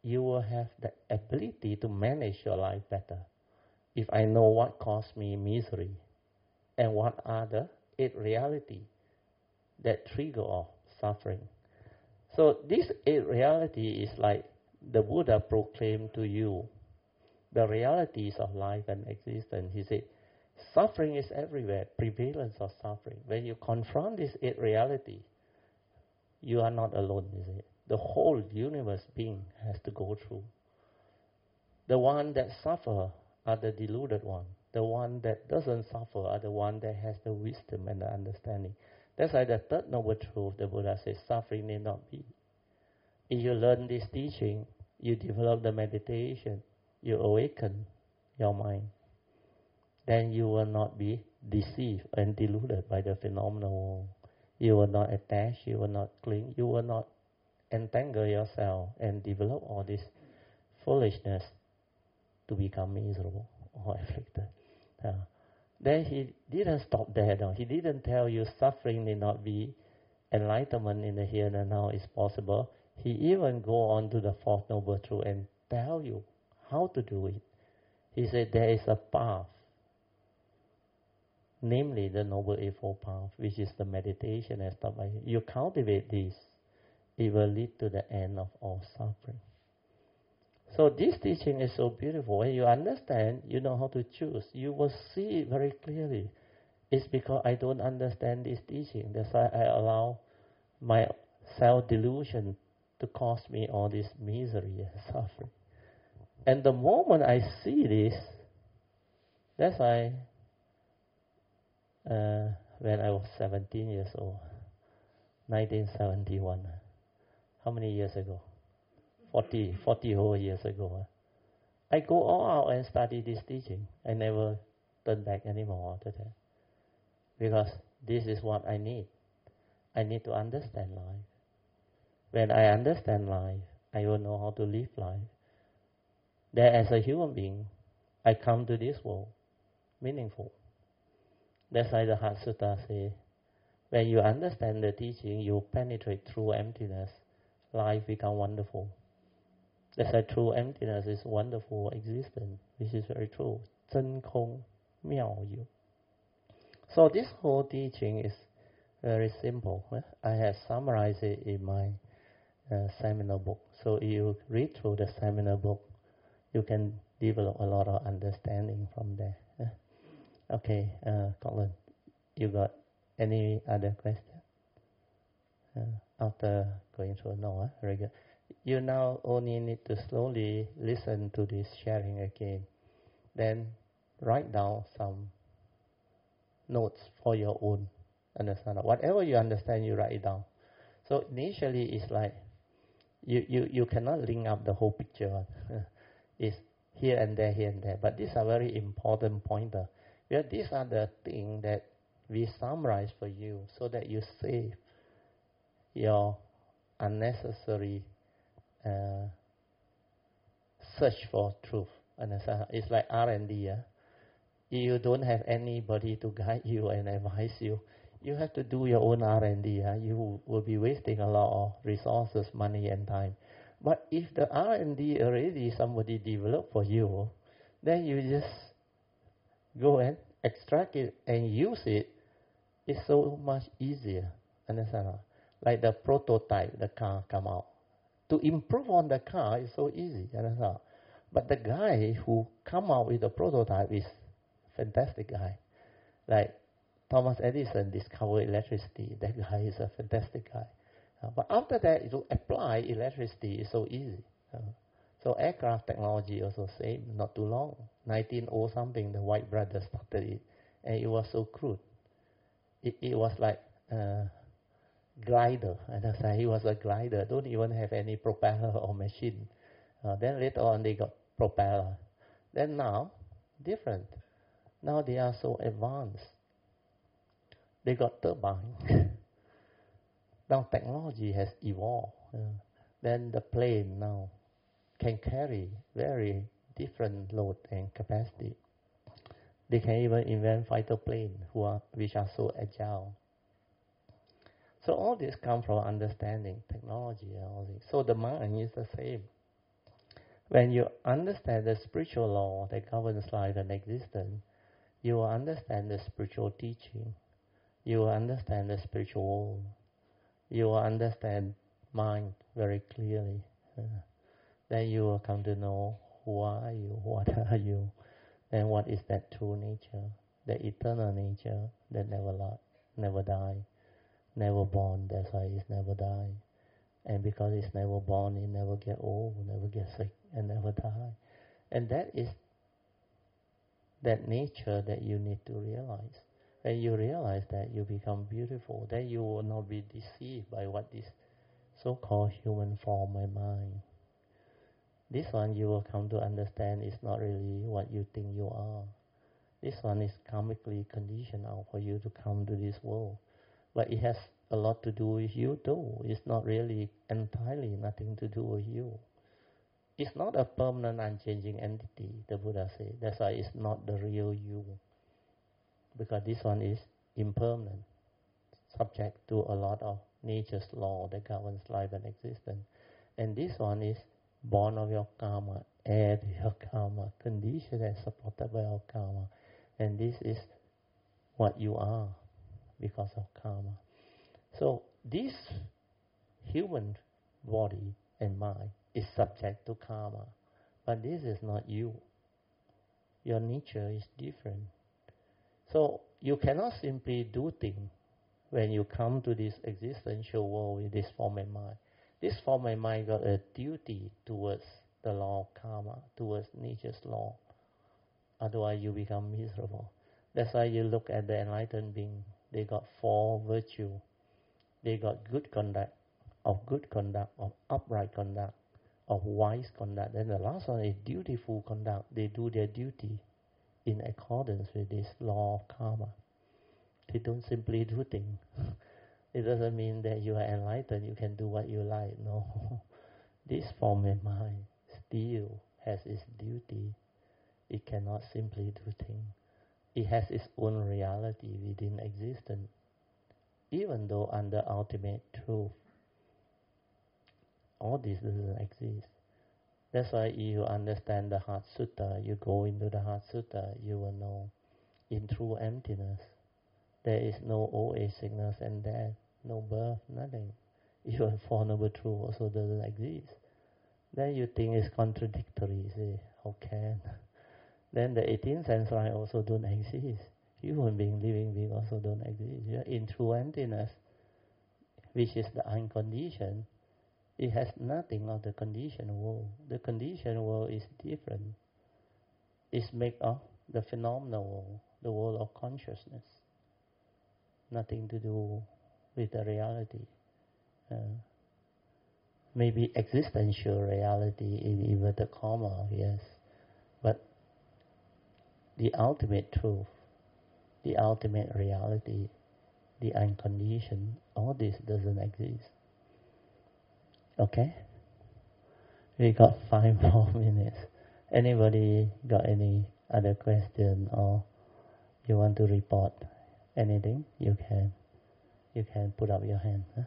A: you will have the ability to manage your life better. If I know what caused me misery and what are the eight reality that trigger off suffering. So this eight reality is like the Buddha proclaimed to you the realities of life and existence. He said, suffering is everywhere, prevalence of suffering. When you confront this eight reality, you are not alone, you see. The whole universe being has to go through. The one that suffer are the deluded one. The one that doesn't suffer are the one that has the wisdom and the understanding. That's why the third noble truth, the Buddha says, suffering need not be. If you learn this teaching, you develop the meditation, you awaken your mind, then you will not be deceived and deluded by the phenomenal world. You will not attach, you will not cling, you will not entangle yourself and develop all this foolishness to become miserable or afflicted. Uh, then he didn't stop there. No. He didn't tell you suffering need not be, enlightenment in the here and now is possible. He even go on to the fourth noble truth and tell you how to do it. He said there is a path, namely the Noble Eightfold Path, which is the meditation and stuff like that. You cultivate this, it will lead to the end of all suffering. So this teaching is so beautiful. When you understand, you know how to choose. You will see it very clearly. It's because I don't understand this teaching. That's why I allow my self-delusion to cause me all this misery and suffering. And the moment I see this, that's why uh, when I was seventeen years old, nineteen seventy-one, how many years ago? forty, forty whole years ago. I go all out and study this teaching. I never turn back anymore after that. Because this is what I need. I need to understand life. When I understand life, I will know how to live life. That as a human being, I come to this world meaningful. That's why the Heart Sutta says, when you understand the teaching, you penetrate through emptiness, life becomes wonderful. That's why true emptiness is wonderful existence, which is very true. 真空妙有. So this whole teaching is very simple. I have summarized it in my uh, seminar book. So if you read through the seminar book, you can develop a lot of understanding from there. Okay, uh, Colin, you got any other question? Uh, after going through, no, huh? Very good. You now only need to slowly listen to this sharing again. Then write down some notes for your own understanding. Whatever you understand, you write it down. So initially it's like, you, you, you cannot link up the whole picture. It's here and there, here and there. But these are very important pointers. Well, these are the things that we summarize for you so that you save your unnecessary Uh, search for truth. Understand? It's like R and D. Yeah? You don't have anybody to guide you and advise you. You have to do your own R and D. Yeah? You will be wasting a lot of resources, money and time. But if the R and D already somebody developed for you, then you just go and extract it and use it. It's so much easier. Understand? Like the prototype, the car come out. To improve on the car is so easy, understand? But the guy who come out with the prototype is fantastic guy. Like Thomas Edison discovered electricity. That guy is a fantastic guy. Uh, but after that, to apply electricity is so easy. Uh, so aircraft technology also same, not too long. nineteen oh something, the White brothers started it, and it was so crude. It, it was like Uh, glider, and I say he was a glider, don't even have any propeller or machine. Uh, then later on they got propeller. Then now, different. Now they are so advanced. They got turbine. Now technology has evolved. Uh, then the plane now can carry very different load and capacity. They can even invent fighter planes who are, which are so agile. So all this comes from understanding technology and all this. So the mind is the same. When you understand the spiritual law that governs life and existence, you will understand the spiritual teaching. You will understand the spiritual world. You will understand mind very clearly. Uh, then you will come to know who are you, what are you, and what is that true nature, the eternal nature that never lost, never die, never born. That's why it's never die. And because it's never born, it never get old, never get sick, and never die. And that is that nature that you need to realize. When you realize that, you become beautiful. Then you will not be deceived by what this so-called human form and mind. This one you will come to understand is not really what you think you are. This one is karmically conditioned out for you to come to this world. But it has a lot to do with you too. It's not really entirely nothing to do with you. It's not a permanent, unchanging entity, the Buddha said. That's why it's not the real you. Because this one is impermanent, subject to a lot of nature's law that governs life and existence. And this one is born of your karma, heir to your karma, conditioned and supported by your karma. And this is what you are because of karma. So this human body and mind is subject to karma. But this is not you. Your nature is different. So you cannot simply do things when you come to this existential world with this form and mind. This form and mind got a duty towards the law of karma, towards nature's law. Otherwise you become miserable. That's why you look at the enlightened being. They got four virtues. They got good conduct, of good conduct, of upright conduct, of wise conduct. Then the last one is dutiful conduct. They do their duty in accordance with this law of karma. They don't simply do things. It doesn't mean that you are enlightened, you can do what you like. No. This form and mind still has its duty. It cannot simply do things. It has its own reality within existence, even though under ultimate truth, all this doesn't exist. That's why if you understand the Heart Sutta, you go into the Heart Sutta, you will know in true emptiness, there is no old age, sickness and death, no birth, nothing. Even Four Noble Truths also doesn't exist. Then you think it's contradictory, you say, how can? Then the eighteenth sense right also don't exist. Human being, living being also don't exist. Yeah? In true emptiness, which is the unconditioned, it has nothing of the conditioned world. The conditioned world is different. It's made of the phenomenal world, the world of consciousness. Nothing to do with the reality. Uh, maybe existential reality in inverted comma, yes. But the ultimate truth, the ultimate reality, the unconditioned, all this doesn't exist. Okay? We got five more minutes. Anybody got any other question or you want to report anything? You can. You can put up your hand. Huh?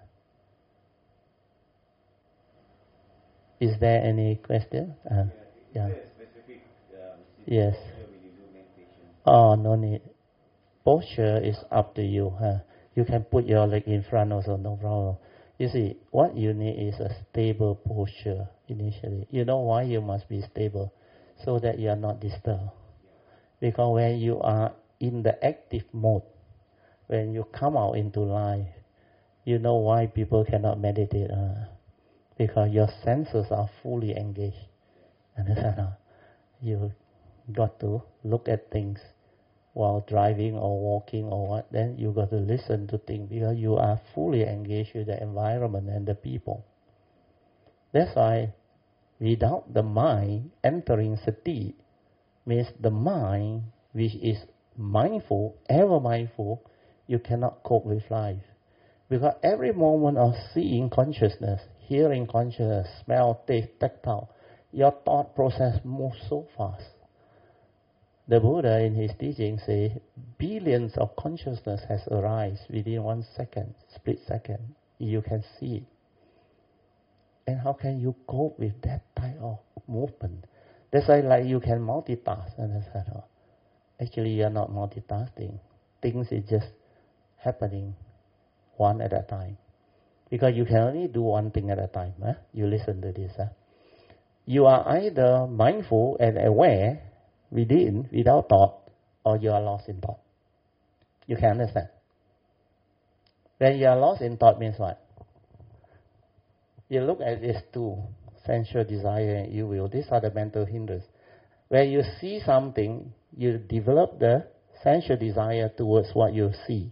A: Is there any question? Uh, yeah. Yes. Oh, no need. Posture is up to you. Huh? You can put your leg in front also, no problem. You see, what you need is a stable posture initially. You know why you must be stable? So that you are not disturbed. Because when you are in the active mode, when you come out into life, you know why people cannot meditate. Uh, because your senses are fully engaged. Understand? You got to look at things while driving or walking or what, then you got to listen to things because you are fully engaged with the environment and the people. That's why without the mind entering sati, means the mind which is mindful, ever mindful, you cannot cope with life. Because every moment of seeing consciousness, hearing consciousness, smell, taste, tactile, your thought process moves so fast. The Buddha in his teaching says billions of consciousness has arisen within one second, split second. You can see it. And how can you cope with that type of movement. That's why like you can multitask. Understand? Actually, you are not multitasking. Things is just happening one at a time. Because you can only do one thing at a time. Huh? You listen to this. Huh? You are either mindful and aware within, without thought, or you are lost in thought. You can understand. When you are lost in thought means what? You look at these two, sensual desire and ill will. These are the mental hindrances. When you see something, you develop the sensual desire towards what you see.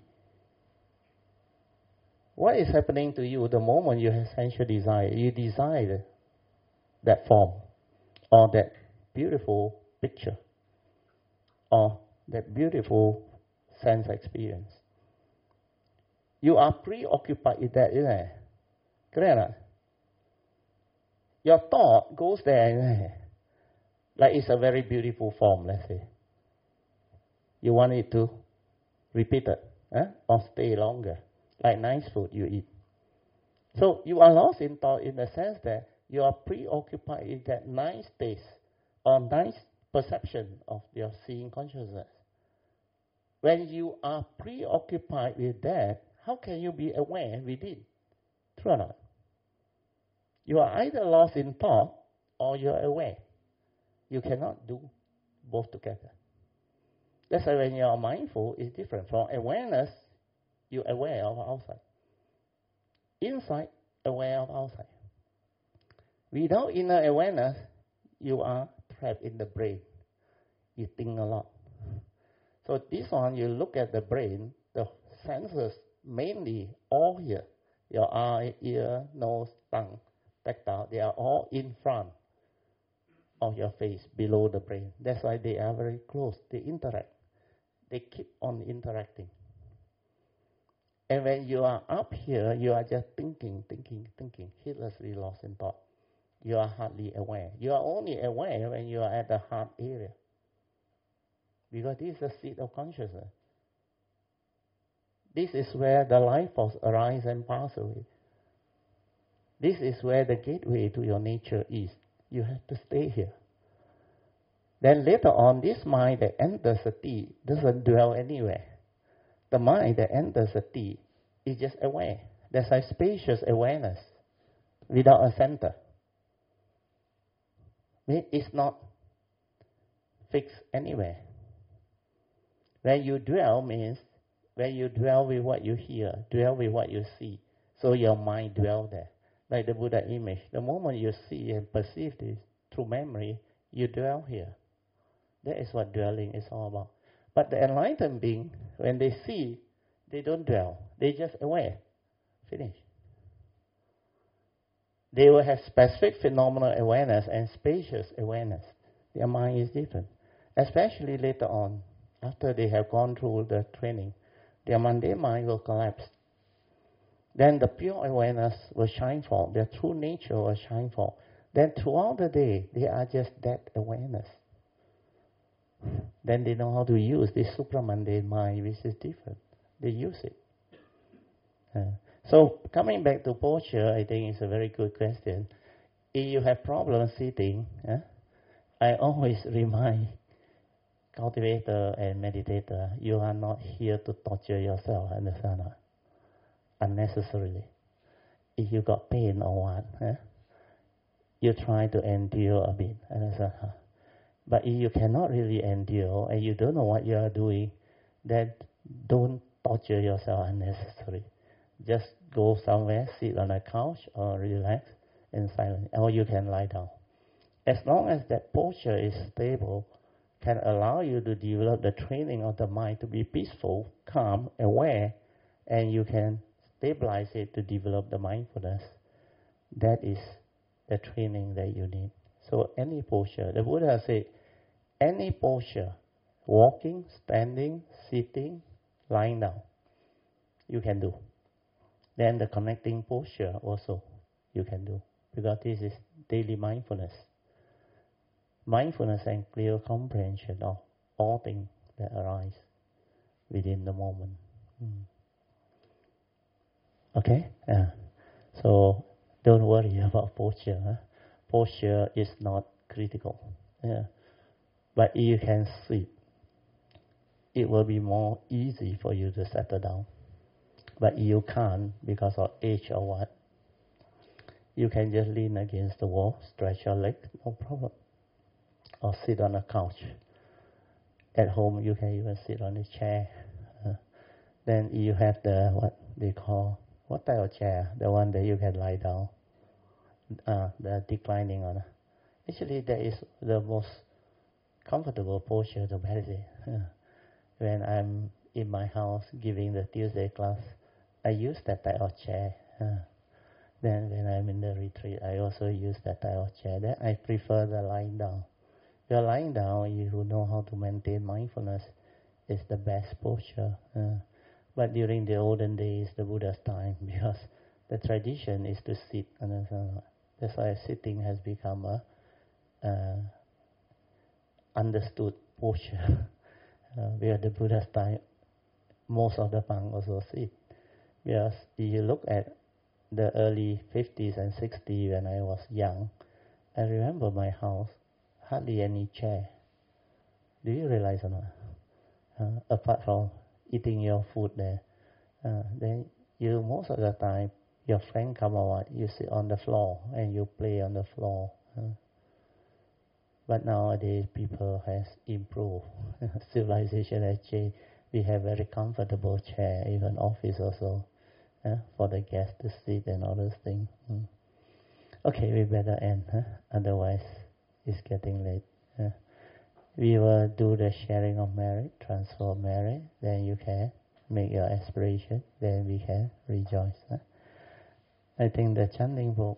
A: What is happening to you the moment you have sensual desire? You desire that form, or that beautiful picture, or that beautiful sense experience. You are preoccupied with that, isn't it? Correct? Your thought goes there, isn't it? Like it's a very beautiful form, let's say. You want it to repeat it, eh? Or stay longer. Like nice food you eat. So you are lost in thought in the sense that you are preoccupied with that nice taste or nice perception of your seeing consciousness. When you are preoccupied with that, how can you be aware within? True or not? You are either lost in thought or you are aware. You cannot do both together. That's why when you are mindful, it's different. From awareness, you're aware of outside. Inside, aware of outside. Without inner awareness, you are trapped in the brain. You think a lot. So this one, you look at the brain, the senses mainly all here. Your eye, ear, nose, tongue, tactile, they are all in front of your face, below the brain. That's why they are very close. They interact. They keep on interacting. And when you are up here, you are just thinking, thinking, thinking, heedlessly lost in thought. You are hardly aware. You are only aware when you are at the heart area. Because this is the seat of consciousness. This is where the life force arises and passes away. This is where the gateway to your nature is. You have to stay here. Then later on, this mind that enters sati doesn't dwell anywhere. The mind that enters sati is just aware. There's a spacious awareness without a center. It's not fixed anywhere. When you dwell means when you dwell with what you hear, dwell with what you see. So your mind dwells there. Like the Buddha image. The moment you see and perceive this through memory, you dwell here. That is what dwelling is all about. But the enlightened being, when they see, they don't dwell. They just aware. Finish. They will have specific phenomenal awareness and spacious awareness. Their mind is different. Especially later on, after they have gone through the training, their mundane mind will collapse. Then the pure awareness will shine forth. Their true nature will shine forth. Then throughout the day, they are just that awareness. Then they know how to use this supramundane mind, which is different. They use it. Uh, so coming back to posture, I think it's a very good question. If you have problems sitting, uh, I always remind cultivator and meditator, you are not here to torture yourself, understand? Unnecessarily. If you got pain or what, uh, you try to endure a bit, understand? But if you cannot really endure and you don't know what you are doing, then don't torture yourself unnecessarily. Just go somewhere, sit on a couch or relax in silence, or you can lie down. As long as that posture is stable, can allow you to develop the training of the mind to be peaceful, calm, aware, and you can stabilize it to develop the mindfulness. That is the training that you need. So any posture, the Buddha said, any posture, walking, standing, sitting, lying down, you can do. Then the connecting posture also you can do, because this is daily mindfulness. Mindfulness and clear comprehension of all things that arise within the moment. Mm. Okay? Yeah. So don't worry about posture. Huh? Posture is not critical. Yeah. But if you can sit, it will be more easy for you to settle down. But you can't because of age or what. You can just lean against the wall, stretch your leg, no problem. Or sit on a couch. At home, you can even sit on a chair. Uh, then you have the, what they call, what type of chair? The one that you can lie down. Uh, the declining one. Actually, that is the most comfortable posture to meditate. Uh, when I'm in my house giving the Tuesday class, I use that type of chair. Uh, then when I'm in the retreat, I also use that type of chair. Then I prefer the lying down. You're lying down, you know how to maintain mindfulness, is the best posture. Uh, but during the olden days, the Buddha's time, because the tradition is to sit. And uh, that's why sitting has become a uh, understood posture. uh, because the Buddha's time, most of the monks also sit. Because if you look at the early fifties and sixties when I was young, I remember my house, hardly any chair. Do you realize or not? Uh, apart from eating your food there, uh, then you most of the time your friend come over, you sit on the floor and you play on the floor. Uh, but nowadays people has improved. Civilization has changed. We have very comfortable chair, even office also, uh, for the guests to sit and all those things. Mm. Okay, we better end, huh? Otherwise it's getting late. Uh, we will do the sharing of merit, transfer of merit, then you can make your aspiration, then we can rejoice. Huh? I think the chanting book,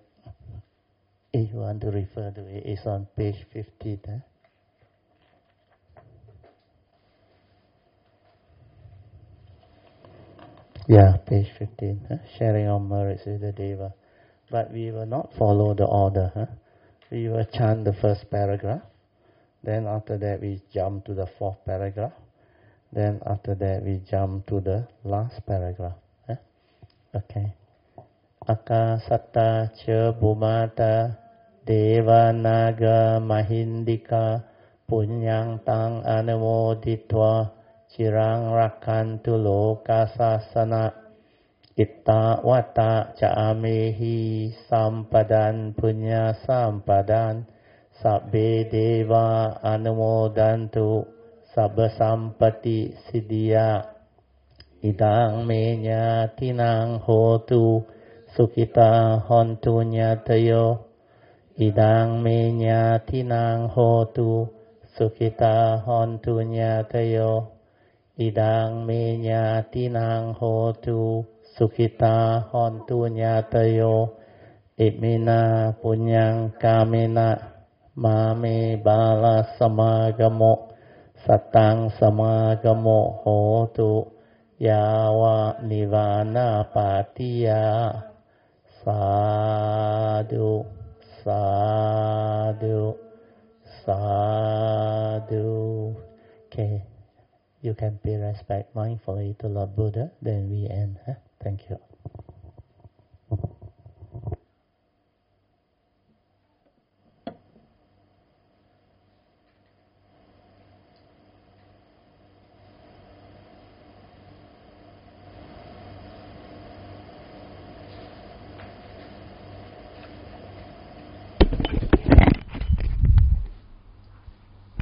A: if you want to refer to it, is on page fifteen. Huh? Yeah, page fifteen. Huh? Sharing of merits with the Deva. But we will not follow the order. Huh? We will chant the first paragraph. Then after that we jump to the fourth paragraph. Then after that we jump to the last paragraph. Eh? Okay. Akasatta cha bhumata deva naga mahindika punyang tang anumoditva chirang rakantu lokasasana itta vata cha amehi sampadan punya sampadan sabbe deva anumodantu sabba sampati siddhya idang menya tinang hotu sukita hontu nyatayo idang menya tinang hotu sukita hontu nyatayo idang menya tinang hotu sukita hontu nyatayo imina punyang kamena mame bala samagamo satang samagamo hotu yawa nivana patiya sadhu sadhu sadhu. Okay, you can pay respect mindfully to Lord Buddha, then we end. Huh? Thank you.